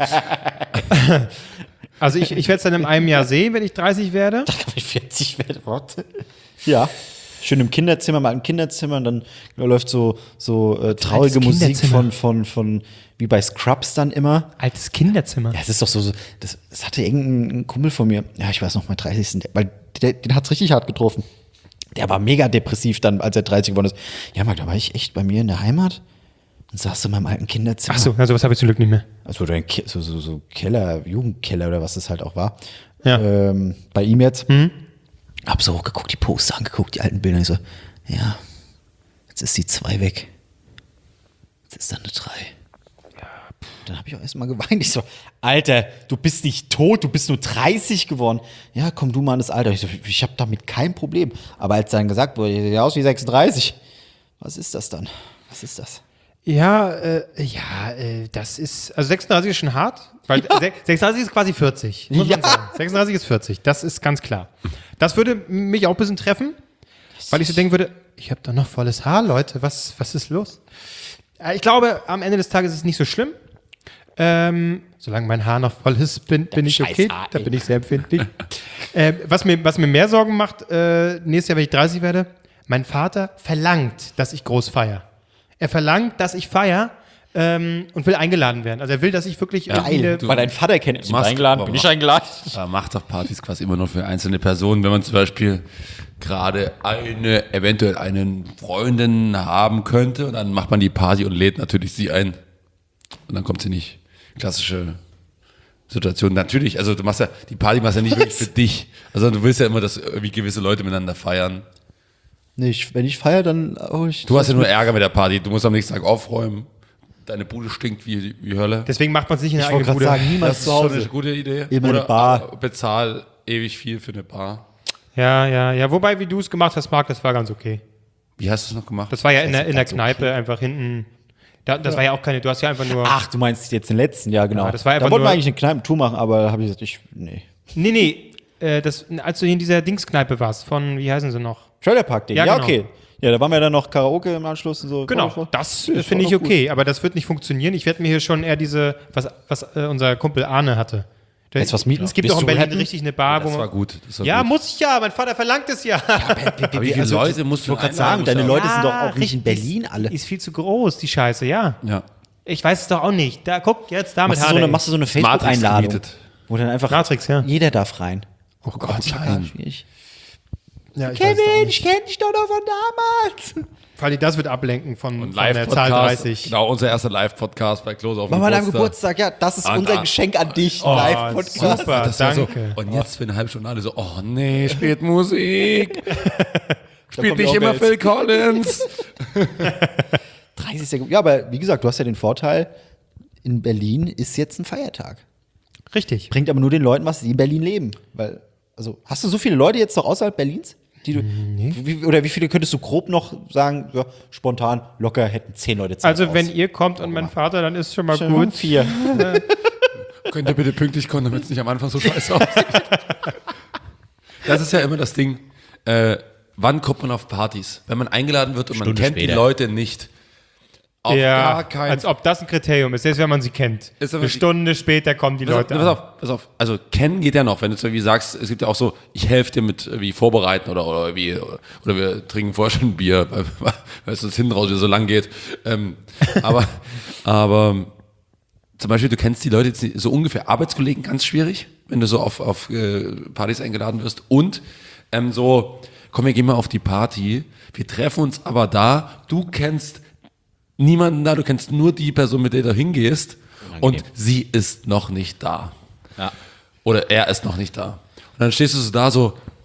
Also ich, ich werde es dann in einem Jahr sehen, wenn ich dreißig werde. Wenn ich vierzig werde, warte. Ja. Schön im Kinderzimmer, mal im Kinderzimmer und dann läuft so, so äh, traurige Altes Musik Kinderzimmer. von, von, von, wie bei Scrubs dann immer. Altes Kinderzimmer. Ja, es ist doch so, so das, das hatte irgendein Kumpel von mir, ja, ich weiß noch, mein dreißigsten Der, weil der, den hat's richtig hart getroffen. Der war mega depressiv dann, als er dreißig geworden ist. Ja, Marc, da war ich echt bei mir in der Heimat und saß in meinem alten Kinderzimmer. Ach so, also was habe ich zum Glück nicht mehr. Also ein Ke- so, so, so Keller, Jugendkeller oder was das halt auch war. Ja. Ähm, bei ihm jetzt. Mhm. Hab so hochgeguckt, die Poster angeguckt, die alten Bilder. Ich so, ja, jetzt ist die zwei weg. Jetzt ist da eine drei. Dann habe ich auch erstmal geweint. Ich so, Alter, du bist nicht tot, du bist nur dreißig geworden. Ja, komm du mal an das Alter. Ich so, ich habe damit kein Problem. Aber als dann gesagt wurde, ich sehe aus wie sechsunddreißig. Was ist das dann? Was ist das? Ja, äh, ja, äh, das ist, also sechsunddreißig ist schon hart, weil Ja. se- sechsunddreißig ist quasi vierzig. Muss man Ja. sagen. sechsunddreißig ist vierzig, das ist ganz klar. Das würde mich auch ein bisschen treffen, weil ich so denken würde, ich habe doch noch volles Haar, Leute, was, was ist los? Äh, Ich glaube, am Ende des Tages ist es nicht so schlimm. Ähm, solange mein Haar noch voll ist, bin, bin ich okay. Scheißhaar, Da ey. bin ich sehr empfindlich. äh, was, mir, was mir mehr Sorgen macht, äh, nächstes Jahr, wenn ich dreißig werde, mein Vater verlangt, dass ich groß feiere. Er verlangt, dass ich feiere ähm, und will eingeladen werden. Also er will, dass ich wirklich irgendwie eine, Weil dein Vater kennt mich machst- eingeladen, aber bin ich mach- eingeladen. Da macht doch Partys quasi immer nur für einzelne Personen. Wenn man zum Beispiel gerade eine, eventuell einen Freundin haben könnte, und dann macht man die Party und lädt natürlich sie ein. Und dann kommt sie nicht. Klassische Situation. Natürlich, also du machst ja, die Party machst ja nicht wirklich für dich. Also du willst ja immer, dass irgendwie gewisse Leute miteinander feiern. Nee, ich, wenn ich feiere, dann hol ich. Du hast ja nur Ärger mit der Party. Du musst am nächsten Tag aufräumen. Deine Bude stinkt wie, wie Hölle. deswegen macht man es nicht in der Ich wollte eigenen gerade Bude. sagen, niemals Das ist zu schon Hause. eine gute Idee. Immer eine Oder Bar. bezahl ewig viel für eine Bar. Ja, ja, ja. Wobei, wie du es gemacht hast, Marc, das war ganz okay. Wie hast du es noch gemacht? Das war ja in der, in der ganz okay. Kneipe einfach hinten. Da, das war ja auch keine, du hast ja einfach nur. Ach, du meinst jetzt den letzten, ja, genau. Ja, das war einfach da wollten wir nur- eigentlich eine Kneipentour machen, aber da habe ich gesagt, ich, nee. Nee, nee. Äh, das, als du hier in dieser Dingskneipe warst, von, wie heißen sie noch? Trailerpark-Ding, Ja, ja, genau. okay. Ja, da waren wir dann noch Karaoke im Anschluss und so. Genau, War- das war- äh, finde war ich doch gut. okay, aber das wird nicht funktionieren. Ich werde mir hier schon eher diese, was, was äh, unser Kumpel Arne hatte. Der- Jetzt was mieten? Es gibt Bist doch in du Berlin happy? richtig eine Bar, wo Das war man. gut. Das war Ja, gut. muss ich ja, mein Vater verlangt es ja. Aber wie viele also, Leute musst Ich du wollte gerade einladen? sagen, deine Musst du Leute sind doch auch nicht in richtig, Berlin alle. Die ist viel zu groß, die Scheiße, ja. auch- Ja. Ich weiß es doch auch nicht. Da, guck, jetzt damit Machst du, so eine, machst du so eine Matrix Facebook-Einladung, gemietet. wo dann einfach Matrix, ja. jeder darf rein. Oh Gott, nein. Schwierig. Ja, ich weiß es auch Kevin, nicht. ich kenne dich doch noch von damals. Vor allem das wird ablenken von, Und von der Zahl Live-Podcast. dreißig. Genau, unser erster Live-Podcast bei Klose auf dem Machen wir an deinem Geburtstag, ja, das ist Ah, unser ah. Geschenk an dich, Oh, Live-Podcast. super, Das war so, danke. und jetzt für eine halbe Stunde alle so, oh nee, spielt Musik. Spielt kommt nicht auch immer Welt. Phil Collins. dreißig Sekunden. Ja, aber wie gesagt, du hast ja den Vorteil, in Berlin ist jetzt ein Feiertag. Richtig. Bringt aber nur den Leuten was, die in Berlin leben. Weil, also, hast du so viele Leute jetzt noch außerhalb Berlins? Die du, wie, oder wie viele könntest du grob noch sagen, ja, spontan, locker hätten zehn Leute Zeit Also, aus. wenn ihr kommt und mein Vater, dann ist schon mal Schon gut. vier. Könnt ihr bitte pünktlich kommen, damit es nicht am Anfang so scheiße aussieht. Das ist ja immer das Ding. Äh, wann kommt man auf Partys? Wenn man eingeladen wird und man Stunde kennt die später. Leute nicht. Auf Ja, gar keinen als ob das ein Kriterium ist, selbst wenn man sie kennt. Ist aber Eine die- Stunde später kommen die Pass auf, Leute pass an. auf, pass auf. Also kennen geht ja noch, wenn du zum Beispiel sagst, es gibt ja auch so, ich helfe dir mit äh, wie vorbereiten oder oder wie oder wir trinken vorher schon ein Bier, weil, weil es das hinten raus wieder so lang geht. Ähm, aber aber zum Beispiel, du kennst die Leute jetzt nicht, so ungefähr Arbeitskollegen ganz schwierig, wenn du so auf, auf äh, Partys eingeladen wirst. Und ähm, so, komm, wir gehen mal auf die Party, wir treffen uns aber da, du kennst niemanden da, du kennst nur die Person, mit der du hingehst und sie ist noch nicht da. Ja. Oder er ist noch nicht da. Und dann stehst du so da so, oh,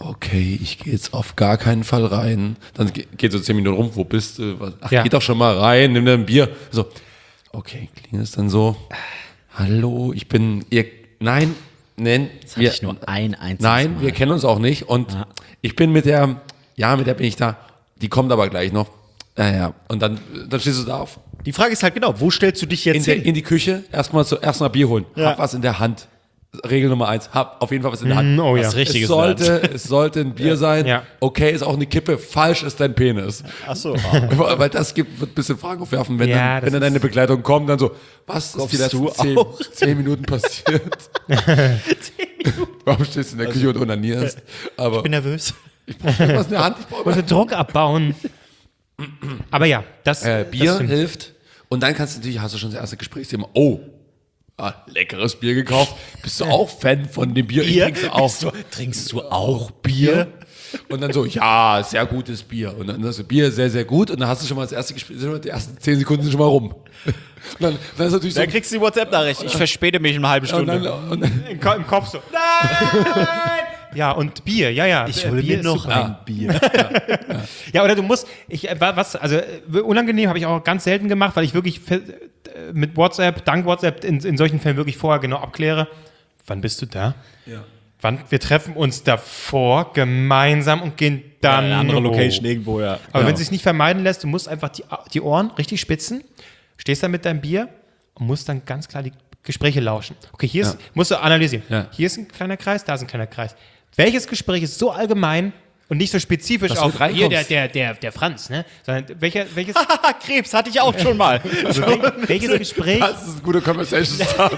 okay, ich gehe jetzt auf gar keinen Fall rein. Dann ge- geht so zehn Minuten rum, wo bist du? Was- Ach, Ja. geh doch schon mal rein, nimm dir ein Bier. So, okay, klingt es dann so, hallo, ich bin, ihr, nein, nein, Das hatte ich nur ein einziges nein, Mal. wir kennen uns auch nicht und ich bin mit der, ja, mit der bin ich da, die kommt aber gleich noch. Naja, und dann, dann stehst du da auf. Die Frage ist halt genau, wo stellst du dich jetzt In, der, hin? in die Küche, erstmal so, erstmal Bier holen. Ja. Hab was in der Hand. Regel Nummer eins, hab auf jeden Fall was in der Hand. Oh ja. Was Richtiges Es sollte, es sollte ein Bier sein. Ja. Okay, ist auch eine Kippe. Falsch ist dein Penis. Ach so. Weil das gibt, wird ein bisschen Fragen aufwerfen, wenn, Ja, dann, das wenn dann deine Begleitung kommt, dann so, was ist die Kommst letzten du zehn, auch? zehn Minuten passiert? Warum stehst du in der Küche und onanierst? Aber Ich bin nervös. ich brauche irgendwas in der Hand. Ich brauche Muss den Druck abbauen. Aber ja, das, äh, das Bier stimmt. hilft. Und dann kannst du natürlich, hast du schon das erste Gesprächsthema. Oh, ah, leckeres Bier gekauft. Bist du auch Fan von dem Bier? Ich trink's auch. Bist du, trinkst du auch Bier? Und dann so, ja, sehr gutes Bier. Und dann hast du Bier sehr, sehr gut. Und dann hast du schon mal das erste Gespräch, die ersten zehn Sekunden sind schon mal rum. Und dann, dann ist natürlich so. Dann kriegst du die WhatsApp-Nachricht. Ich verspäte mich in einer halben und Stunde. dann, und dann, Im, Ko- Im Kopf so. Nein! Ja, und Bier, ja, ja. Ich Äh, hole Bier mir ist noch super. ein Bier. Ja, oder du musst, ich, äh, wa- was, also äh, unangenehm habe ich auch ganz selten gemacht, weil ich wirklich fe- äh, mit WhatsApp, dank WhatsApp in, in solchen Fällen wirklich vorher genau abkläre, wann bist du da? Ja. Wann, wir treffen uns davor gemeinsam und gehen dann Eine andere hoch. Location irgendwo, ja. Aber ja. wenn es sich nicht vermeiden lässt, du musst einfach die, die Ohren richtig spitzen, stehst dann mit deinem Bier und musst dann ganz klar die Gespräche lauschen. Okay, hier ist, musst du analysieren. Ja. Hier ist ein kleiner Kreis, da ist ein kleiner Kreis. Welches Gespräch ist so allgemein und nicht so spezifisch Dass du auf reinkommst. hier der, der, der, der Franz, ne? Sondern welcher, welches, Krebs hatte ich auch schon mal. also wel, welches Gespräch, das ist ein guter Conversation Start.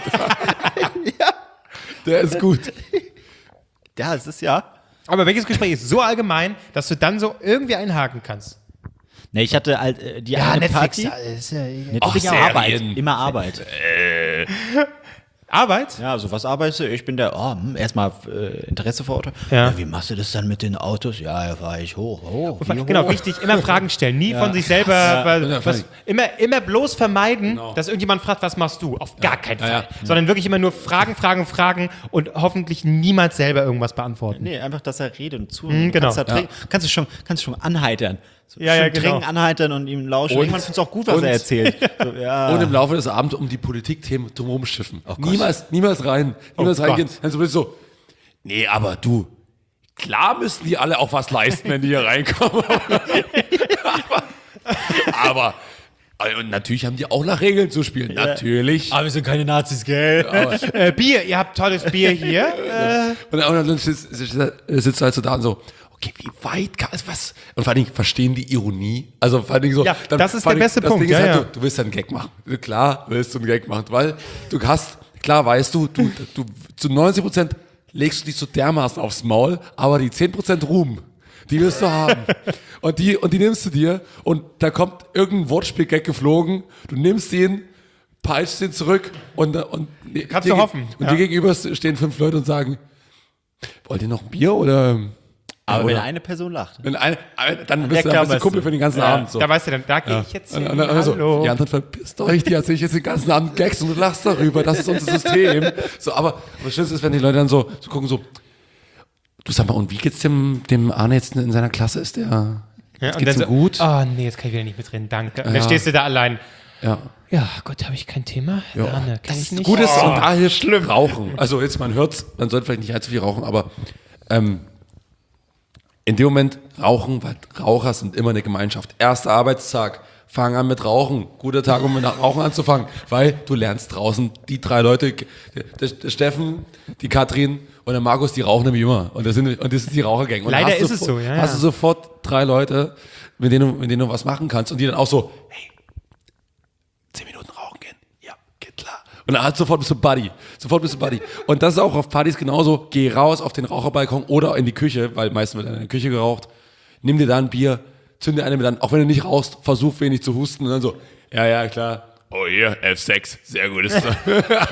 Der ist gut. Ja, es ist ja. aber welches Gespräch ist so allgemein, dass du dann so irgendwie einhaken kannst? Ne, ich hatte halt äh, die eine Party. ist ja Netflix Ach, Arbeit. Serien. Immer Arbeit. Arbeit? Ja, so was arbeite ich? bin der, oh, hm, erstmal äh, Interesse vor Auto. Ja. Wie machst du das dann mit den Autos? Ja, da fahre ich hoch. hoch wie Genau, hoch? wichtig, immer Fragen stellen, nie von sich selber, weil, was, immer, immer bloß vermeiden, dass irgendjemand fragt, was machst du? Auf gar keinen Fall. ja. Sondern wirklich immer nur Fragen, Fragen, Fragen und hoffentlich niemals selber irgendwas beantworten. Nee, einfach, dass er redet und zuhört. Mhm, genau. Kannst, da trinken- kannst, du schon, kannst du schon anheitern. So Ja, ja, schön genau. trinken, anheitern und ihm lauschen. Und- Irgendwann findest du auch gut, was und- er erzählt. So, ja. Und im Laufe des Abends um die Politikthemen drumherum schiffen. Gott. niemals, niemals rein. Niemals Oh reingehen. Gott. Dann so bist du so, nee, aber du, klar müssen die alle auch was leisten, wenn die hier reinkommen. aber, aber, und natürlich haben die auch nach Regeln zu spielen. Natürlich. Aber wir sind keine Nazis, gell? Äh, Bier, ihr habt tolles Bier hier. äh, Und dann, und dann sitzt, sitzt du halt so da und so, okay, wie weit kann es was? Und vor allen Dingen verstehen die Ironie. Also vor allen Dingen so. Ja, das ist vor der allen beste das Punkt, Ding ist ja, halt, ja. Du, du willst einen Gag machen. Klar willst du einen Gag machen, weil du hast, klar weißt du, du, du zu neunzig Prozent legst du dich so dermaßen aufs Maul, aber die zehn Prozent Ruhm, die willst du haben. Und die, und die nimmst du dir und da kommt irgendein Wortspiel-Gag geflogen, du nimmst ihn, peitschst ihn zurück und, und Kannst dir du ge- hoffen, Und ja. dir gegenüber stehen fünf Leute und sagen, wollt ihr noch ein Bier oder? Aber wenn oder- eine Person lacht. Wenn eine, dann bist der du, dann bist du klammerst Kumpel du. für den ganzen Ja, Abend. So. Da weißt du dann, da gehe ich jetzt Und, hin. und, und so, Hallo. die anderen verpisst euch, die erzählen jetzt den ganzen Abend Gags und du lachst darüber, das ist unser System. So, aber, aber das Schönste ist, wenn die Leute dann so, so gucken, so, du sag mal, und wie geht's dem, dem Arne jetzt in seiner Klasse? Ist der, Ja, jetzt und geht's dann ihm gut? Oh nee, jetzt kann ich wieder nicht mitreden, danke. Und dann Ja. stehst du da allein. Ja. Ja, Gott, habe ich kein Thema? Ja. Ja, ne, kann ich nicht. Gut ist, und da hilft Rauchen. Also jetzt, man hört's, man sollte vielleicht nicht allzu viel rauchen, aber ähm, in dem Moment rauchen, weil Raucher sind immer eine Gemeinschaft. Erster Arbeitstag, fang an mit Rauchen. Guter Tag, um mit Rauchen anzufangen, weil du lernst draußen die drei Leute, der, der Steffen, die Katrin und der Markus, die rauchen nämlich immer. Und das, sind, und das ist die Rauchergang. Und Leider hast du ist es sofort- so, ja, Hast ja. du sofort drei Leute, mit denen, du- mit denen du was machen kannst und die dann auch so, hey, zehn Minuten rauchen gehen. Ja, geht klar. Und dann halt sofort bist du Buddy. Sofort bist du Buddy. Und das ist auch auf Partys genauso. Geh raus auf den Raucherbalkon oder in die Küche, weil meistens wird dann in der Küche geraucht. Nimm dir da ein Bier, zünd dir eine mit an. Auch wenn du nicht rauchst, versuch wenig zu husten und dann so, ja, ja, klar. Oh hier, F sechs, sehr gut ist das.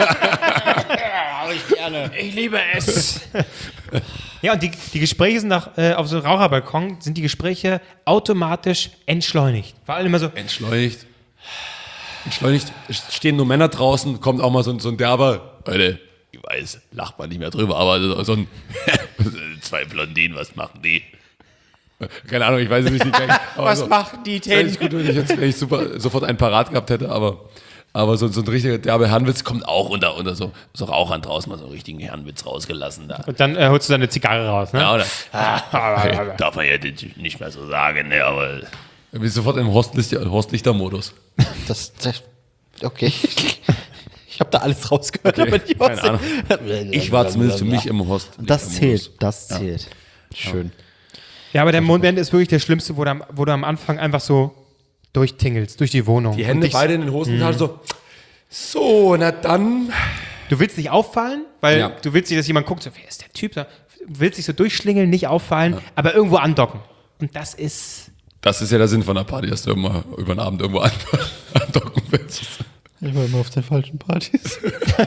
Ich liebe es. Ja, und die, die Gespräche sind nach, äh, auf so einem Raucherbalkon, sind die Gespräche automatisch entschleunigt. Vor allem immer so, Entschleunigt. Entschleunigt. Es stehen nur Männer draußen, kommt auch mal so, ein- so ein derber, Leute, ich weiß, lacht man nicht mehr drüber, aber so, so ein zwei Blondinen, was machen die? Keine Ahnung, ich weiß es nicht. Was machen die Wäre denn? ich gut, wenn ich jetzt wenn ich super, sofort einen parat gehabt hätte, aber, aber so, so ein richtiger derbe Herrenwitz kommt auch unter, unter so, so Rauchern draußen mal so einen richtigen Herrenwitz rausgelassen. Da. Und dann äh, holst du deine Zigarre raus, ne? Ja, oder? Ah, darf man ja nicht mehr so sagen, ne, aber Ich bin sofort im Horstlichter- Horstlichter-Modus. Das, das, okay. Ich habe da alles rausgehört, Okay, aber nicht keine was. Ahnung. Ich war zumindest für mich im Horst. Das zählt, das zählt. Schön. Ja, aber der Moment ist wirklich der Schlimmste, wo du am, wo du am Anfang einfach so durchtingelst, durch die Wohnung. Die Hände Und dich- beide in den Hosentaschen so. So, na dann. Du willst nicht auffallen, weil Ja. du willst nicht, dass jemand guckt, so, wer ist der Typ da? Du willst dich so durchschlingeln, nicht auffallen, aber irgendwo andocken. Und das ist... Das ist ja der Sinn von einer Party, dass du immer über den Abend irgendwo an- andocken willst. Ich war immer auf den falschen Partys.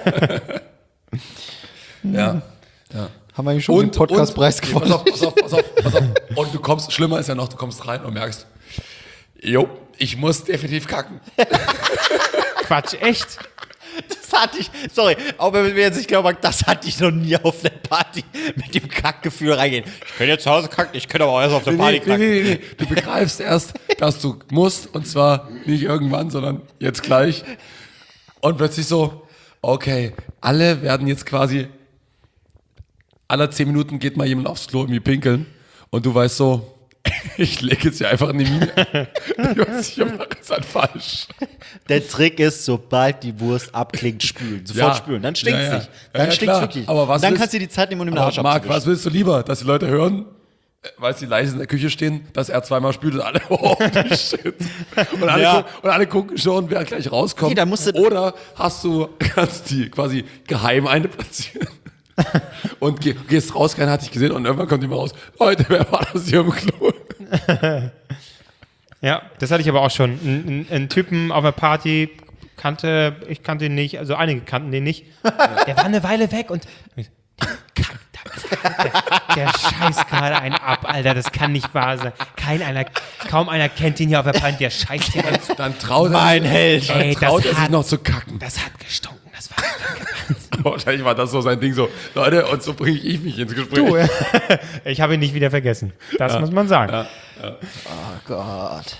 Ja. ja. Haben wir eigentlich schon den Podcastpreis und- gewonnen? Pass auf, pass auf, pass auf, pass auf. Und du kommst, schlimmer ist ja noch, du kommst rein und merkst, jo, ich muss definitiv kacken. Quatsch, echt? Das hatte ich, sorry, auch wenn wir jetzt nicht glauben, das hatte ich noch nie auf einer Party mit dem Kackgefühl reingehen. Ich könnte jetzt zu Hause kacken, ich könnte aber auch erst auf der Party Nee, kacken. nee, nee, nee. Du begreifst erst, dass du musst, und zwar nicht irgendwann, sondern jetzt gleich. Und plötzlich so, okay, alle werden jetzt quasi, alle zehn Minuten geht mal jemand aufs Klo irgendwie pinkeln und du weißt so, ich lege jetzt hier einfach in die Mine. Ich weiß nicht, ich mache es halt falsch. Der Trick ist, sobald die Wurst abklingt, spülen. Sofort Ja. spülen. Dann stinkt's Ja, ja. nicht. Ja, Dann ja, stinkt's klar. wirklich. Aber was Und dann willst- kannst du die Zeit nehmen, um den Aber Arsch Marc, abzuwischen. was willst du lieber? Dass die Leute hören, äh, weil sie leise in der Küche stehen, dass er zweimal spült und alle, oh, shit. Und alle, Ja. gucken, und alle gucken schon, wer gleich rauskommt. Okay, dann musst du- Oder hast du, kannst die quasi geheim eine platzieren. Und geh, gehst raus, keiner hat dich gesehen und irgendwann kommt jemand raus. Leute, wer war das hier im Klo? Ja, das hatte ich aber auch schon. Ein, ein, ein Typen auf einer Party kannte, ich kannte ihn nicht, also einige kannten den nicht. Der war eine Weile weg und kack, der, der scheißt gerade einen ab, Alter, das kann nicht wahr sein. Kein einer, kaum einer kennt ihn hier auf der Party, der scheißt hier an. Dann traut er, Mein Held. dann Ey, traut das er sich hat- noch zu kacken. Das hat gestunken, das war... Wahrscheinlich war das so sein Ding so, Leute, und so bringe ich mich ins Gespräch. Du, ich habe ihn nicht wieder vergessen. Das muss man sagen. Oh Gott.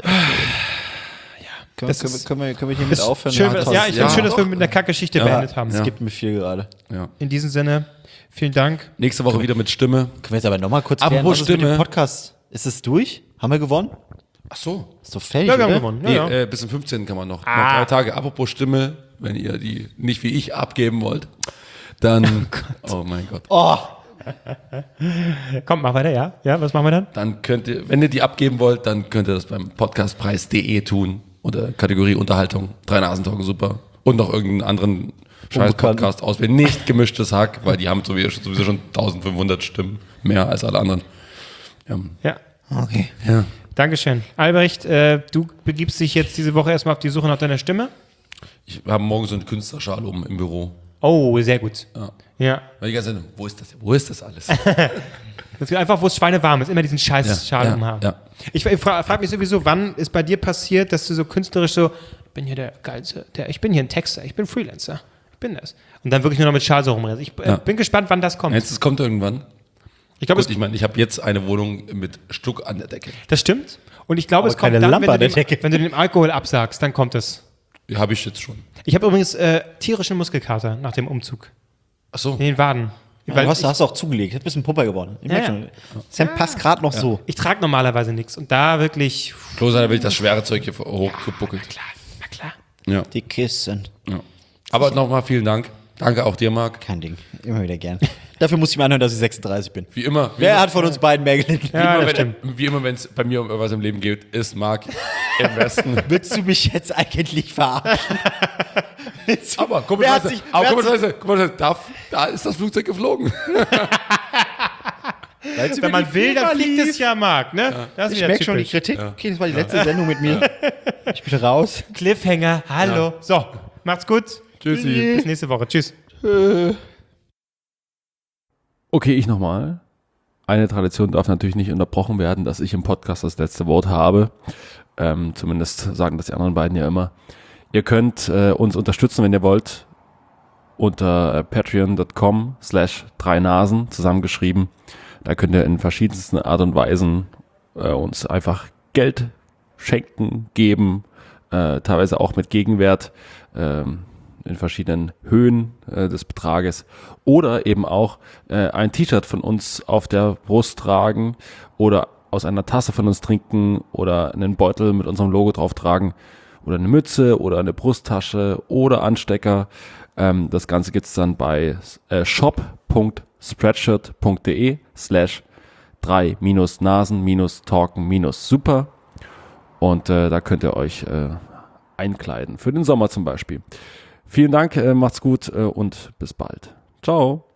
Können, Das wir, können, ist- wir, können, wir, können wir hiermit Ist aufhören? schön, Ja, ja, ich finde Ja, schön, dass wir doch. mit einer Kackgeschichte beendet haben. Es gibt mir viel gerade. Ja. In diesem Sinne, vielen Dank. Nächste Woche wieder mit Stimme. Können wir jetzt aber nochmal kurz Apropos klären, was ist mit dem Stimme. Podcast? Ist es durch? Haben wir gewonnen? Ach so. Ist doch fertig, Ja, wir haben oder? gewonnen. Ja, Nee, ja. äh, bis zum fünfzehnten kann man noch. Noch drei Tage. Apropos Stimme, wenn ihr die nicht wie ich abgeben wollt, dann. Oh, mein Gott. Oh, Kommt, mach weiter, ja? Ja, was machen wir dann? Dann könnt ihr, wenn ihr die abgeben wollt, dann könnt ihr das beim podcastpreis punkt de tun. Unter Kategorie Unterhaltung. Drei Nasentalken, super. Und noch irgendeinen anderen scheiß Podcast auswählen. Nicht gemischtes Hack, weil die haben sowieso sowieso schon eintausendfünfhundert Stimmen mehr als alle anderen. Ja. Ja. okay. ja. Dankeschön. Albrecht, äh, du begibst dich jetzt diese Woche erstmal auf die Suche nach deiner Stimme. Ich habe morgen so eine Künstlerschale um im Büro. Oh, sehr gut. Ja. Ja. Weil die ganze Zeit, wo ist das? Wo ist das alles? Das ist einfach, wo es schweinewarm ist, immer diesen scheiß Ja, Schal ja, umhaben. ja. Ich, ich frage frag mich sowieso, wann ist bei dir passiert, dass du so künstlerisch so, ich bin hier der geilste, der, ich bin hier ein Texter, ich bin Freelancer, ich bin das. Und dann wirklich nur noch mit Schal so rumrennst. Ich äh, Ja. bin gespannt, wann das kommt. Jetzt, es kommt irgendwann. Ich glaube, Gut, ich meine, ich habe jetzt eine Wohnung mit Stuck an der Decke. das stimmt. Und ich glaube, Aber es kommt keine dann, Lampe wenn an du, der dem, Decke. wenn du dem Alkohol absagst, dann kommt es. Die habe ich jetzt schon. Ich habe übrigens äh, tierischen Muskelkater nach dem Umzug. Ach so. In den Waden. Weil Weil du hast, ich, hast du auch zugelegt. Du bist ein bisschen Pupper geworden. Ich Ja, merk ja. schon. Sam passt gerade noch so. ich trage normalerweise nichts. Und da wirklich, Bloß da will ich das schwere Zeug hier hochgebuckelt. klar, na klar. Ja. Die Kissen. ja. Aber nochmal vielen Dank. Danke auch dir, Marc. Kein Ding. Immer wieder gern. Dafür muss ich mir anhören, dass ich sechsunddreißig bin. Wie immer. Wie Wer immer, hat von uns beiden mehr gelitten? Ja, immer, das stimmt. wenn, wie immer, wenn es bei mir um irgendwas im Leben geht, ist Marc im Westen. Willst du mich jetzt eigentlich verarschen? Aber guck Wer mal, hat Scheiße, sich- aber wer guck mal, hat Scheiße, guck mal, Scheiße, da, da ist das Flugzeug geflogen. Wenn man will, dann fliegt es ja, Marc. Ne? Das ist Ich wieder merke schon die typisch. Kritik. Okay, das war die letzte Sendung mit mir. Ich bin raus. Cliffhanger, hallo. So, macht's gut. Tschüssi. Bis nächste Woche. Tschüss. Okay, ich nochmal. Eine Tradition darf natürlich nicht unterbrochen werden, dass ich im Podcast das letzte Wort habe. Ähm, zumindest sagen das die anderen beiden ja immer. Ihr könnt äh, uns unterstützen, wenn ihr wollt, unter äh, patreon.com slash drei Nasen zusammengeschrieben. Da könnt ihr in verschiedensten Art und Weisen äh, uns einfach Geld schenken, geben, äh, teilweise auch mit Gegenwert ähm, in verschiedenen Höhen äh, des Betrages oder eben auch äh, ein T-Shirt von uns auf der Brust tragen oder aus einer Tasse von uns trinken oder einen Beutel mit unserem Logo drauf tragen oder eine Mütze oder eine Brusttasche oder Anstecker. Ähm, das Ganze gibt's dann bei äh, shop.spreadshirt.de slash drei minus Nasen minus Talken minus super und äh, da könnt ihr euch äh, einkleiden. Für den Sommer zum Beispiel. Vielen Dank, äh, macht's gut äh, und bis bald. Ciao.